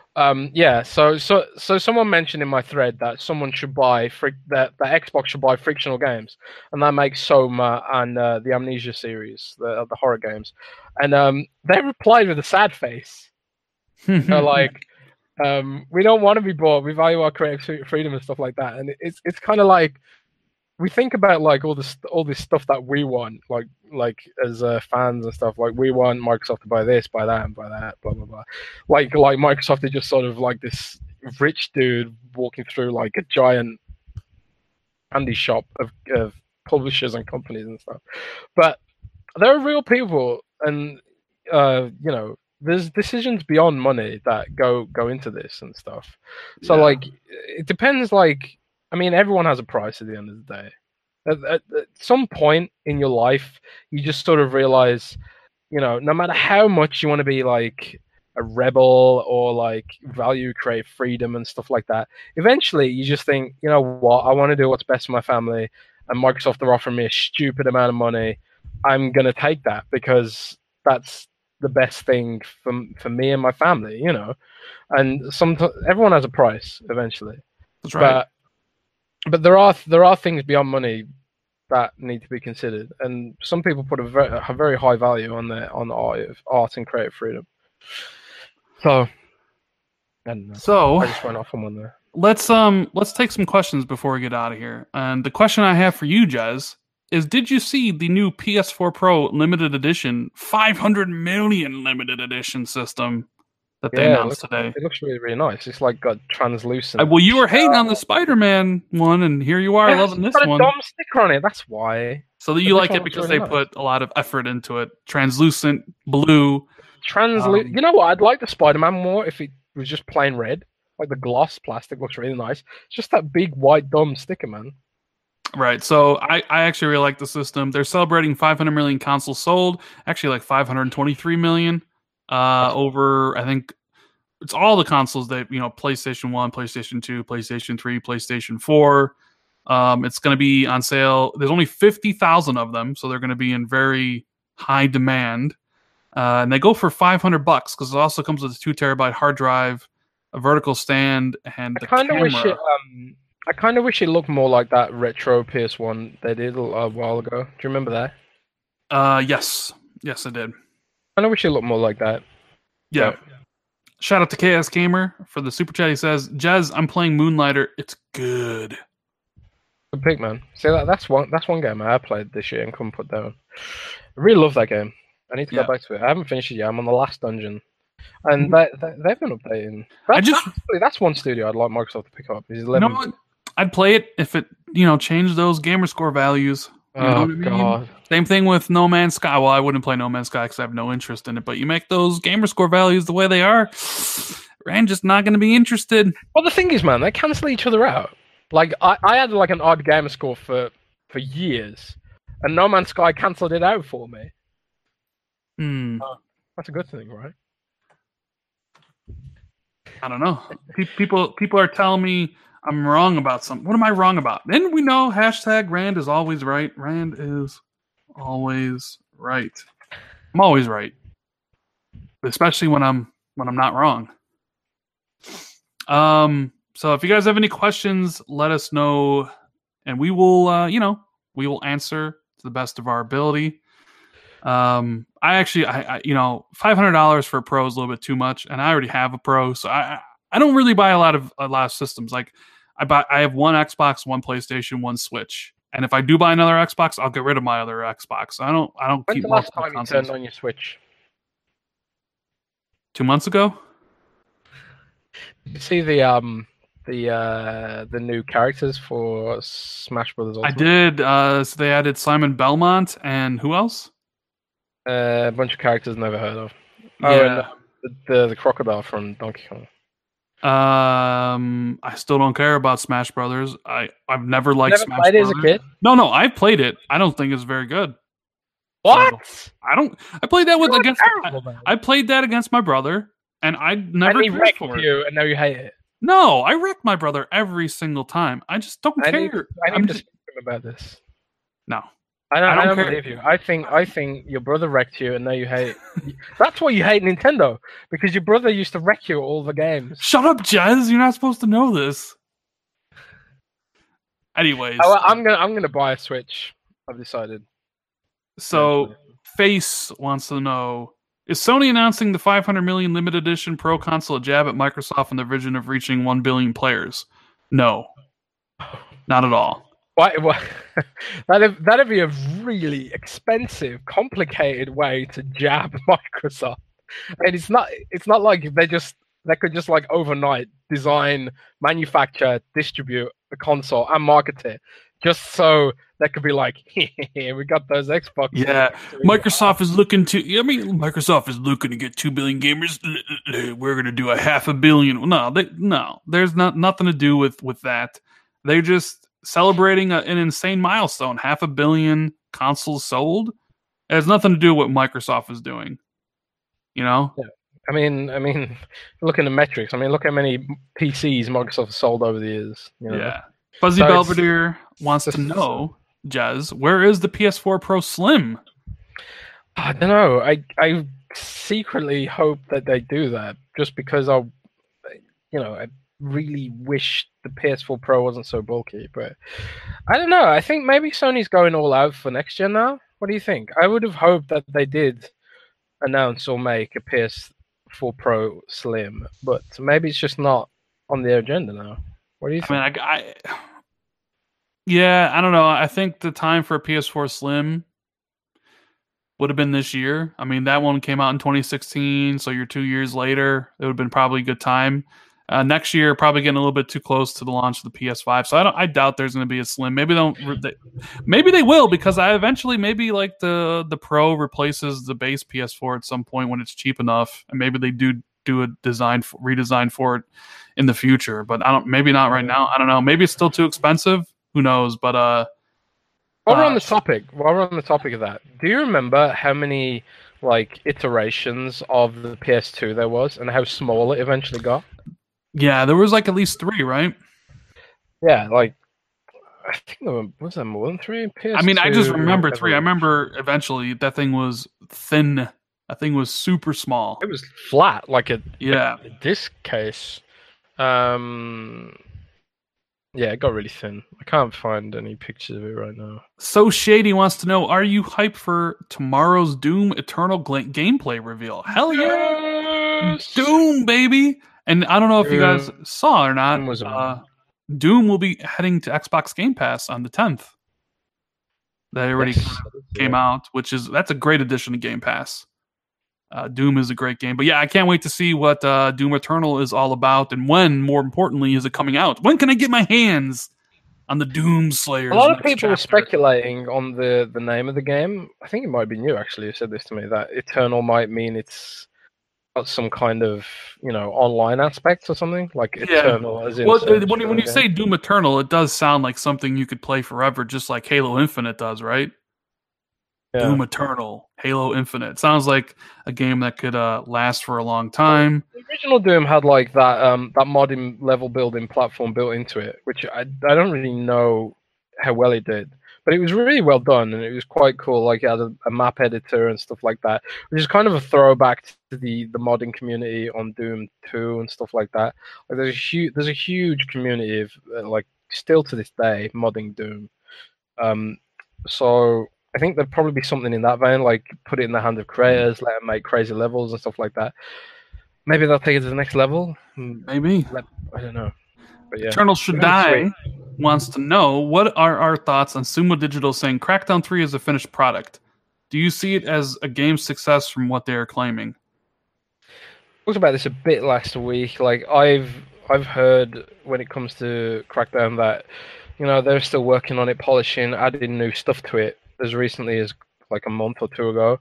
so someone mentioned in my thread that someone should buy that Xbox should buy Frictional Games, and that makes Soma and the Amnesia series, the horror games, and they replied with a sad face. They're like, we don't want to be bought. We value our creative freedom and stuff like that, and it's kind of like. We think about like all this stuff that we want, like as fans and stuff. Like we want Microsoft to buy this, buy that, and buy that, blah blah blah. Like Microsoft is just sort of like this rich dude walking through like a giant candy shop of publishers and companies and stuff. But there are real people, and there's decisions beyond money that go into this and stuff. So like, it depends. Like. I mean, everyone has a price at the end of the day. At some point in your life, you just sort of realize, no matter how much you want to be like a rebel or like value create freedom and stuff like that, eventually you just think, you know what, I want to do what's best for my family, and Microsoft are offering me a stupid amount of money. I'm going to take that because that's the best thing for me and my family, And everyone has a price eventually. That's right. But there are things beyond money that need to be considered, and some people put a very high value on art and creative freedom. So, I don't know. So I just went off on one there. Let's take some questions before we get out of here. And the question I have for you, Jez, is: did you see the new PS4 Pro limited edition, 500 million limited edition system? That they announced today. It looks really, really nice. It's like got translucent. Well, you were hating on the Spider-Man one, and here you are loving this one. It's got a dumb sticker on it. That's why. So that you like it because they put a lot of effort into it. Translucent blue. You know what? I'd like the Spider-Man more if it was just plain red. Like the gloss plastic looks really nice. It's just that big white dumb sticker, man. Right. So I actually really like the system. They're celebrating 500 million consoles sold. Actually, like 523 million. Over, I think it's all the consoles that, PlayStation 1, PlayStation 2, PlayStation 3, PlayStation 4. It's going to be on sale. There's only 50,000 of them, so they're going to be in very high demand. And they go for $500 because it also comes with a 2 terabyte hard drive, a vertical stand, and the camera. I kind of wish it looked more like that retro PS1 they did a while ago. Do you remember that? Yes, I did. I wish it looked more like that. Yeah. But... shout out to KS Gamer for the super chat. He says, Jez, I'm playing Moonlighter. It's good. Good pick, man. See, that's one game I played this year and couldn't put down. I really love that game. I need to go back to it. I haven't finished it yet. I'm on the last dungeon. and they've been updating. That's one studio I'd like Microsoft to pick up. Is 11. You know what? I'd play it if it changed those gamer score values. You know what I mean? God. Same thing with No Man's Sky. Well, I wouldn't play No Man's Sky because I have no interest in it. But you make those gamer score values the way they are, Rand just not going to be interested. Well, the thing is, man, they cancel each other out. Like I had like an odd gamer score for years, and No Man's Sky cancelled it out for me. That's a good thing, right? I don't know. People are telling me I'm wrong about something. What am I wrong about? Then we know hashtag Rand is always right. Rand is always right. I'm always right, especially when I'm not wrong. So if you guys have any questions, let us know, and we will we will answer to the best of our ability. I $500 for a Pro is a little bit too much, and I already have a Pro, so I don't really buy a lot of systems. Like I have one Xbox, one PlayStation, one Switch, and if I do buy another Xbox, I'll get rid of my other Xbox. I don't When's keep the last multiple time consoles. you turned on your Switch? 2 months ago. Did you see the new characters for Smash Brothers Ultimate? I did. So they added Simon Belmont and who else? A bunch of characters never heard of. Yeah. And the crocodile from Donkey Kong. I still don't care about Smash Brothers. I've never liked Smash played Brothers. It as a kid? No, I've played it. I don't think it's very good. What? So, I played that I played that against my brother, and I never cared cared for you, it. And now you hate it. No, I wrecked my brother every single time. I just don't care. I need to speak to him about this. No. I don't believe you. I think your brother wrecked you, and now you hate. That's why you hate Nintendo, because your brother used to wreck you all the games. Shut up, Jez. You're not supposed to know this. Anyways, I'm gonna buy a Switch. I've decided. So, Face wants to know: is Sony announcing the 500 million limited edition Pro console a jab at Microsoft and their vision of reaching 1 billion players? No, not at all. Why? That'd be a really expensive, complicated way to jab Microsoft. And it's not like they could just like overnight design, manufacture, distribute a console and market it just so they could be like, we got those Xbox. Yeah, Microsoft is looking to get 2 billion gamers. We're gonna do a 500 million. No, there's nothing to do with that. They're just celebrating an insane milestone, 500 million consoles sold. It has nothing to do with what Microsoft is doing. Yeah. I mean, look at the metrics. I mean, look how many PCs Microsoft has sold over the years. Yeah. Fuzzy Belvedere wants to know, Jez, where is the PS4 Pro Slim? I don't know. I secretly hope that they do that, just because I really wish the PS4 Pro wasn't so bulky. But I don't know. I think maybe Sony's going all out for next gen now. What do you think? I would have hoped that they did announce or make a PS4 Pro Slim, but maybe it's just not on their agenda now. What do you think? I don't know. I think the time for a PS4 Slim would have been this year. I mean, that one came out in 2016, so you're 2 years later. It would have been probably a good time. Next year, probably getting a little bit too close to the launch of the PS5. So I doubt there's going to be a Slim. Maybe they will, because eventually maybe like the Pro replaces the base PS4 at some point when it's cheap enough, and maybe they do a redesign for it in the future. But maybe not right now. I don't know. Maybe it's still too expensive. Who knows? But while we're on the topic of that, do you remember how many like iterations of the PS2 there was, and how small it eventually got? Yeah, there was like at least 3, right? Yeah, like I think was there more than 3 PS2? I mean, I just remember 3. I remember eventually that thing was thin. That thing was super small. It was flat, like a disc case. Yeah, it got really thin. I can't find any pictures of it right now. So Shady wants to know, are you hyped for tomorrow's Doom Eternal gameplay reveal? Hell yeah! Yes! Doom, baby! And I don't know if you guys saw or not, Doom will be heading to Xbox Game Pass on the 10th. They already came out, that's a great addition to Game Pass. Doom is a great game. But yeah, I can't wait to see what Doom Eternal is all about, and when, more importantly, is it coming out? When can I get my hands on the Doom Slayers? A lot of people were speculating on the name of the game. I think it might be you, actually, who said this to me, that Eternal might mean it's got some kind of, online aspect or something, like Eternal. As in when you say Doom Eternal, it does sound like something you could play forever, just like Halo Infinite does, right? Yeah. Doom Eternal, Halo Infinite. Sounds like a game that could last for a long time. The original Doom had like that modding level building platform built into it, which I don't really know how well it did, but it was really well done and it was quite cool. Like it had a map editor and stuff like that, which is kind of a throwback to the modding community on Doom 2 and stuff like that. Like there's a huge community of like still to this day modding Doom. So I think there'd probably be something in that vein, like put it in the hands of creators, let them make crazy levels and stuff like that. Maybe they'll take it to the next level. Maybe. I don't know. But yeah. Eternal Should Die wants to know, what are our thoughts on Sumo Digital saying Crackdown 3 is a finished product? Do you see it as a game success from what they are claiming? I talked about this a bit last week. Like I've heard when it comes to Crackdown that, they're still working on it, polishing, adding new stuff to it as recently as like a month or two ago.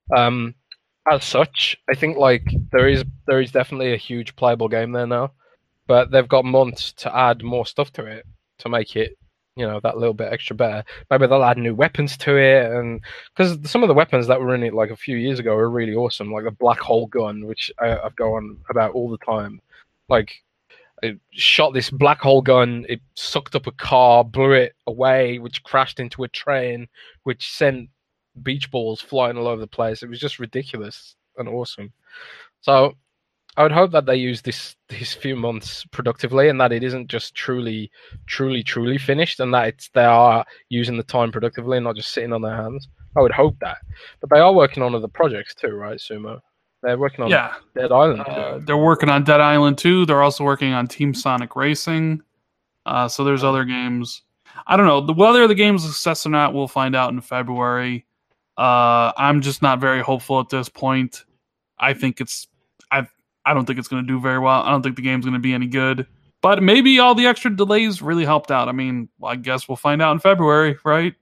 As such, I think like there is definitely a huge playable game there now, but they've got months to add more stuff to it to make it, that little bit extra better. Maybe they'll add new weapons to it, and because some of the weapons that were in it like a few years ago are really awesome, like the black hole gun, which I go on about all the time. Like, it shot this black hole gun, it sucked up a car, blew it away, which crashed into a train, which sent beach balls flying all over the place. It was just ridiculous and awesome. So I would hope that they use these few months productively, and that it isn't just truly finished, and that they are using the time productively and not just sitting on their hands. I would hope that. But they are working on other projects too, right, Sumo? They're working on Dead Island 2. They're working on Dead Island 2. They're also working on Team Sonic Racing. So there's other games. I don't know. Whether the game's a success or not, we'll find out in February. I'm just not very hopeful at this point. I don't think it's going to do very well. I don't think the game's going to be any good. But maybe all the extra delays really helped out. I mean, I guess we'll find out in February, right?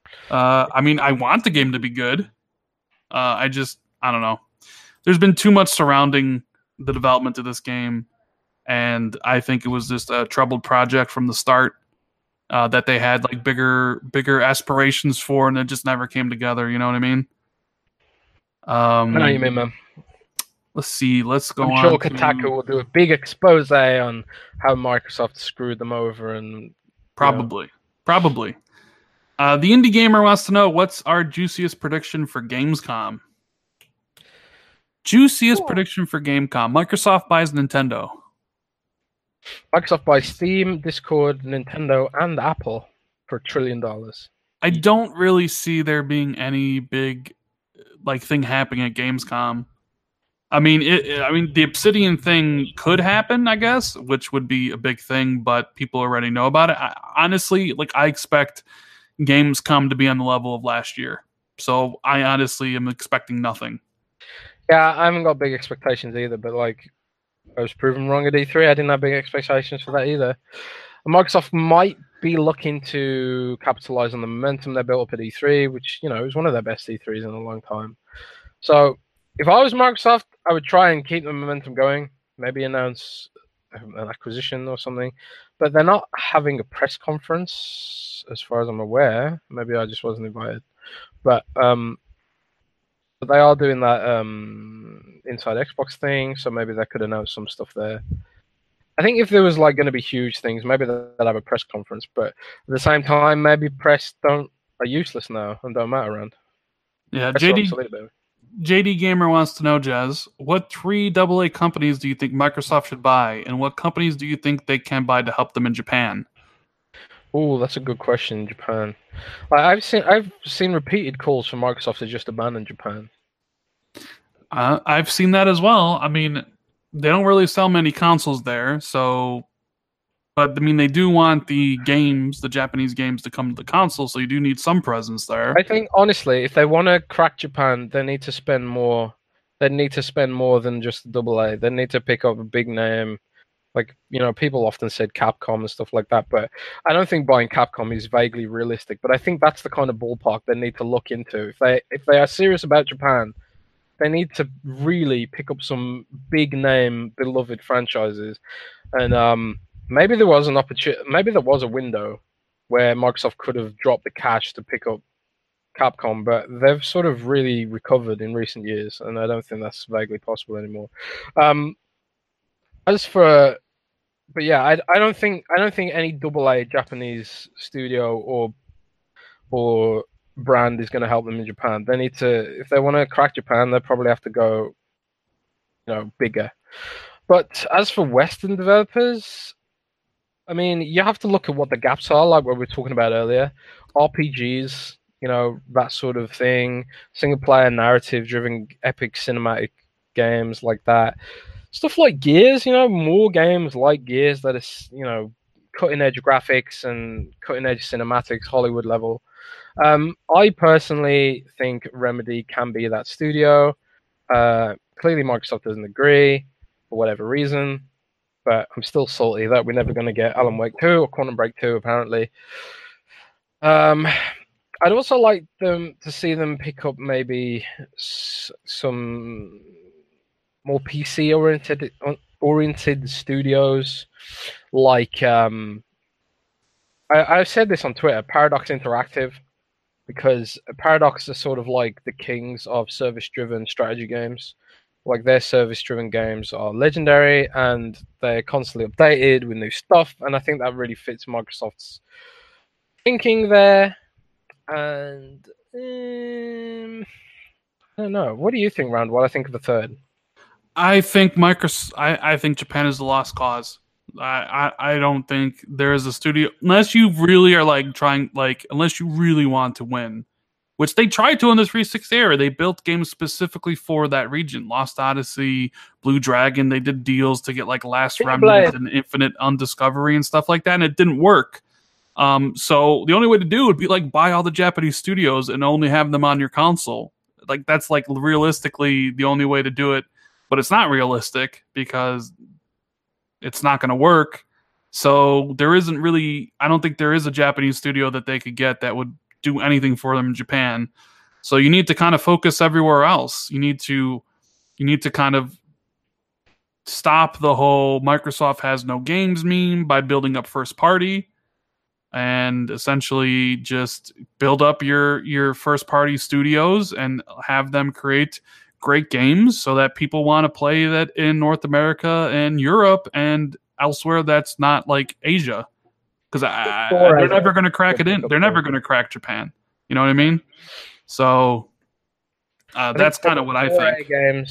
I want the game to be good. I don't know. There's been too much surrounding the development of this game, and I think it was just a troubled project from the start that they had like bigger aspirations for, and it just never came together. You know what I mean? I know what you mean, man. Let's see. Let's go on. I'm sure Kotaku will do a big expose on how Microsoft screwed them over, and probably. The Indie Gamer wants to know, what's our juiciest prediction for Gamescom? Prediction for Gamescom. Microsoft buys Nintendo. Microsoft buys Steam, Discord, Nintendo, and Apple for $1 trillion. I don't really see there being any big thing happening at Gamescom. I mean, the Obsidian thing could happen, I guess, which would be a big thing, but people already know about it. Honestly, I expect Gamescom to be on the level of last year. So I honestly am expecting nothing. Yeah, I haven't got big expectations either, but I was proven wrong at E3. I didn't have big expectations for that either. And Microsoft might be looking to capitalize on the momentum they built up at E3, which, is one of their best E3s in a long time. So if I was Microsoft, I would try and keep the momentum going, maybe announce an acquisition or something. But they're not having a press conference, as far as I'm aware. Maybe I just wasn't invited. But they are doing that Inside Xbox thing, so maybe they could announce some stuff there. I think if there was going to be huge things, maybe they'll have a press conference. But at the same time, maybe press are useless now and don't matter around. Yeah, JD Gamer wants to know, Jez, what 3 AA companies do you think Microsoft should buy, and what companies do you think they can buy to help them in Japan? Oh, that's a good question. Japan. I've seen repeated calls for Microsoft to just abandon Japan. I've seen that as well. I mean, they don't really sell many consoles there, but they do want the Japanese games, to come to the console, so you do need some presence there. I think honestly, if they want to crack Japan, they need to spend more they need to spend more than just AA. They need to pick up a big name. Like, people often said Capcom and stuff like that, but I don't think buying Capcom is vaguely realistic. But I think that's the kind of ballpark they need to look into. If they are serious about Japan, they need to really pick up some big name, beloved franchises. And maybe there was an opportunity. Maybe there was a window where Microsoft could have dropped the cash to pick up Capcom, but they've sort of really recovered in recent years, and I don't think that's vaguely possible anymore. But yeah, I don't think any AA Japanese studio or brand is going to help them in Japan. They need to, if they want to crack Japan, they probably have to go, bigger. But as for Western developers, I mean, you have to look at what the gaps are, like what we were talking about earlier. RPGs, that sort of thing, single-player narrative-driven epic cinematic games like that. Stuff like Gears, more games like Gears that is, cutting-edge graphics and cutting-edge cinematics, Hollywood level. I personally think Remedy can be that studio. Clearly, Microsoft doesn't agree for whatever reason, but I'm still salty that we're never going to get Alan Wake 2 or Quantum Break 2, apparently. I'd also like them to see them pick up maybe some more PC oriented studios, like I've said this on Twitter, Paradox Interactive, because Paradox are sort of like the kings of service-driven strategy games. Like, their service-driven games are legendary and they're constantly updated with new stuff, and I think that really fits Microsoft's thinking there. And I don't know. What do you think, Rand? What I think of the third? I think I think Japan is the lost cause. I don't think there is a studio, unless you really are unless you really want to win, which they tried to in the 360 era. They built games specifically for that region. Lost Odyssey, Blue Dragon. They did deals to get like Last Remnant and Infinite Undiscovery and stuff like that, and it didn't work. So the only way to do it would be like buy all the Japanese studios and only have them on your console. Like, that's like realistically the only way to do it, but it's not realistic because it's not going to work. So there isn't really, I don't think there is a Japanese studio that they could get that would do anything for them in Japan. So you need to kind of focus everywhere else. You need to kind of stop the whole Microsoft has no games meme by building up first party, and essentially just build up your first party studios and have them create great games so that people want to play that in North America and Europe and elsewhere that's not like Asia. Because they're never going to crack it in. They're never going to crack Japan. You know what I mean? So that's kind of what I think.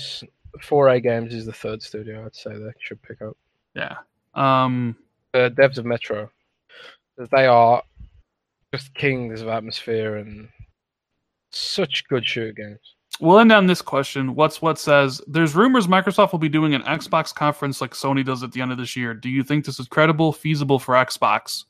4A Games is the third studio I'd say they should pick up. Yeah. The devs of Metro. They are just kings of atmosphere and such good shooter games. We'll end on this question. What says, there's rumors Microsoft will be doing an Xbox conference like Sony does at the end of this year. Do you think this is credible, feasible for Xbox?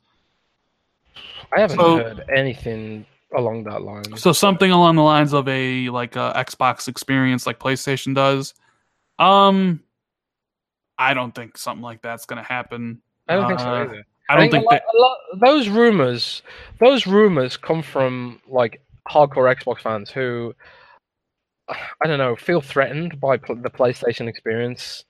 I haven't heard anything along that line. So something along the lines of a Xbox experience like PlayStation does. I don't think something like that's going to happen. I don't think so either. I don't think those rumors come from like hardcore Xbox fans who, I don't know, feel threatened by the PlayStation experience.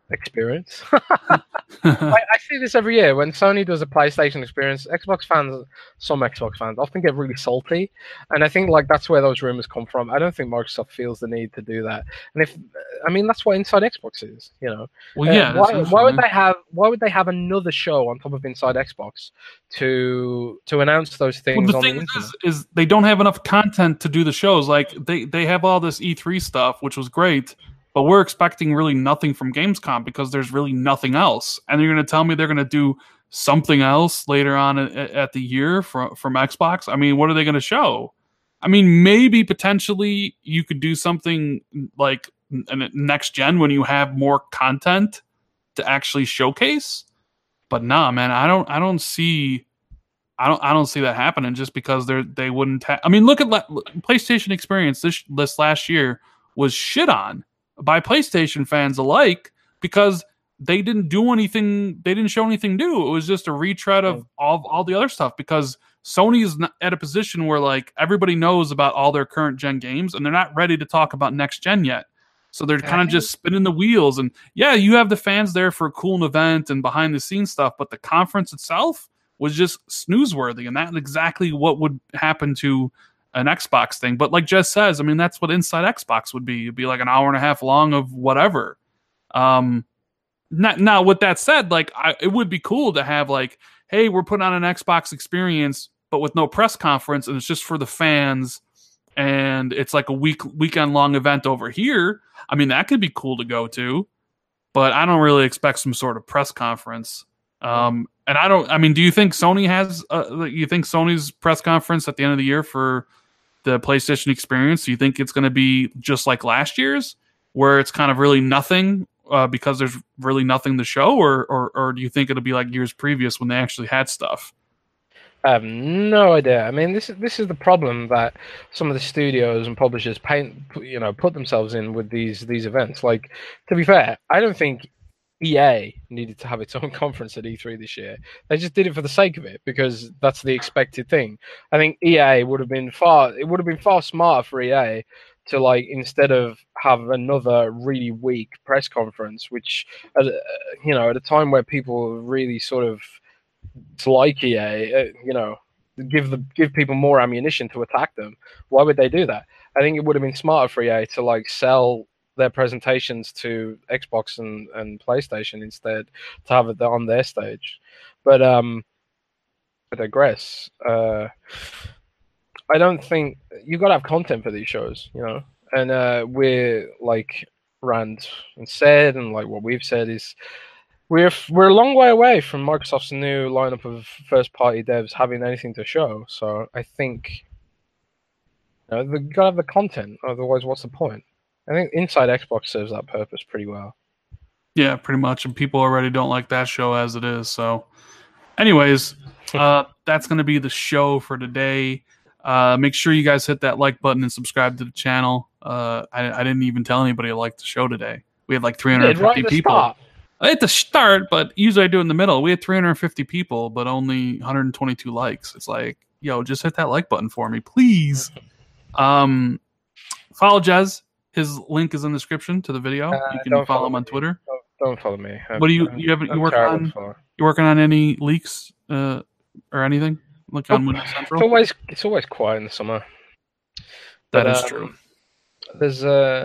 I see this every year when Sony does a PlayStation experience. Some Xbox fans often get really salty, and I think like that's where those rumors come from. I don't think Microsoft feels the need to do that, and that's what Inside Xbox is, Well, yeah. Why would they have another show on top of Inside Xbox to announce those things? Well, the thing is they don't have enough content to do the shows. Like they have all this E3 stuff, which was great. But we're expecting really nothing from Gamescom because there's really nothing else. And you're going to tell me they're going to do something else later on at the year from Xbox? I mean, what are they going to show? I mean, maybe potentially you could do something like next gen when you have more content to actually showcase. But nah, man, I don't see that happening just because they wouldn't. I mean, look at PlayStation Experience this last year was shit on by PlayStation fans alike because they didn't do anything. They didn't show anything new. It was just a retread of all the other stuff because Sony is at a position where like everybody knows about all their current gen games and they're not ready to talk about next gen yet. So they're kind of just spinning the wheels. And yeah, you have the fans there for a cool event and behind the scenes stuff, but the conference itself was just snoozeworthy. And that's exactly what would happen to an Xbox thing. But like Jez says, I mean, that's what Inside Xbox would be. It'd be like an hour and a half long of whatever. Now, with that said, like it would be cool to have like, hey, we're putting on an Xbox experience, but with no press conference, and it's just for the fans, and it's like a weekend long event over here. I mean, that could be cool to go to, but I don't really expect some sort of press conference. And do you think Sony has? You think Sony's press conference at the end of the year for the PlayStation experience? Do you think it's going to be just like last year's, where it's kind of really nothing? Because there's really nothing to show, or do you think it'll be like years previous when they actually had stuff? I have no idea. I mean, this is the problem that some of the studios and publishers put themselves in with these events. Like, to be fair, I don't think EA needed to have its own conference at E3 this year. They just did it for the sake of it because that's the expected thing. I think EA would have been far smarter for EA to, like, instead of have another really weak press conference, which at a time where people really sort of like EA, give people more ammunition to attack them. Why would they do that? I think it would have been smarter for EA to like sell their presentations to Xbox and PlayStation instead, to have it on their stage. But I digress. I don't think you got to have content for these shows, and we're like Rand and said, and like what we've said is we're a long way away from Microsoft's new lineup of first-party devs having anything to show. So I think they got to have the content. Otherwise, what's the point? I think Inside Xbox serves that purpose pretty well. Yeah, pretty much. And people already don't like that show as it is. So, anyways, that's going to be the show for today. Make sure you guys hit that like button and subscribe to the channel. I didn't even tell anybody to like the show today. We had like 350 people. At the start, but usually I do it in the middle. We had 350 people, but only 122 likes. It's like, yo, just hit that like button for me, please. Follow Jez. His link is in the description to the video. You can follow him on Twitter. Don't follow me. What do you working on any leaks or anything? Like on Windows Central? It's always quiet in the summer. That is true. There's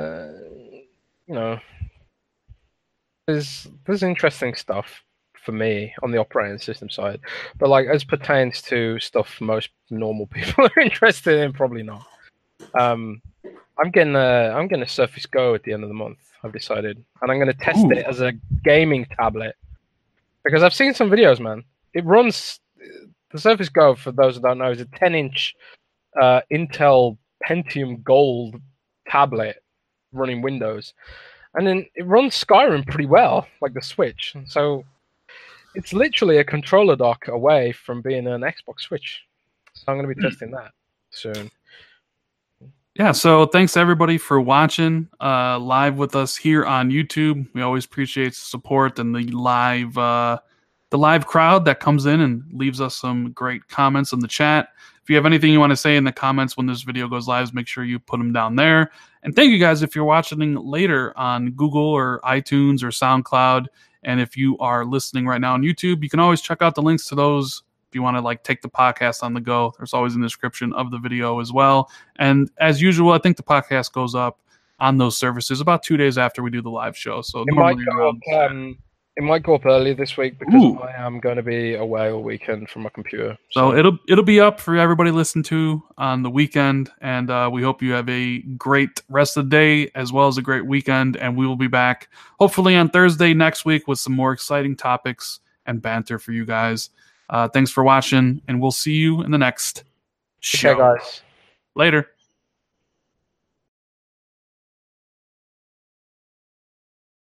there's interesting stuff for me on the operating system side, but like as pertains to stuff most normal people are interested in, probably not. I'm getting a Surface Go at the end of the month, I've decided, and I'm going to test it as a gaming tablet because I've seen some videos, man. It runs the Surface Go, for those who don't know, is a 10-inch Intel Pentium Gold tablet running Windows. And then it runs Skyrim pretty well, like the Switch. So it's literally a controller dock away from being an Xbox Switch. So I'm going to be testing that soon. Yeah, so thanks everybody for watching live with us here on YouTube. We always appreciate the support and the live crowd that comes in and leaves us some great comments in the chat. If you have anything you want to say in the comments when this video goes live, make sure you put them down there. And thank you guys if you're watching later on Google or iTunes or SoundCloud. And if you are listening right now on YouTube, you can always check out the links to those if you want to like take the podcast on the go. There's always in the description of the video as well. And as usual, I think the podcast goes up on those services about 2 days after we do the live show. So it might go up early this week because I am going to be away all weekend from my computer. So it'll be up for everybody to listen to on the weekend, and we hope you have a great rest of the day as well as a great weekend, and we will be back hopefully on Thursday next week with some more exciting topics and banter for you guys. Thanks for watching, and we'll see you in the next show. Okay, guys. Later.